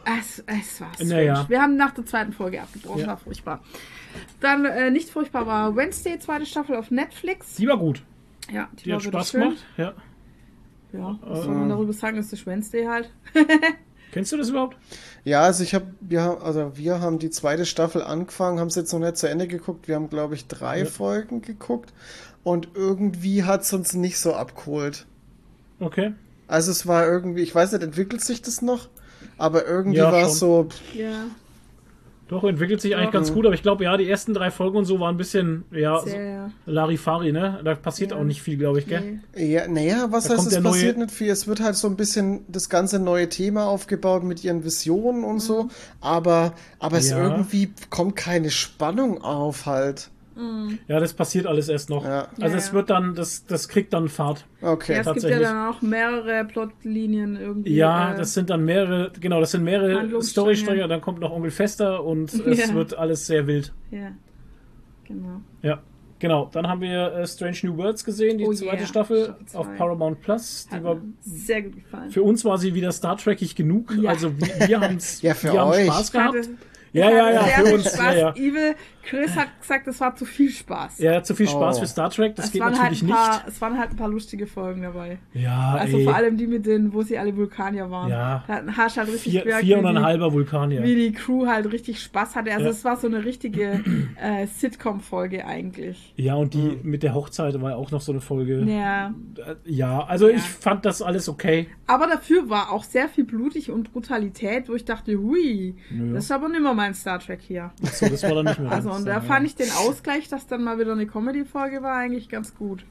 Es, es war strange. Naja. Wir haben nach der zweiten Folge abgebrochen, Ja. war furchtbar. Dann, äh, nicht furchtbar war Wednesday, zweite Staffel auf Netflix. Die war gut. Ja, die, Die war hat wieder Spaß schön. gemacht. Ja. Ja, was soll man darüber sagen, das ist Wednesday halt. Kennst du das überhaupt? Ja, also ich habe, wir haben, also wir haben die zweite Staffel angefangen, haben es jetzt noch nicht zu Ende geguckt. Wir haben, glaube ich, drei Ja. Folgen geguckt und irgendwie hat es uns nicht so abgeholt. Okay. Also es war irgendwie, ich weiß nicht, entwickelt sich das noch? Aber irgendwie Ja, war es so, Ja, Doch, entwickelt sich eigentlich Ja. ganz gut, aber ich glaube, ja, die ersten drei Folgen und so waren ein bisschen, ja, so sehr, Larifari, ne? Da passiert Ja. auch nicht viel, glaube ich, gell? nee. ja, naja, was Da heißt, kommt es der neue- passiert nicht viel. Es wird halt so ein bisschen das ganze neue Thema aufgebaut mit ihren Visionen und so, aber, aber es Ja. irgendwie kommt keine Spannung auf halt. Ja, das passiert alles erst noch. Ja. Also Ja, es ja. wird dann, das, das kriegt dann Fahrt. Okay. Ja, es gibt ja tatsächlich. dann auch mehrere Plotlinien irgendwie. Ja, äh, das sind dann mehrere, genau, das sind mehrere Handlungsstränge. Storystränge, dann kommt noch Onkel Fester und es Ja. wird alles sehr wild. Ja, genau. Ja, genau. Dann haben wir äh, Strange New Worlds gesehen, die Oh zweite yeah, Staffel Staffel zwei. auf Paramount Plus. Die Hat war, mir sehr gut gefallen. für uns war sie wieder Star Trekig genug. Ja. Also wir, wir, haben's, Ja, für wir haben euch. Spaß gehabt. Hatte- Ja, ja, ja, sehr für viel uns. Ja, Spaß. ja. Evil Chris hat gesagt, es war zu viel Spaß. Ja, zu viel Spaß Oh. für Star Trek, das es geht waren natürlich halt ein paar, nicht. Es waren halt ein paar lustige Folgen dabei. Ja, Also ey. vor allem die mit den, wo sie alle Vulkanier waren. Ja. Da hast du halt richtig Vier, gemerkt, vier wie und ein die- halber Vulkanier. wie die Crew halt richtig Spaß hatte. Also Ja. es war so eine richtige äh, Sitcom-Folge eigentlich. Ja, und die mit der Hochzeit war ja auch noch so eine Folge. Ja. Äh, Ja, also Ja. ich fand das alles okay. Aber dafür war auch sehr viel blutig und Brutalität, wo ich dachte, hui, Nö. das ist aber nicht mehr mein Star Trek hier. So, das war dann nicht mehr Also ganz und so, da ja. fand ich den Ausgleich, dass dann mal wieder eine Comedy-Folge war, eigentlich ganz gut.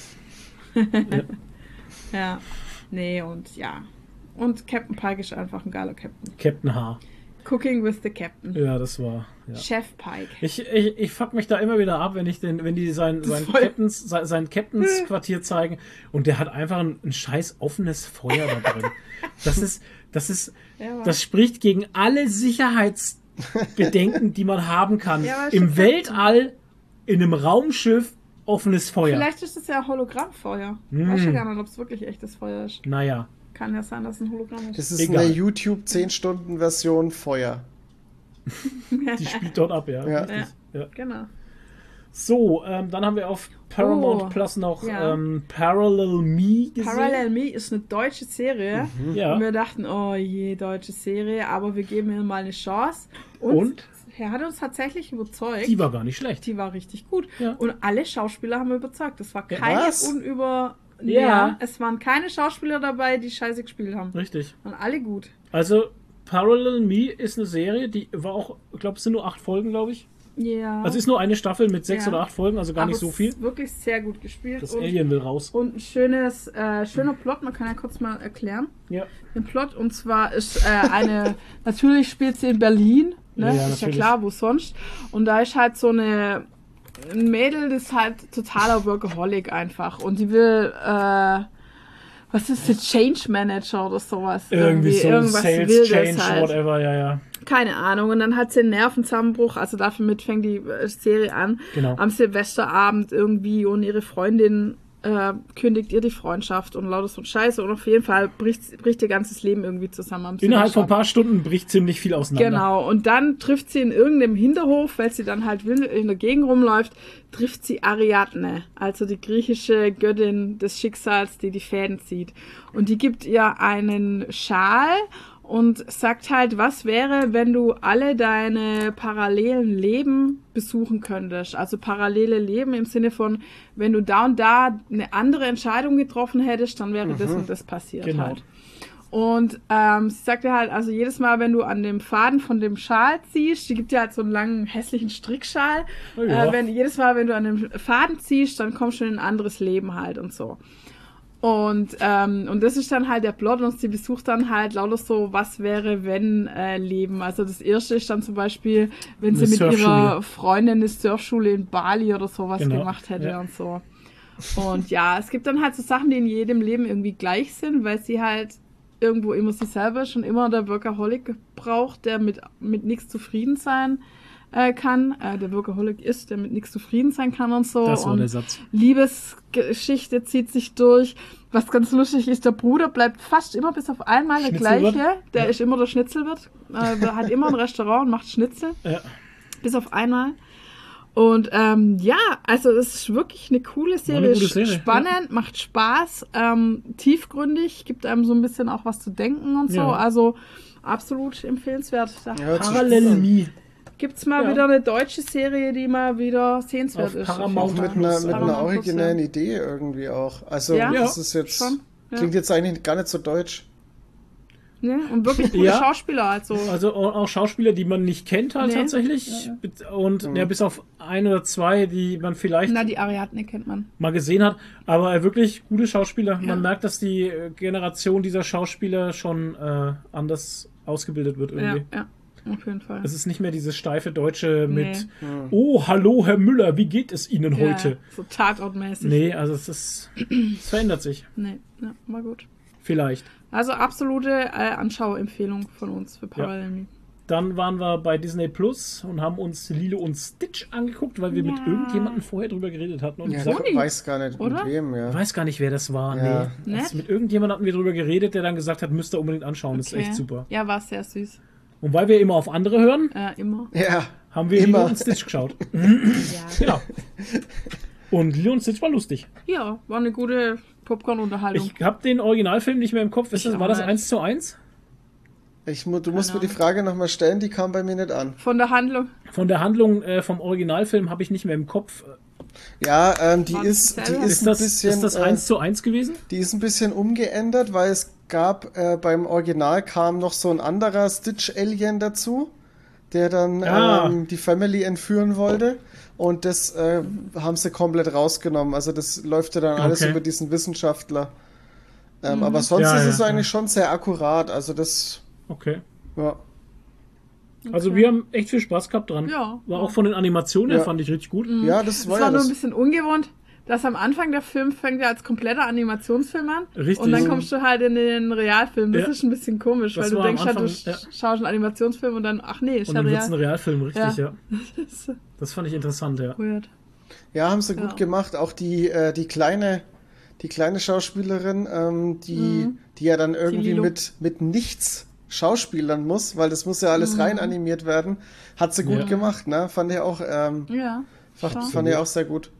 Ja. Nee, und ja. Und Captain Pike ist einfach ein geiler Captain. Captain H. Cooking with the Captain. Ja, das war. Ja. Chef Pike. Ich, ich, ich fuck mich da immer wieder ab, wenn ich den, wenn die sein, sein voll- Captains, sein, sein Captains Quartier zeigen und der hat einfach ein, ein scheiß offenes Feuer da drin. Das ist, das ist, Ja, Mann. das spricht gegen alle Sicherheitsbedenken, die man haben kann. Ja, aber Im schon- Weltall, in einem Raumschiff, offenes Feuer. Vielleicht ist es ja Hologrammfeuer. Hm. Weiß ja gar nicht, ob es wirklich echtes Feuer ist. Naja. Kann ja sein, dass es ein Hologramm ist. Das ist Egal. eine YouTube zehn Stunden Version Feuer. Die spielt dort ab, ja. Ja. Richtig. Ja. Genau. So, ähm, dann haben wir auf Paramount Oh, Plus noch ja. ähm, Parallel Me gesehen. Parallel Me ist eine deutsche Serie. Ja. Und wir dachten, oh je, deutsche Serie, aber wir geben ihr mal eine Chance. Und, Und? er hat uns tatsächlich überzeugt. Die war gar nicht schlecht. Die war richtig gut. Ja. Und alle Schauspieler haben überzeugt. Das war Ja, keine was? unüber... Ja. Ja, es waren keine Schauspieler dabei, die scheiße gespielt haben. Richtig. Waren alle gut. Also, Parallel Me ist eine Serie, die war auch, ich glaube, es sind nur acht Folgen, glaube ich. Ja. Also, es ist nur eine Staffel mit sechs Ja. oder acht Folgen, also gar Aber nicht so es viel. ist wirklich sehr gut gespielt. Das und, Alien will raus. und ein schönes, äh, schöner Plot, man kann ja kurz mal erklären. Ja. Den Plot, und zwar ist äh, eine, natürlich spielt sie in Berlin, ne? Ja, ja, ist ja natürlich. klar, wo sonst. Und da ist halt so eine ein Mädel, das ist halt totaler Workaholic einfach. Und die will, äh, was ist das, Change Manager oder sowas? Irgendwie so irgendwas Sales Wildes Change, halt. whatever, ja, ja. Keine Ahnung. Und dann hat sie einen Nervenzusammenbruch, also damit fängt die äh, Serie an. Genau. Am Silvesterabend irgendwie und ihre Freundin äh, kündigt ihr die Freundschaft und lauter so ein Scheiße. Und auf jeden Fall bricht, bricht ihr ganzes Leben irgendwie zusammen am Innerhalb von ein Silvesterabend. paar Stunden bricht ziemlich viel auseinander. Genau, und dann trifft sie in irgendeinem Hinterhof, weil sie dann halt wild in der Gegend rumläuft, trifft sie Ariadne, also die griechische Göttin des Schicksals, die die Fäden zieht. Und die gibt ihr einen Schal und sagt halt, was wäre, wenn du alle deine parallelen Leben besuchen könntest. Also parallele Leben im Sinne von, wenn du da und da eine andere Entscheidung getroffen hättest, dann wäre das und das passiert Genau. halt. Und ähm, sie sagte halt, also jedes Mal, wenn du an dem Faden von dem Schal ziehst, die gibt dir halt so einen langen, hässlichen Strickschal, Oh ja. äh, wenn, jedes Mal, wenn du an dem Faden ziehst, dann kommst du in ein anderes Leben halt und so. Und, ähm, und das ist dann halt der Plot und sie besucht dann halt lauter so, was wäre, wenn äh, Leben. Also das erste ist dann zum Beispiel, wenn sie Eine mit Surfschule. ihrer Freundin eine Surfschule in Bali oder sowas Genau, gemacht hätte ja. und so. Und ja, es gibt dann halt so Sachen, die in jedem Leben irgendwie gleich sind, weil sie halt irgendwo immer sie selber schon immer der Workaholic braucht, der mit, mit nichts zufrieden sein äh, kann. Äh, der Workaholic ist, der mit nichts zufrieden sein kann und so. Das war und der Satz. Liebesgeschichte zieht sich durch. Was ganz lustig ist, der Bruder bleibt fast immer bis auf einmal der Schnitzelwirt? gleiche. Der Ja. ist immer der Schnitzelwirt. Äh, der hat immer ein Restaurant und macht Schnitzel. Ja. Bis auf einmal. Und ähm, ja, also es ist wirklich eine coole eine Serie. gute Serie, Spannend, macht Spaß, ähm, tiefgründig, gibt einem so ein bisschen auch was zu denken und so. Ja. Also absolut empfehlenswert. Da Ja, hört sich Parallel gut an. Me. gibt's mal Ja. wieder eine deutsche Serie, die mal wieder sehenswert Auf ist. Paramount Auch mit einer, mit einer Paramount Plus, originellen ja. Idee irgendwie auch. Also Ja. das ist jetzt, Schon, ja. klingt jetzt eigentlich gar nicht so deutsch. Ne? Und wirklich gute Ja. Schauspieler. Also. Also auch auch Schauspieler, die man nicht kennt halt Nee. tatsächlich. Und ja, bis auf ein oder zwei, die man vielleicht Na, die Ariadne kennt man. mal gesehen hat. Aber äh, wirklich gute Schauspieler. Ja. Man merkt, dass die äh, Generation dieser Schauspieler schon äh, anders ausgebildet wird Ja, irgendwie. ja, auf jeden Fall. Es ist nicht mehr dieses steife Deutsche mit Nee. Oh, hallo Herr Müller, wie geht es Ihnen Ja, heute? so tatortmäßig. Nee, also es ist es verändert sich. Nee, ja, war gut. Vielleicht. Also absolute äh, Anschauempfehlung von uns für Parallel Me. Dann waren wir bei Disney Plus und haben uns Lilo und Stitch angeguckt, weil wir mit Ja. irgendjemandem vorher drüber geredet hatten. Und Ja, gesagt, ich weiß gar nicht, Oder? mit wem, ja. ich weiß gar nicht, wer das war. Ja. Nee. Ne? Also mit irgendjemandem hatten wir drüber geredet, der dann gesagt hat, müsst ihr unbedingt anschauen. Das ist echt super. Ja, war sehr süß. Und weil wir immer auf andere hören, Äh, immer. Ja, haben wir Immer. Lilo und Stitch geschaut. Ja. Genau. Und Lilo und Stitch war lustig. ja, war eine gute Popcorn-Unterhaltung. Ich habe den Originalfilm nicht mehr im Kopf. Ist das, auch war das nicht. eins zu eins? ich, mu- du musst Keine mir die Frage nochmal stellen, die kam bei mir nicht an. Von der Handlung. Von der Handlung äh, vom Originalfilm habe ich nicht mehr im Kopf. Ja, ähm, die War ist, die selber? ist, Ist das, ein bisschen, ist das äh, eins zu eins gewesen? die ist ein bisschen umgeändert, weil es gab, äh, beim Original kam noch so ein anderer Stitch-Alien dazu, der dann Ah. ähm, die Family entführen wollte. Und das äh, haben sie komplett rausgenommen. Also das läuft ja dann alles Okay. über diesen Wissenschaftler. Ähm, Aber sonst Ja, ist ja, es ja. eigentlich schon sehr akkurat. Also das, Okay. ja. Also wir haben echt viel Spaß gehabt dran. Ja. War auch von den Animationen her, Ja. fand ich richtig gut. Ja, das Es war war ja nur ein das. bisschen ungewohnt, dass am Anfang der Film fängt ja als kompletter Animationsfilm an. Richtig. Und dann kommst du halt in den Realfilm. Das Ja. ist ein bisschen komisch, Das weil du war am denkst halt, du Anfang, sch- ja. schaust einen Animationsfilm und dann, ach nee, ist Und ja dann wird es ein real. Realfilm, richtig, ja. Ja. Das ist Das fand ich interessant, ja. weird. Ja, haben sie Ja. gut gemacht. Auch die, äh, die kleine, die kleine Schauspielerin, ähm, die, die ja dann irgendwie Lilo. mit, mit nichts schauspielern muss, weil das muss ja alles rein animiert werden, hat sie gut Ja. gemacht, ne? Fand ich auch, ähm, Ja, fand, schon. fand ich auch sehr gut.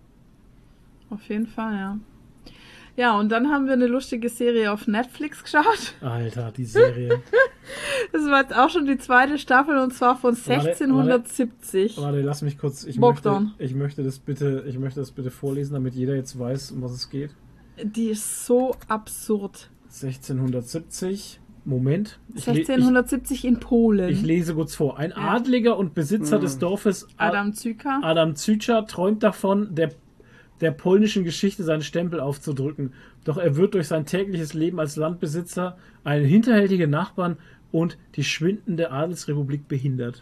Auf jeden Fall, ja. Ja, und dann haben wir eine lustige Serie auf Netflix geschaut. Alter, die Serie. Das war jetzt auch schon die zweite Staffel und zwar von Warte, sechzehnhundertsiebzig. Warte, lass mich kurz. Ich möchte, Bogdan. ich möchte das bitte, ich möchte das bitte vorlesen, damit jeder jetzt weiß, um was es geht. Die ist so absurd. sechzehnhundertsiebzig. Moment. Ich, le- sechzehnhundertsiebzig in Polen. ich, ich lese kurz vor. Ein Ja. Adliger und Besitzer des Dorfes A- Adam Zyka. Adam Zycha träumt davon, der, der polnischen Geschichte seinen Stempel aufzudrücken. Doch er wird durch sein tägliches Leben als Landbesitzer, einen hinterhältigen Nachbarn und die schwindende Adelsrepublik behindert.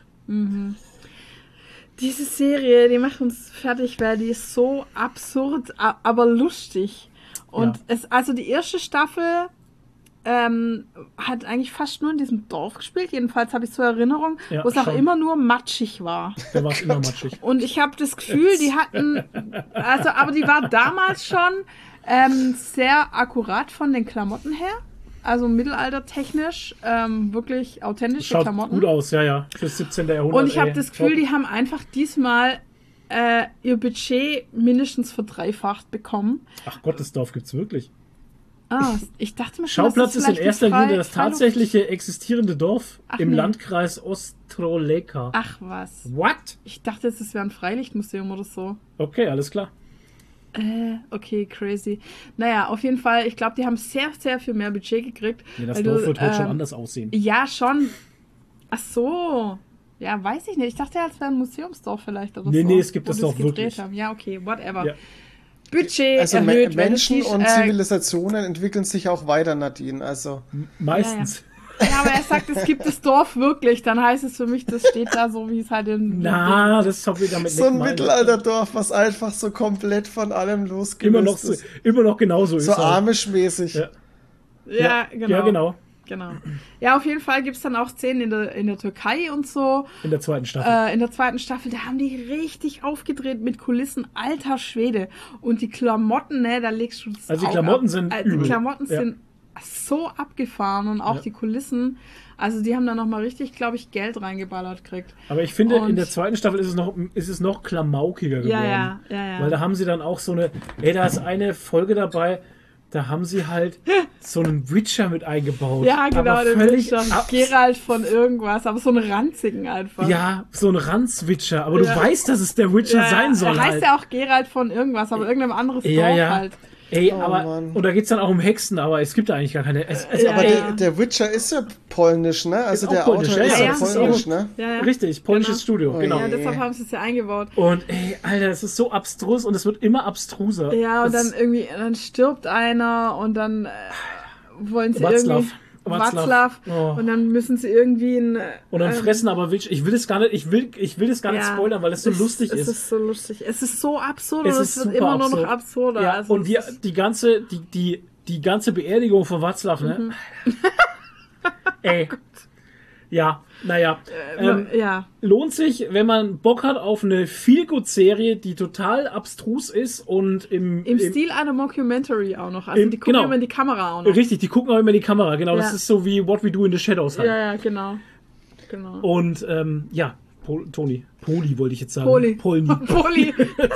Diese Serie, die macht uns fertig, weil die ist so absurd, a- aber lustig. Und Ja. es, also die erste Staffel ähm, hat eigentlich fast nur in diesem Dorf gespielt. Jedenfalls habe ich so Erinnerung, Ja, wo es auch schon. immer nur matschig war. Da war es immer matschig. Und ich habe das Gefühl, die hatten, also, aber die war damals schon ähm, sehr akkurat von den Klamotten her. Also mittelaltertechnisch, ähm, wirklich authentische Schaut Klamotten. gut aus, ja, ja. Fürs siebzehnten. Jahrhundert. Und ich habe ey. das Gefühl, Top. die haben einfach diesmal äh, ihr Budget mindestens verdreifacht bekommen. Ach Gott, das Dorf gibt's wirklich. Ah, ich dachte mir schon, Schauplatz dass ist in vielleicht erster ein Frei- Linie das Freiluft- tatsächliche existierende Dorf Ach, im nee. Landkreis Ostroleka. Ach was. What? Ich dachte, es wäre ein Freilichtmuseum oder so. Okay, alles klar. Äh, okay, crazy. Naja, auf jeden Fall, ich glaube, die haben sehr, sehr viel mehr Budget gekriegt. Ja, das weil Dorf du, wird heute schon ähm, anders aussehen. Ja, schon. Ach so. Ja, weiß ich nicht. Ich dachte, es wäre ein Museumsdorf vielleicht oder Nee, so. nee, es gibt wo das die Dorf gedreht wirklich. haben. Ja, okay, whatever. Ja. Budget Also Me erhöht, wenn du Menschen siehst, und äh, Zivilisationen entwickeln sich auch weiter, Nadine. Also Meistens. Ja, aber er sagt, es gibt das Dorf wirklich. Dann heißt es für mich, das steht da so, wie es halt in... Na, das habe ich damit so nicht ein gemeint. Mittelalterdorf, was einfach so komplett von allem losgelöst Immer noch, so, ist. immer noch genauso So ist. halt. amish-mäßig. Ja. Ja, genau. Ja, genau. Genau. Ja, auf jeden Fall gibt es dann auch Szenen in der, in der Türkei und so. In der zweiten Staffel. Äh, in der zweiten Staffel, da haben die richtig aufgedreht mit Kulissen, alter Schwede. Und die Klamotten, ne, da legst du das Also die Auge Klamotten ab. sind äh, Die übel. Klamotten Ja. sind so abgefahren und auch Ja. die Kulissen. Also die haben da nochmal richtig, glaube ich, Geld reingeballert gekriegt. Aber ich finde, Und- in der zweiten Staffel ist es noch, ist es noch klamaukiger geworden. Ja, ja, ja, ja. Weil da haben sie dann auch so eine, ey, da ist eine Folge dabei, da haben sie halt so einen Witcher mit eingebaut. Ja, genau, aber der völlig Witcher. abs- Geralt von irgendwas, aber so einen ranzigen einfach. Ja, so ein Ranz-Witcher, aber Ja. du weißt, dass es der Witcher Ja, sein soll Er heißt halt. ja auch Geralt von irgendwas, aber irgendeinem anderes Ja, Dorf ja. halt. Ey, Oh, aber, Mann. und da geht's dann auch um Hexen, aber es gibt da eigentlich gar keine. Es, es, Ja, Aber ey, der, der Witcher ist ja polnisch, ne? Also auch der polnisch, Autor ja, ist ja, ja, das ist polnisch, auch- ne? Ja, ja. Richtig, polnisches Genau. Studio, Oh genau. Ja, je. deshalb haben sie es ja eingebaut. Und ey, Alter, es ist so abstrus und es wird immer abstruser. Ja, und Das- dann irgendwie, dann stirbt einer und dann äh, wollen sie Václav. irgendwie Václav. Václav Oh. und dann müssen sie irgendwie ein Und dann ähm, fressen aber Witcher. Ich will es gar nicht, ich will, ich will es gar nicht ja, spoilern, weil es so es, lustig es ist. ist so lustig. Es ist so absurd Es und ist es wird super immer nur noch absurd. absurder. Ja, also und es die, ist- die ganze, die, die, die ganze Beerdigung von Václav, ne? Mhm. Ey. Ja, naja. Ähm, ja, lohnt sich, wenn man Bock hat auf eine Feel-Good-Serie, die total abstrus ist und im, im Stil einer Mockumentary auch noch. Also im- die gucken genau. immer in die Kamera auch noch. Richtig, die gucken auch immer in die Kamera, genau. Das Ja. ist so wie What We Do in the Shadows halt. Ja, ja, genau. genau. Und ähm, ja, Pol Toni. Poli wollte ich jetzt sagen. Poli. Polni. Poli.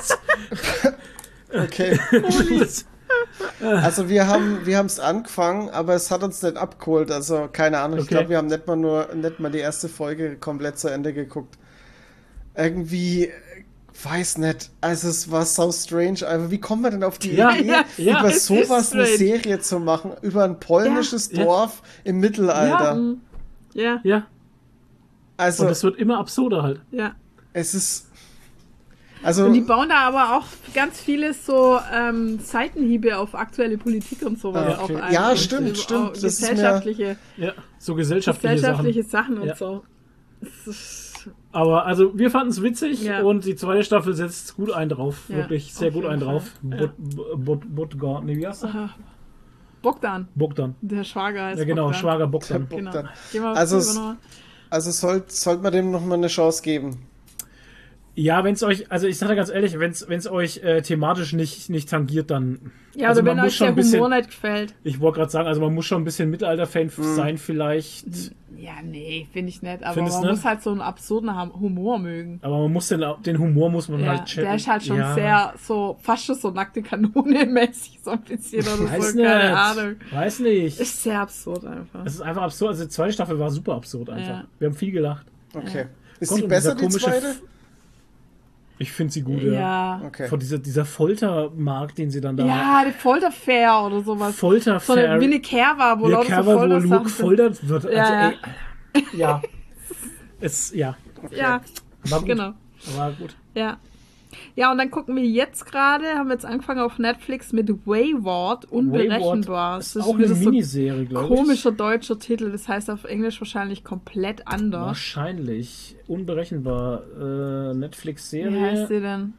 Okay. Das- Also wir haben wir haben es angefangen, aber es hat uns nicht abgeholt. Also keine Ahnung. Ich Okay. glaube, wir haben nicht mal nur nicht mal die erste Folge komplett zu Ende geguckt. Irgendwie äh, weiß nicht. Also es war so strange. Also wie kommt man denn auf die Ja, Idee, ja, ja, über es ist sowas eine strange. Serie zu machen über ein polnisches Ja, ja. Dorf im Mittelalter? Ja, ja, Also und es wird immer absurder halt. ja. es ist also Und die bauen da aber auch ganz viele so ähm, Seitenhiebe auf aktuelle Politik und sowas Ah, auch okay. ein. Ja, Und stimmt, über- stimmt. auch Das ist mir- gesellschaftliche, Ja, so gesellschaftliche, gesellschaftliche Sachen. Sachen, und Ja. so. Es ist, Aber also wir fanden es witzig Ja. und die zweite Staffel setzt gut einen drauf. Ja, Wirklich sehr auf gut jeden einen Fall. drauf. Bot, Bot, Botgar, nee, wie heißt der? aha. Bogdan, Bogdan. der Schwager heißt Ja, genau, Bogdan. Schwager Bogdan. Der Genau. Bogdan. Gehen wir Also drüber es- nochmal. also sollte sollte man dem noch mal eine Chance geben. Ja, wenn es euch, also ich sage ganz ehrlich, wenn es euch äh, thematisch nicht, nicht tangiert, dann. Ja, also oder wenn man muss euch schon der ein bisschen, Humor nicht gefällt. ich wollte gerade sagen, also man muss schon ein bisschen Mittelalter-Fan sein, vielleicht. Ja, nee, finde ich nicht. Aber Findest man du muss nicht? halt so einen absurden Ham- Humor mögen. Aber man muss den, den Humor muss man Ja, halt checken. der ist halt schon Ja. sehr so, fast schon so nackte Kanone mäßig, so ein bisschen oder Weiß so, nicht. keine Ahnung. Weiß nicht. Ist sehr absurd einfach. Es ist einfach absurd. Also die zweite Staffel war super absurd einfach. Ja. Wir haben viel gelacht. Okay. Ist Gott, die und besser, dieser die komische zweite? F- Ich finde sie gut, Ja. ja. Ja, Okay. Von dieser, dieser Foltermarkt, den sie dann da die Folterfair oder sowas. Folter So eine Winnie Kerber, wo der lauter so Cover, wo Foltersachen Luke sind. foltert wird. Also, Ja, ey, ja. Es, ja, Ja, war gut. genau. War gut. Ja. Ja, und dann gucken wir jetzt gerade, haben wir jetzt angefangen auf Netflix mit Wayward, Unberechenbar. Ist Das auch eine wieder so Miniserie, glaube ich. komischer deutscher Titel, das heißt auf Englisch wahrscheinlich komplett anders. Wahrscheinlich. Unberechenbar. Äh, Netflix-Serie. Wie heißt sie denn?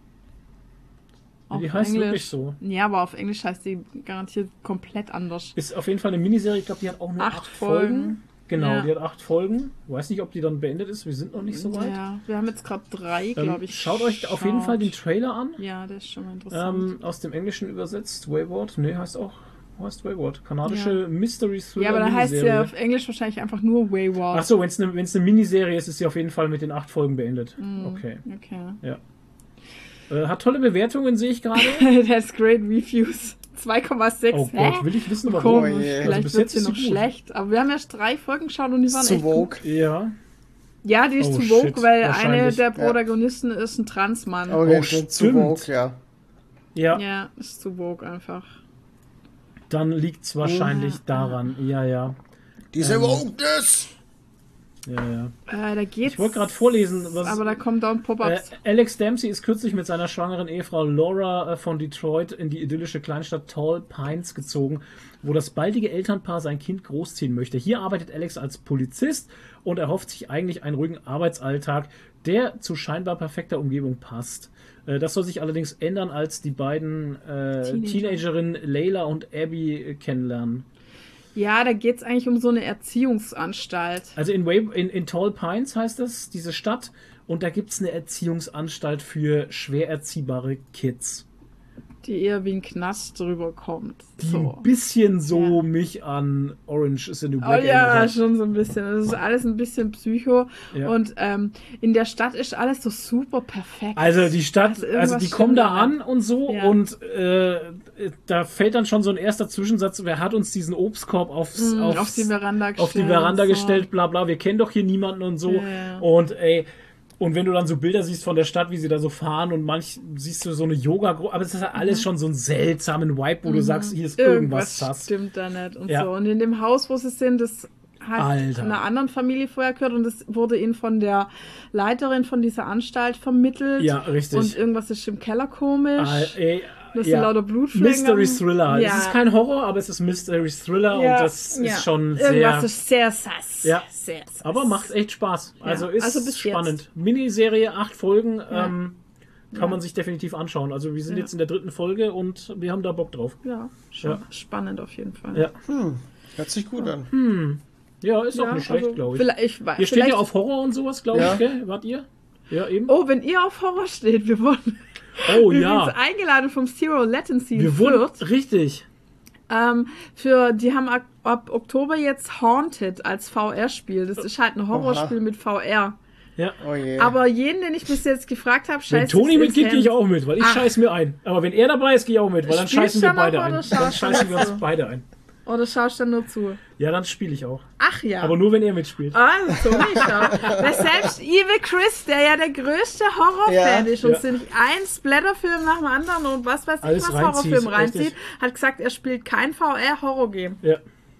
Die heißt wirklich so. Ja, aber auf Englisch heißt die garantiert komplett anders. Ist auf jeden Fall eine Miniserie. Ich glaube, die hat auch nur acht, Acht Folgen. Folgen. Genau, Ja. die hat acht Folgen. Weiß nicht, ob die dann beendet ist. Wir sind noch nicht so weit. Ja, wir haben jetzt gerade drei, Ähm, glaube ich. schaut euch auf jeden geschaut. Fall den Trailer an. Ja, der ist schon mal interessant. Ähm, aus dem Englischen übersetzt. Wayward. Nee, heißt auch. Heißt Wayward. Kanadische Mystery Thriller. ja, aber da heißt sie Miniserie. ja auf Englisch wahrscheinlich einfach nur Wayward. Ach so, wenn es eine wenn's eine Miniserie ist, ist sie auf jeden Fall mit den acht Folgen beendet. Mm. Okay. Okay. Ja. Äh, hat tolle Bewertungen, sehe ich gerade. That's great reviews. zwei Komma sechs. Oh Hä? Gott, will ich wissen, warum. Komisch, Oh je. Also vielleicht bis wird jetzt sie ist sie noch gut. schlecht. Aber wir haben erst drei Folgen geschaut und die waren Zu echt gut. Vogue. Ja. Ja, die ist Oh, zu Vogue, shit, weil eine wahrscheinlich. der Ja. Protagonisten ist ein Transmann. Okay, Oh, zu stimmt. Vogue, ja. Ja, Ja, ist zu Vogue einfach. dann liegt es wahrscheinlich Ja. daran. Ja, ja. Diese Ähm, Wokeness! Ja, ja. Äh, da geht's. Ich wollte gerade vorlesen, was. Aber da kommen dauernd Äh, Pop-Ups. Alex Dempsey ist kürzlich mit seiner schwangeren Ehefrau Laura äh, von Detroit in die idyllische Kleinstadt Tall Pines gezogen, wo das baldige Elternpaar sein Kind großziehen möchte. Hier arbeitet Alex als Polizist und erhofft sich eigentlich einen ruhigen Arbeitsalltag, der zu scheinbar perfekter Umgebung passt. Äh, das soll sich allerdings ändern, als die beiden äh, Teenager. Teenagerinnen Layla und Abby äh, kennenlernen. Ja, da geht's eigentlich um so eine Erziehungsanstalt. Also in, Way, in, in Tall Pines heißt das, diese Stadt. Und da gibt es eine Erziehungsanstalt für schwer erziehbare Kids. Die eher wie ein Knast drüber kommt. Die So. ein bisschen so Ja. mich an Orange is the New Oh Black ja, erinnert. schon so ein bisschen. Das ist alles ein bisschen Psycho. Ja. Und ähm, in der Stadt ist alles so super perfekt. Also die Stadt, Also also, irgendwas die kommen da stimmt da an und so Ja. und äh, da fällt dann schon so ein erster Zwischensatz, wer hat uns diesen Obstkorb aufs, Mm, aufs, auf die Veranda gestellt. auf die Veranda so. gestellt, bla bla, wir kennen doch hier niemanden und so. Ja, ja. Und ey, und wenn du dann so Bilder siehst von der Stadt, wie sie da so fahren und manch siehst du so eine Yoga-Gruppe, aber es ist halt alles Mhm. schon so einen seltsamen Vibe, wo du sagst, hier ist irgendwas Irgendwas sass. stimmt da nicht und Ja. so. Und in dem Haus, wo sie sind, das hat Alter. einer anderen Familie vorher gehört und das wurde ihnen von der Leiterin von dieser Anstalt vermittelt. Ja, richtig. Und irgendwas ist im Keller komisch. Ah, ey, Das ja. sind lauter Blutflecken. Mystery Thriller. Ja. Es ist kein Horror, aber es ist Mystery Thriller Ja, und das ja. ist schon Irgendwas sehr... ist sehr sass. Ja. Sehr sass. Aber macht echt Spaß. Ja, Also ist also bis spannend. Miniserie, acht Folgen, Ja. ähm, kann Ja. man sich definitiv anschauen. Also wir sind Ja. jetzt in der dritten Folge und wir haben da Bock drauf. Ja, schon Ja. spannend auf jeden Fall. Ja, Hört sich gut an. ja ist auch Ja, nicht schlecht, also glaube ich. Vielleicht, ich weiß, Ihr steht vielleicht, ja auf Horror und sowas, glaube Ja. ich, gell? Wart ihr? Ja, eben. Oh, wenn ihr auf Horror steht, wir wurden Oh übrigens ja. eingeladen vom Zero Latency Wir in wurden... Fürth. Richtig. Ähm, für, die haben ab, ab Oktober jetzt Haunted als V R-Spiel. Das ist halt ein Horrorspiel Oha. mit V R. Ja. Oh je. Aber jeden, den ich bis jetzt gefragt habe, Wenn scheiße. Toni mitgeht, gehe ich auch mit, weil ich Ach. scheiß mir ein. Aber wenn er dabei ist, gehe ich auch mit, weil dann Spielst scheißen wir du noch beide oder ein. Dann schaust du scheißen wir uns dazu? beide ein. Oder schaust du dann nur zu? Ja, dann spiele ich auch. Ach ja. Aber nur, wenn er mitspielt. Ah, so nicht auch. Weil selbst Evil Chris, der ja der größte Horrorfan Ja. ist und Ja. sich ein Splatterfilm nach dem anderen und was weiß ich Alles was reinzieht, Horrorfilm reinzieht, richtig. hat gesagt, er spielt kein V R-Horror-Game. Ja.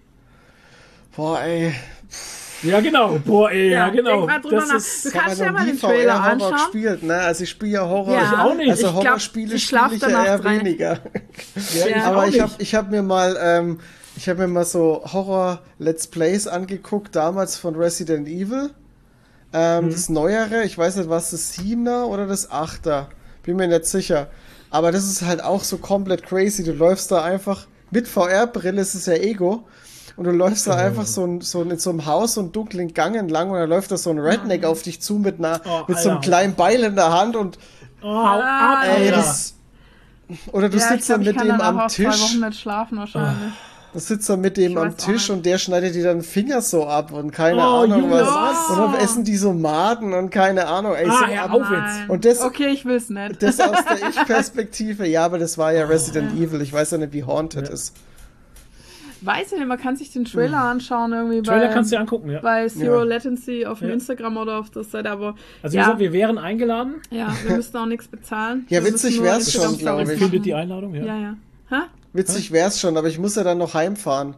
Boah, ey. Ja, genau. Boah, ey, ja, genau. Denk mal drüber Das nach. ist... Du Ich habe kannst ja ja noch mal nie den Trailer V R-Horror anschauen. gespielt, ne? Also ich spiele ja Horror. Ja. Ich auch nicht. Also Ich glaub, Horrorspiele ich schlaf spiele ich ja danach eher rein. weniger. Ja, Ja. Aber auch ich nicht. habe ich hab mir mal ähm, ich habe mir mal so Horror-Let's Plays angeguckt, damals von Resident Evil. Ähm, Das Neuere, ich weiß nicht, was das Siebener oder das Achter. Bin mir nicht sicher. Aber das ist halt auch so komplett crazy. Du läufst da einfach mit V R-Brille, es ist ja Ego. Und du läufst da einfach so, ein, so in so einem Haus, so einen dunklen Gang entlang und dann läuft da so ein Redneck auf dich zu mit, einer, Oh, mit so einem Alter. kleinen Beil in der Hand und Oh, hau ab, ey, Alter. das, oder du Ja, ich sitzt dann glaub, ich mit kann dem danach am auch zwei Tisch. Wochen nicht schlafen wahrscheinlich. Du sitzt dann mit dem Ich am weiß auch Tisch nicht. und der schneidet dir dann den Finger so ab und keine Oh, Ahnung Junge, was. was? Und dann essen die so Maden und keine Ahnung. Ey, so Ah, ja, ab- auf jetzt. Nein. Und das- okay, ich will's nicht. das aus der Ich-Perspektive. Ja, aber das war ja Resident Evil. Ich weiß ja nicht, wie Haunted Ja. ist. Weiß ich nicht, man kann sich den Trailer anschauen irgendwie Trailer bei, kannst du dir angucken, ja. bei Zero Ja. Latency auf dem Ja. Instagram oder auf der Seite, aber Also wie ja, gesagt, wir wären eingeladen. ja, wir müssen auch nichts bezahlen. Ja, Wir witzig müssen nur wär's Instagram schon, glaub Stories ich. Findet machen. die Einladung, ja. Ja, ja. Hä? Witzig wär's schon, aber ich muss ja dann noch heimfahren.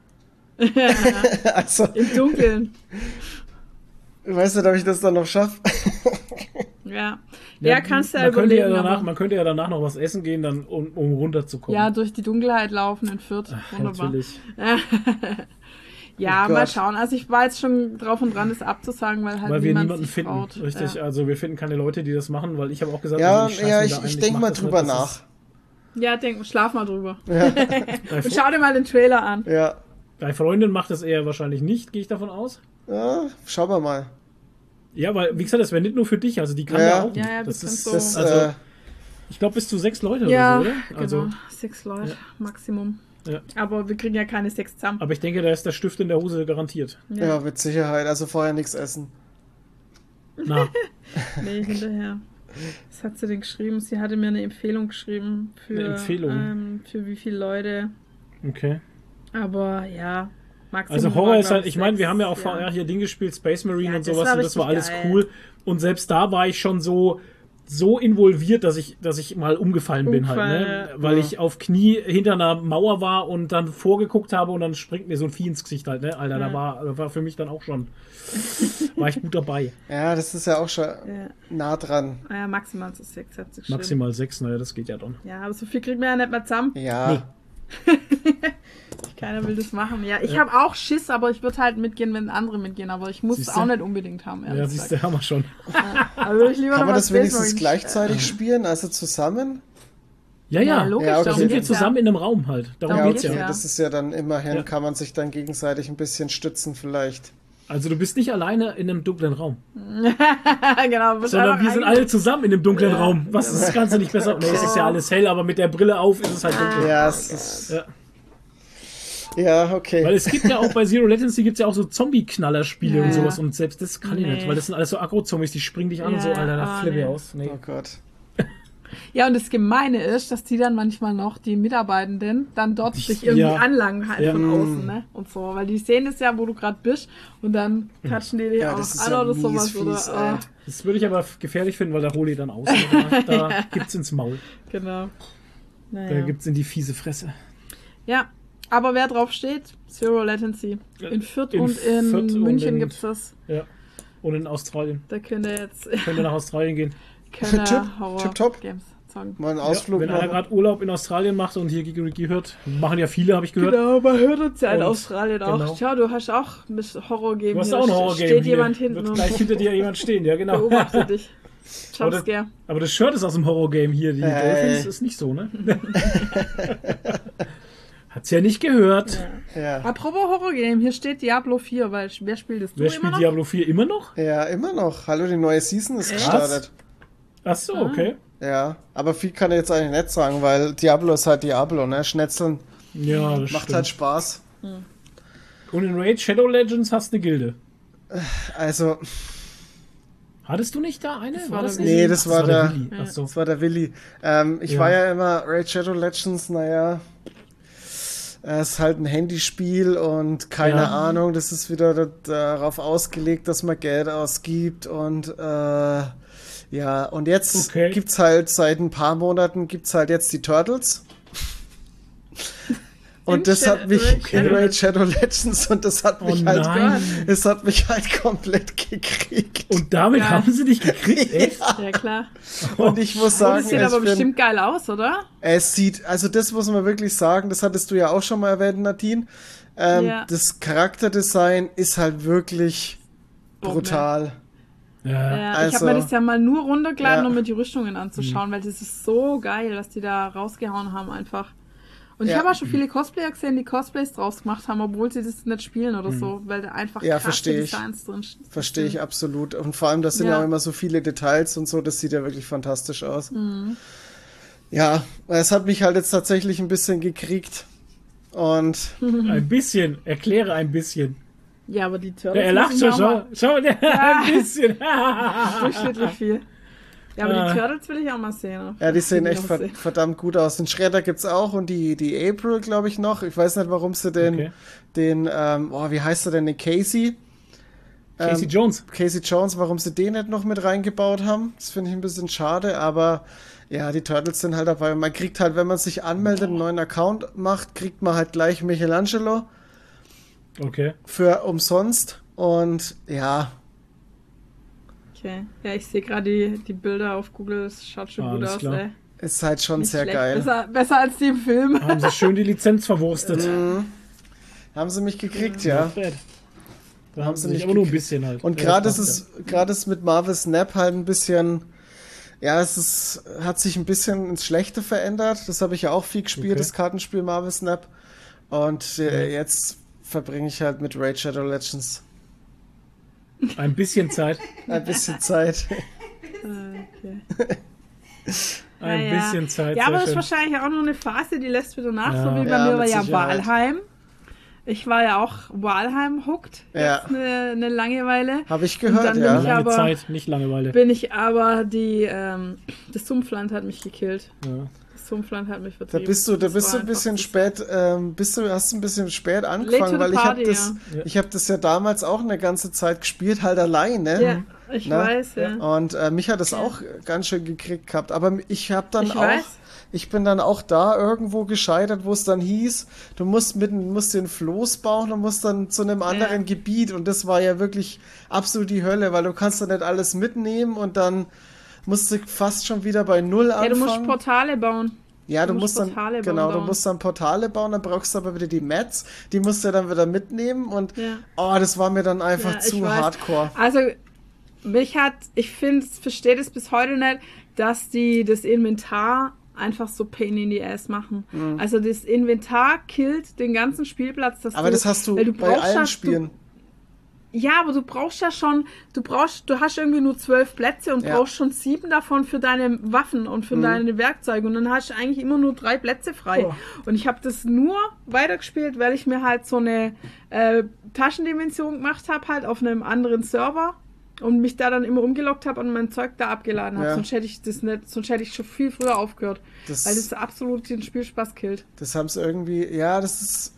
Also, Im Dunkeln. ich weiß nicht, ob ich das dann noch schaffe. Ja. Ja, kannst du ja man könnte ja überlegen. danach, aber- Man könnte ja danach noch was essen gehen, dann, um, um runterzukommen. Ja, durch die Dunkelheit laufen in Fürth. Wunderbar. Natürlich. Ja, Oh mal Gott. schauen. Also ich war jetzt schon drauf und dran, das abzusagen, weil halt Weil wir niemand niemanden sich finden. traut. Richtig, Ja. also wir finden keine Leute, die das machen, weil ich habe auch gesagt, Ja, also scheiß ja, mir ich, da ein, ich denke mach mal das drüber nicht, das nach. Ja, denk, schlaf mal drüber. Ist, Und schau dir mal den Trailer an. Ja. deine Freundin macht das eher wahrscheinlich nicht, gehe ich davon aus. Ja, schauen wir mal. Ja, weil, wie gesagt, das wäre nicht nur für dich, also die kann Ja. ja auch. Ja, ja, du das kannst ist, so- Das, also, äh, ich glaube, bis zu sechs Leute Ja, oder so, oder? Also, genau. Sechs Leute, Ja. Maximum. Ja. Aber wir kriegen ja keine sechs zusammen. aber ich denke, da ist der Stift in der Hose garantiert. ja, mit Sicherheit. Also vorher nichts essen. Na, Nee, hinterher. Was hat sie denn geschrieben? Sie hatte mir eine Empfehlung geschrieben für, Eine Empfehlung? Ähm, für wie viele Leute. okay. Aber ja, Maximum. Also war, Horror ist glaub halt, ich meine, wir sechs, haben ja auch ja. V R hier Ding gespielt, Space Marine Ja, und das sowas war und das war alles richtig geil. cool. Und selbst da war ich schon so so involviert, dass ich, dass ich mal umgefallen bin halt, Umgefallen, ne? ja. Weil Ja. ich auf Knie hinter einer Mauer war und dann vorgeguckt habe und dann springt mir so ein Vieh ins Gesicht halt, ne? Alter, Ja. da war, da war für mich dann auch schon, war ich gut dabei. Ja, das ist ja auch schon Ja. nah dran. Ah ja, maximal zu sechs hat sie geschrieben. Maximal sechs, naja, das geht ja dann. Ja, aber so viel kriegen wir ja nicht mehr zusammen. Ja. Nee. Keiner will das machen. Ja, ich habe auch Schiss, aber ich würde halt mitgehen, wenn andere mitgehen. Aber ich muss es Siehste? auch nicht unbedingt haben, ehrlich Ja, siehst du, gesagt. haben wir schon. Also ich lieber Kann noch man was das wenigstens Space Marine- gleichzeitig spielen, also zusammen? Ja, ja, Ja, logisch, da darum sind wir geht's ja. zusammen in einem Raum halt. Darum Darum Ja, geht's geht's ja. okay, ja. das ist ja dann immerhin, Ja. kann man sich dann gegenseitig ein bisschen stützen vielleicht. Also du bist nicht alleine in einem dunklen Raum, genau, bist sondern einfach wir sind einge- alle zusammen in einem dunklen Raum. Was ist das Ganze nicht besser? Nee, es ist ja alles hell, aber mit der Brille auf ist es halt dunkel. Ja, es ist, Ja. ja, okay. Weil es gibt ja auch bei Zero Latency gibt's ja auch so Zombie-Knaller-Spiele Ja, und ja. sowas und selbst das kann ich Nee. nicht, weil das sind alles so Agro-Zombies, die springen dich an und so, Ja, Alter, da ah, flippe ich nee. aus. Nee. Oh Gott. Ja, und das Gemeine ist, dass die dann manchmal noch, die Mitarbeitenden, dann dort sich irgendwie Ja. anlangen halt Ja. von außen, ne? Und so. Weil die sehen es ja, wo du gerade bist und dann touchen die dich Ja, auch das noch ist an ja oder mies sowas. fies, Oder, ey. oh, Das würde ich aber gefährlich finden, weil da hole ich dann aus. Da, da gibt's ins Maul. genau. Da Naja. gibt's in die fiese Fresse. Ja, aber wer drauf steht, Zero Latency. In Fürth In und in Fürth und München in- gibt's das. Ja. Und in Australien. Da könnt ihr jetzt Könnt ihr nach Australien gehen. könnt ihr Tipp, Horror tipptopp. Games zocken. Mal einen Ja, Ausflug wenn einer machen. gerade Urlaub in Australien macht und hier Gigeriki hört, machen ja viele, habe ich gehört. Genau, man hört uns ja in Und- Australien auch. genau. Schau, du hast auch mit Horror-Game Du hast hier. auch ein Horror-Game. Steht hier. jemand hinten Wird und gleich hinter dir jemand stehen, ja genau. beobachtet dich. Aber das, Jumpscare. aber das Shirt ist aus dem Horror-Game hier. Die Hey. Dolphins ist nicht so, ne? Hat's ja nicht gehört. Ja. Apropos Horror-Game, hier steht Diablo vier, weil wer spielt das? Du Wer immer spielt noch? Diablo vier immer noch? ja, immer noch. Hallo, die neue Season ist Echt? gestartet. Ach so, okay. Ja, aber viel kann ich jetzt eigentlich nicht sagen, weil Diablo ist halt Diablo, ne? Schnetzeln Ja, das macht stimmt. halt Spaß. Und in Raid Shadow Legends hast du eine Gilde. Also, Hattest du nicht da eine? Das war das der nicht? Nee, das Ach, war der- Willi. Ach so. das war der Willi. Ähm, ich Ja. war ja immer Raid Shadow Legends, naja. Es ist halt ein Handyspiel und keine Ja. Ahnung, das ist wieder da- darauf ausgelegt, dass man Geld ausgibt und äh, ja, und jetzt Okay. gibt's halt seit ein paar Monaten gibt's halt jetzt die Turtles. Und In das Shadow- hat mich Raid in Shadow Raid Shadow Legends und das hat Oh mich halt, nein. es hat mich halt komplett gekriegt. Und damit Ja. haben sie dich gekriegt, echt? Ja, klar. Und ich muss Oh, sagen, das sieht es aber bin- bestimmt geil aus, oder? Es sieht, also das muss man wirklich sagen, das hattest du ja auch schon mal erwähnt, Nadine. Ähm, Ja. Das Charakterdesign ist halt wirklich Bombe. brutal. Ja. Ja, ich Also- habe mir das ja mal nur runtergeladen, Ja. um mir die Rüstungen anzuschauen, weil das ist so geil, was die da rausgehauen haben einfach. Und ich Ja. habe auch schon viele Cosplayer gesehen, die Cosplays draus gemacht haben, obwohl sie das nicht spielen oder so, weil da einfach Ja, krasse versteh ich. Designs drin sind. Verstehe ich absolut. Und vor allem, das sind ja. Ja. auch immer so viele Details und so, das sieht ja wirklich fantastisch aus. Mhm. Ja, es hat mich halt jetzt tatsächlich ein bisschen gekriegt. Und Ein bisschen. Erkläre ein bisschen. Ja, aber die Turtles Ja, er lacht müssen schon, ja auch schau. Schau, der, ein bisschen. mal durchschnittlich viel. Ja, aber Ah. die Turtles will ich auch mal sehen. ja, die sehen Will ich echt auch ver sehen. verdammt gut aus. Den Schredder gibt's auch und die, die April, glaube ich, noch. Ich weiß nicht, warum sie den, Okay. den, ähm, oh, wie heißt er denn, den Casey? Casey Ähm, Jones. Casey Jones, warum sie den nicht noch mit reingebaut haben. Das finde ich ein bisschen schade, aber ja, die Turtles sind halt dabei. Man kriegt halt, wenn man sich anmeldet, einen neuen Account macht, kriegt man halt gleich Michelangelo Okay. für umsonst. Und ja, Okay. Ja, ich sehe gerade die, die Bilder auf Google, es schaut schon gut Alles aus, klar. ey. ist halt schon Nicht sehr schlecht. geil. Besser, besser als die im Film. Haben sie schön die Lizenz verwurstet. Haben sie mich gekriegt, ja. Not bad. Da Haben haben sie sie nicht, mich aber nur ein gekriegt. bisschen halt. Und Ja, gerade das ist passt, es, gerade ist mit Marvel Snap halt ein bisschen, ja, es ist, hat sich ein bisschen ins Schlechte verändert. Das habe ich ja auch viel gespielt, Okay. das Kartenspiel Marvel Snap. Und äh, jetzt verbringe ich halt mit Raid Shadow Legends ja. Ein bisschen Zeit. ein bisschen Zeit. Okay. Ein Ja, ja. bisschen Zeit. Ja, aber sehr das ist schön. wahrscheinlich auch nur eine Phase, die lässt wieder nach, Ja. so wie bei Ja, mir war mit ja Sicherheit. Walheim. Ich war ja auch Walheim hooked, Ja. jetzt eine, eine Langeweile. Habe ich Und gehört, dann bin ja. ich Lange aber- Zeit, nicht Langeweile. Bin ich aber die, ähm, das Sumpfland hat mich gekillt. Ja. Das Sumpfland hat mich Da vertrieben. bist du, da Das bist du war ein bisschen einfach- spät, ähm, bist du, hast ein bisschen spät Late to angefangen, the weil ich habe party, das, ja. ich habe das ja damals auch eine ganze Zeit gespielt, halt alleine. Ja, ich Ne? weiß, ja. Und äh, mich hat das auch ganz schön gekriegt gehabt. Aber ich habe dann Ich auch, weiß. ich bin dann auch da irgendwo gescheitert, wo es dann hieß, du musst mitten, musst den Floß bauen und musst dann zu einem anderen Ja. Gebiet. Und das war ja wirklich absolut die Hölle, weil du kannst dann nicht alles mitnehmen und dann musst du fast schon wieder bei Null Ja, anfangen. du musst Portale bauen. Ja, du, Du musst musst dann, Portale genau, du bauen. musst dann Portale bauen, dann brauchst du aber wieder die Mats, die musst du dann wieder mitnehmen und Ja. oh, das war mir dann einfach Ja, ich zu weiß. hardcore. Also, mich hat, ich finde, verstehe das bis heute nicht, dass die das Inventar einfach so Pain in the Ass machen. Mhm. Also das Inventar killt den ganzen Spielplatz. Dass aber du, das hast du, du bei allen ja, Spielen. Du, ja, aber du brauchst ja schon, du brauchst, du hast irgendwie nur zwölf Plätze und ja. brauchst schon sieben davon für deine Waffen und für mhm. deine Werkzeuge und dann hast du eigentlich immer nur drei Plätze frei. Oh. Und ich habe das nur weitergespielt, weil ich mir halt so eine äh, Taschendimension gemacht habe, halt auf einem anderen Server. Und mich da dann immer umgeloggt habe und mein Zeug da abgeladen habe. Ja. Sonst hätte ich das nicht, sonst hätte ich schon viel früher aufgehört. Das, weil das absolut den Spielspaß killt. Das haben sie irgendwie, ja, das ist.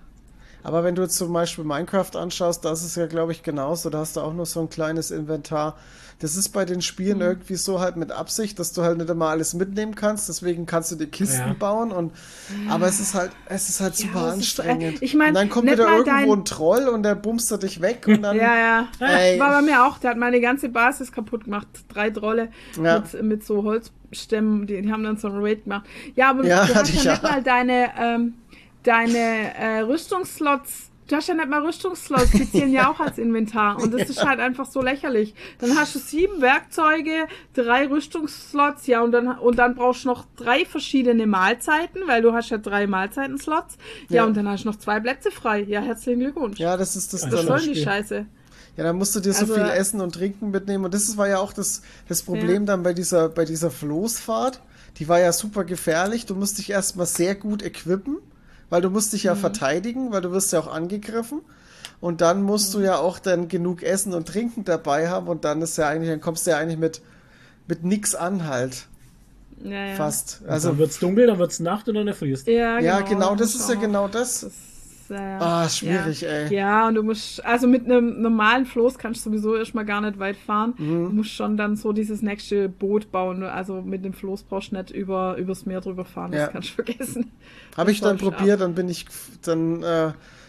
Aber wenn du jetzt zum Beispiel Minecraft anschaust, da ist es ja, glaube ich, genauso. Da hast du auch nur so ein kleines Inventar. Das ist bei den Spielen mhm. irgendwie so halt mit Absicht, dass du halt nicht immer alles mitnehmen kannst. Deswegen kannst du die Kisten ja. bauen. Und, aber es ist halt, es ist halt super ja, anstrengend. Ist, äh, ich mein, und dann kommt wieder irgendwo dein... ein Troll und der bumst dich weg. Und dann, ja, ja. Ey. War bei mir auch. Der hat meine ganze Basis kaputt gemacht. Drei Trolle ja. mit, mit so Holzstämmen. Die, die haben dann so einen Raid gemacht. Ja, aber ja, du hast ja ja nicht mal deine, ähm, deine äh, Rüstungsslots. Du hast ja nicht mal Rüstungsslots, die zählen ja auch als Inventar. Und das ja. ist halt einfach so lächerlich. Dann hast du sieben Werkzeuge, drei Rüstungsslots, ja, und dann, und dann brauchst du noch drei verschiedene Mahlzeiten, weil du hast ja drei Mahlzeiten-Slots. Ja, ja, und dann hast du noch zwei Plätze frei. Ja, herzlichen Glückwunsch. Ja, das ist das. Das soll die Scheiße. Ja, dann musst du dir so also, viel Essen und Trinken mitnehmen. Und das war ja auch das, das Problem ja. dann bei dieser, bei dieser Floßfahrt. Die war ja super gefährlich. Du musst dich erstmal sehr gut equippen. Weil du musst dich ja mhm. verteidigen, weil du wirst ja auch angegriffen. Und dann musst mhm. du ja auch dann genug Essen und Trinken dabei haben und dann ist ja eigentlich, dann kommst du ja eigentlich mit, mit nix an halt. Ja, ja. Fast. Also dann wird's dunkel, dann wird's Nacht und dann erfrierst. Ja, genau, ja, genau das ist ja genau das. das Ja, ah, schwierig, ja. ey. Ja, und du musst, also mit einem normalen Floß kannst du sowieso erstmal gar nicht weit fahren. Mhm. Du musst schon dann so dieses nächste Boot bauen. Also mit dem Floß brauchst du nicht über, übers Meer drüber fahren, das ja. kannst du vergessen. Habe ich dann probiert, ab. dann bin ich, dann äh,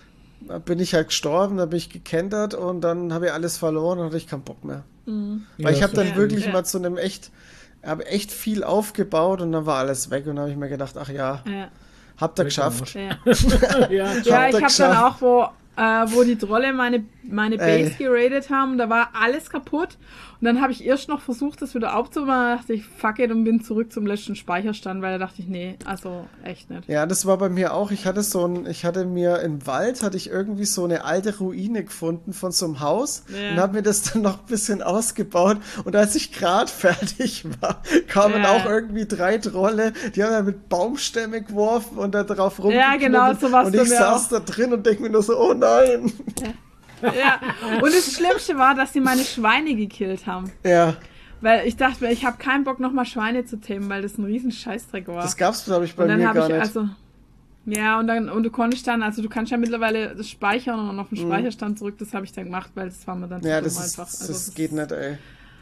bin ich halt gestorben, dann bin ich gekentert und dann habe ich alles verloren und hatte ich keinen Bock mehr. Mhm. Weil ja, ich habe dann ja, wirklich ja. mal zu einem echt, habe echt viel aufgebaut und dann war alles weg und dann habe ich mir gedacht, ach ja. ja. Habt ihr geschafft. Ja, ja. ja ich habe dann auch, wo, äh, wo die Trolle meine, meine Base Ey. geradet haben, da war alles kaputt. Und dann habe ich erst noch versucht, das wieder aufzubauen. Da dachte ich, fuck it, und bin zurück zum letzten Speicherstand, weil da dachte ich, nee, also echt nicht. Ja, das war bei mir auch. Ich hatte so ein, ich hatte mir im Wald, hatte ich irgendwie so eine alte Ruine gefunden von so einem Haus ja. und habe mir das dann noch ein bisschen ausgebaut. Und als ich gerade fertig war, kamen ja. auch irgendwie drei Trolle, die haben dann mit Baumstämme geworfen und da drauf rumgeknubbelt. Ja, genau, so was. Und ich saß auch da drin und denke mir nur so, oh nein. Ja. Ja, und das Schlimmste war, dass sie meine Schweine gekillt haben. Ja. Weil ich dachte, ich habe keinen Bock, nochmal Schweine zu tämen, weil das ein riesen Scheißdreck war. Das gab's, glaube ich, bei und dann mir gar ich, nicht. Also, ja, und dann und du konntest dann, also du kannst ja mittlerweile das speichern und auf den Speicherstand zurück, das habe ich dann gemacht, weil das war mir dann ja, zu das dumm ist, einfach. das, Also, das das geht nicht, ey.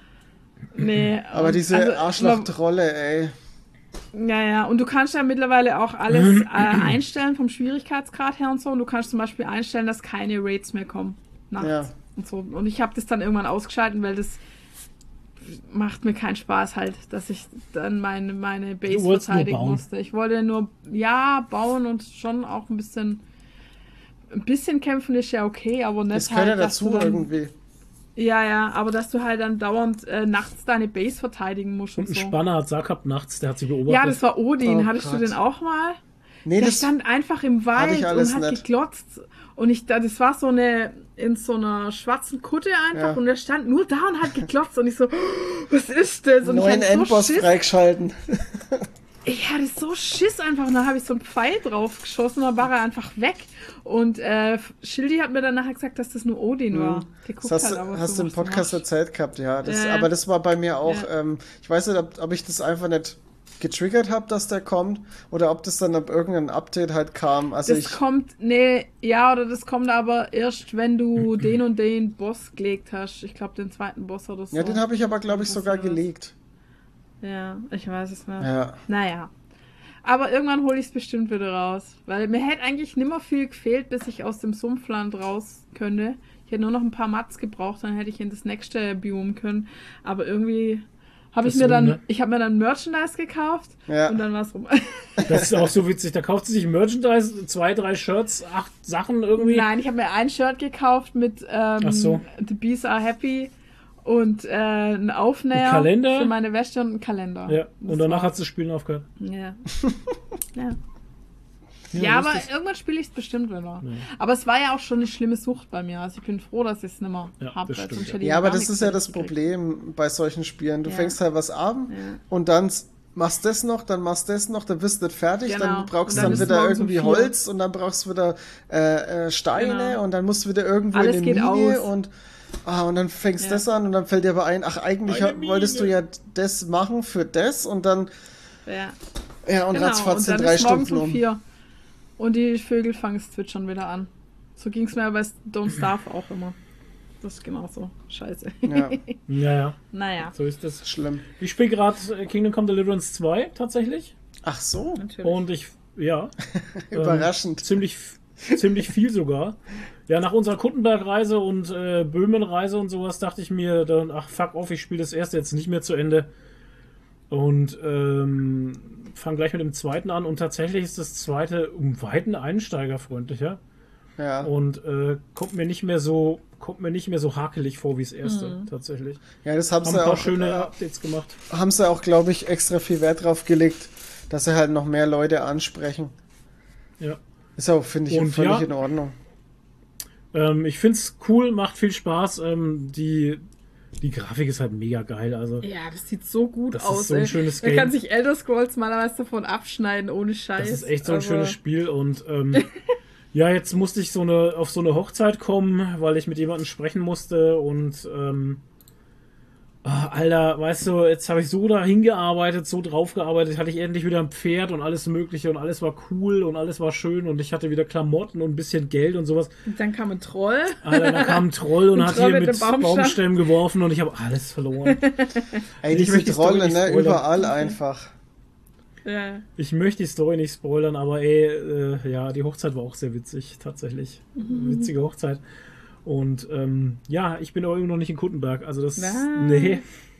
Nee. Aber und, diese also, Arschloch-Trolle, ey. Ja, ja, und du kannst ja mittlerweile auch alles äh, einstellen vom Schwierigkeitsgrad her und so. Und du kannst zum Beispiel einstellen, dass keine Raids mehr kommen nachts Ja. und so. Und ich habe das dann irgendwann ausgeschalten, weil das macht mir keinen Spaß halt, dass ich dann meine, meine Base verteidigen musste. Ich wollte nur, ja, bauen und schon auch ein bisschen ein bisschen kämpfen ist ja okay, aber nicht Das halt, gehört ja dass dazu du dann, irgendwie. Ja, ja, aber dass du halt dann dauernd äh, nachts deine Base verteidigen musst und Und ein so. Spanner hat Sack gehabt nachts, der hat sie beobachtet. Ja, das war Odin. Oh Hattest Gott. du den auch mal? Nee, Der das stand einfach im hatte ich Wald alles und hat nicht. geglotzt. Und ich da, das war so eine, in so einer schwarzen Kutte einfach. Ja. Und der stand nur da und hat geglotzt. Und ich so, was ist das? Und neuen ich hatte so Endboss Schiss. freigeschalten. Ich hatte so Schiss einfach. Und dann habe ich so einen Pfeil drauf geschossen. Und dann war er einfach weg. Und äh, Schildi hat mir dann nachher gesagt, dass das nur Odin war. Der guckt Das hast, halt aber hast so, du im was du Podcast machst. erzählt gehabt, ja. Das, Ja. Aber das war bei mir auch, Ja. ähm, ich weiß nicht, ob, ob ich das einfach nicht getriggert habe, dass der kommt, oder ob das dann ab irgendeinem Update halt kam. Also Das ich, kommt, nee, ja, oder das kommt aber erst, wenn du den und den Boss gelegt hast. Ich glaube, den zweiten Boss oder so. ja, den habe ich aber, glaube ich, Was sogar ist das? gelegt. Ja, ich weiß es nicht. Ja. Naja. Aber irgendwann hole ich es bestimmt wieder raus. Weil mir hätte eigentlich nimmer viel gefehlt, bis ich aus dem Sumpfland raus könnte. Ich hätte nur noch ein paar Mats gebraucht, dann hätte ich in das nächste Biom können. Aber irgendwie habe ich Das mir so, dann, ne? ich habe mir dann Merchandise gekauft Ja. und dann war es rum. Das ist auch so witzig. Da kauft sie sich Merchandise, zwei, drei Shirts, acht Sachen irgendwie. Nein, ich habe mir ein Shirt gekauft mit ähm, Ach so. The Bees Are Happy und äh, einen Aufnäher Ein Kalender? für meine Wäsche und einen Kalender. Ja, Das und danach war- hat das Spielen aufgehört. Ja. ja. Ja, Ja, das aber ist- irgendwann spiele ich es bestimmt wieder. Ja. Aber es war ja auch schon eine schlimme Sucht bei mir. Also ich bin froh, dass ich es nicht mehr Ja, habe. das stimmt, sonst ja. hätte ich Ja, aber gar das nichts ist ja mehr das gekriegt. Problem bei solchen Spielen. Du Ja. fängst halt was an Ja. und dann s- machst das noch, dann machst das noch, dann bist du nicht fertig, Genau. dann brauchst Und du dann dann ist wieder morgens um irgendwie vier. Holz und dann brauchst du wieder äh, äh, Steine Genau. und dann musst du wieder irgendwo Alles in geht eine Mine aus. und ah, und dann fängst Ja. das an und dann fällt dir aber ein, ach eigentlich Eine wolltest du Mine. ja das machen für das und dann Ja. ja und Genau. ratzfatz Und sind dann drei ist morgens Stunden um um. vier. Und die Vögel fangen das Zwitschern wieder an. So ging es mir bei Don't Starve auch immer. Das ist genauso. Scheiße. Ja, Ja, ja, Naja, so ist das. schlimm. Ich spiele gerade Kingdom Come Deliverance zwei tatsächlich. Ach so, natürlich. Und ich, ja. ähm, überraschend. ziemlich, ziemlich viel sogar. Ja, nach unserer Kuttenberg-Reise und äh, Böhmen-Reise und sowas dachte ich mir dann, ach fuck off, ich spiele das erste jetzt nicht mehr zu Ende. Und ähm, fange gleich mit dem zweiten an. Und tatsächlich ist das zweite um Weiten einsteigerfreundlicher. Ja. Und äh, kommt mir nicht mehr so, kommt mir nicht mehr so hakelig vor wie das erste, Mhm. tatsächlich. Ja, das haben Haben sie ein paar auch, schöne äh, Updates gemacht. haben sie auch, glaube ich, extra viel Wert drauf gelegt, dass sie halt noch mehr Leute ansprechen. Ja. Ist auch, finde ich, Und völlig ja. in Ordnung. Ähm, ich find's cool, macht viel Spaß. Ähm, die, die Grafik ist halt mega geil. Also ja, das sieht so gut Das ist aus. so ein ey. schönes Da Game. kann sich Elder Scrolls malerweise davon abschneiden, ohne Scheiß. das ist echt so ein Aber- schönes Spiel. Und ähm, ja, jetzt musste ich so eine auf so eine Hochzeit kommen, weil ich mit jemandem sprechen musste. Und ähm, ah, Alter, weißt du, jetzt habe ich so da hingearbeitet, so drauf gearbeitet, hatte ich endlich wieder ein Pferd und alles Mögliche und alles war cool und alles war schön und ich hatte wieder Klamotten und ein bisschen Geld und sowas. Und dann kam ein Troll. Alter, da kam ein Troll und Ein hat Troll hier mit mit einem Baumstamm. Baumstämmen geworfen und ich habe alles verloren. Ey, Ich diese möchte die Story Trolle, nicht ne, spoilern. überall einfach. Ja. Ich möchte die Story nicht spoilern, aber ey, äh, ja, die Hochzeit war auch sehr witzig, tatsächlich. Witzige Hochzeit. Und ähm, ja, ich bin aber immer noch nicht in Kuttenberg, also das, Was? nee.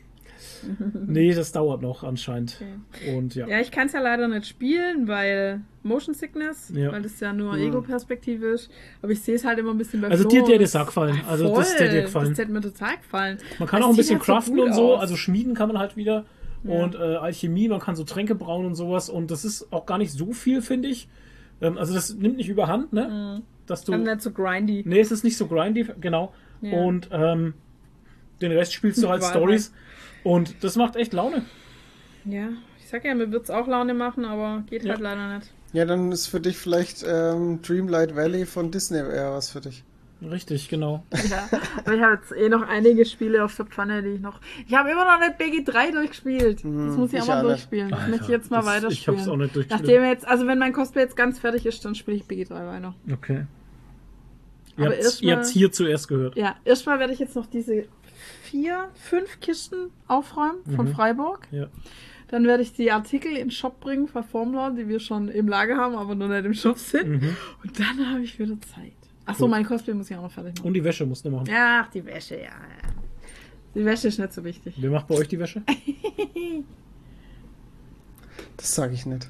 Nee, das dauert noch anscheinend. Okay. Und ja. Ja, ich kann es ja leider nicht spielen, weil Motion Sickness, Ja. weil das ja nur Ja. Ego-Perspektive ist. Aber ich sehe es halt immer ein bisschen bei Also Flo. dir hätte das auch gefallen. Ah, Also voll. das hätte dir gefallen. Das hätte mir total gefallen. Man kann Das auch ein sieht bisschen halt so craften gut und so, aus. also schmieden kann man halt wieder. Ja. Und äh, Alchemie, man kann so Tränke brauen und sowas. Und das ist auch gar nicht so viel, finde ich. Ähm, also das nimmt nicht überhand, ne? Dass du. Dann nicht so grindy. Nee, es ist nicht so grindy, genau. Ja. Und ähm, den Rest spielst du halt Wahlheit. Stories. Und das macht echt Laune. Ja, ich sag ja, mir wird es auch Laune machen, aber geht Ja. halt leider nicht. Ja, dann ist für dich vielleicht ähm, Dreamlight Valley von Disney eher was für dich. Richtig, genau. Ja, aber ich habe jetzt eh noch einige Spiele auf der Pfanne, die ich noch. Ich habe immer noch nicht B G drei durchgespielt. Das muss ich, ich auch mal auch nicht. durchspielen. Das Alter, möchte ich jetzt mal das- weiterspielen. ich hab's auch nicht durchgespielt. Nachdem jetzt, also wenn mein Cosplay jetzt ganz fertig ist, dann spiele ich B G drei weiter. Okay. Ihr Aber habt's, erst ihr mal- habt's hier zuerst gehört. Ja, erstmal werde ich jetzt noch diese vier, fünf Kisten aufräumen von Mhm. Freiburg. Ja. Dann werde ich die Artikel in den Shop bringen von Formula, die wir schon im Lager haben, aber noch nicht im Shop sind. Mhm. Und dann habe ich wieder Zeit. Achso, Cool. mein Cosplay muss ich auch noch fertig machen. Und die Wäsche musst du machen. Ach, die Wäsche, ja. ja. Die Wäsche ist nicht so wichtig. Wer macht bei euch die Wäsche? Das sage ich nicht.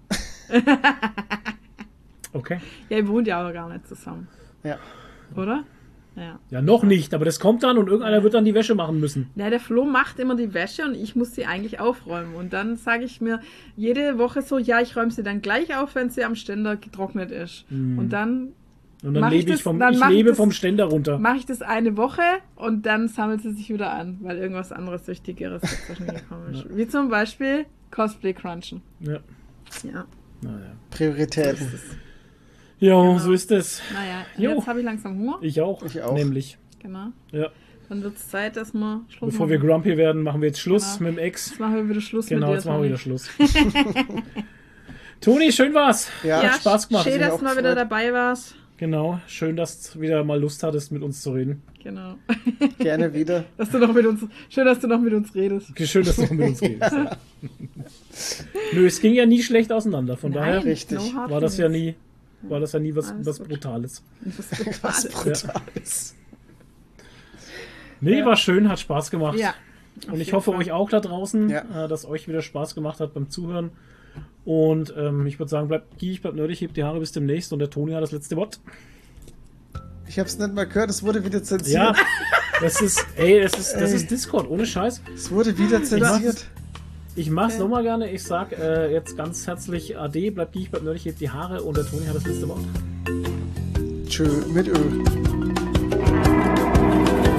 Okay. Ja, ihr wohnt ja aber gar nicht zusammen, Ja. oder? Ja. Ja, noch nicht, aber das kommt dann und irgendeiner wird dann die Wäsche machen müssen. Ja, der Flo macht immer die Wäsche und ich muss sie eigentlich aufräumen. Und dann sage ich mir jede Woche so, ja, ich räume sie dann gleich auf, wenn sie am Ständer getrocknet ist. Und dann Und dann Mach ich lebe ich das- vom, dann ich mach ich lebe das- vom Ständer runter. mache ich das eine Woche und dann sammelt sie sich wieder an, weil irgendwas anderes Wichtigeres dazwischen gekommen ist. Wie zum Beispiel Cosplay crunchen. Ja. Ja, Naja. Prioritäten. Ja, so ist es. naja, und Jo. jetzt habe ich langsam Hunger. Ich auch. Ich auch. Nämlich. Genau. Ja. Dann wird es Zeit, dass wir Schluss Bevor wir machen. grumpy werden, machen wir jetzt Schluss Genau. mit dem Ex. Jetzt machen wir wieder Schluss Genau, mit dir. jetzt machen wir wieder Toni. Schluss. Toni, schön war's. Ja, Ja, Hat Spaß gemacht. Schön, Hat mich dass auch du mal wieder gefreut. dabei warst. Genau, schön, dass du wieder mal Lust hattest, mit uns zu reden. Genau. gerne wieder. Dass du noch mit uns, schön, dass du noch mit uns redest. Schön, dass du mit uns redest. Ja. Nö, es ging ja nie schlecht auseinander, von daher richtig. hard war das ja feelings. nie, war das ja nie was, Alles was gut. Brutales. Das ist Was brutal. Brutales. Nee, war schön, hat Spaß gemacht. Ja. Und auf ich jeden hoffe, Fall. euch auch da draußen, Ja. äh, dass euch wieder Spaß gemacht hat beim Zuhören. Und ähm, ich würde sagen, bleibt geekig, bleibt nerdig, hebt die Haare bis demnächst. Und der Toni hat das letzte Wort. Ich hab's nicht mal gehört, es wurde wieder zensiert. Ja, Das ist, ey, das ist, das Ey. ist Discord, ohne Scheiß. Es wurde wieder zensiert. Ich mach's Okay. nochmal gerne. Ich sag äh, jetzt ganz herzlich Ade, bleibt geek, bleibt nerdig, hebt die Haare und der Toni hat das letzte Wort. Tschö, mit Ö.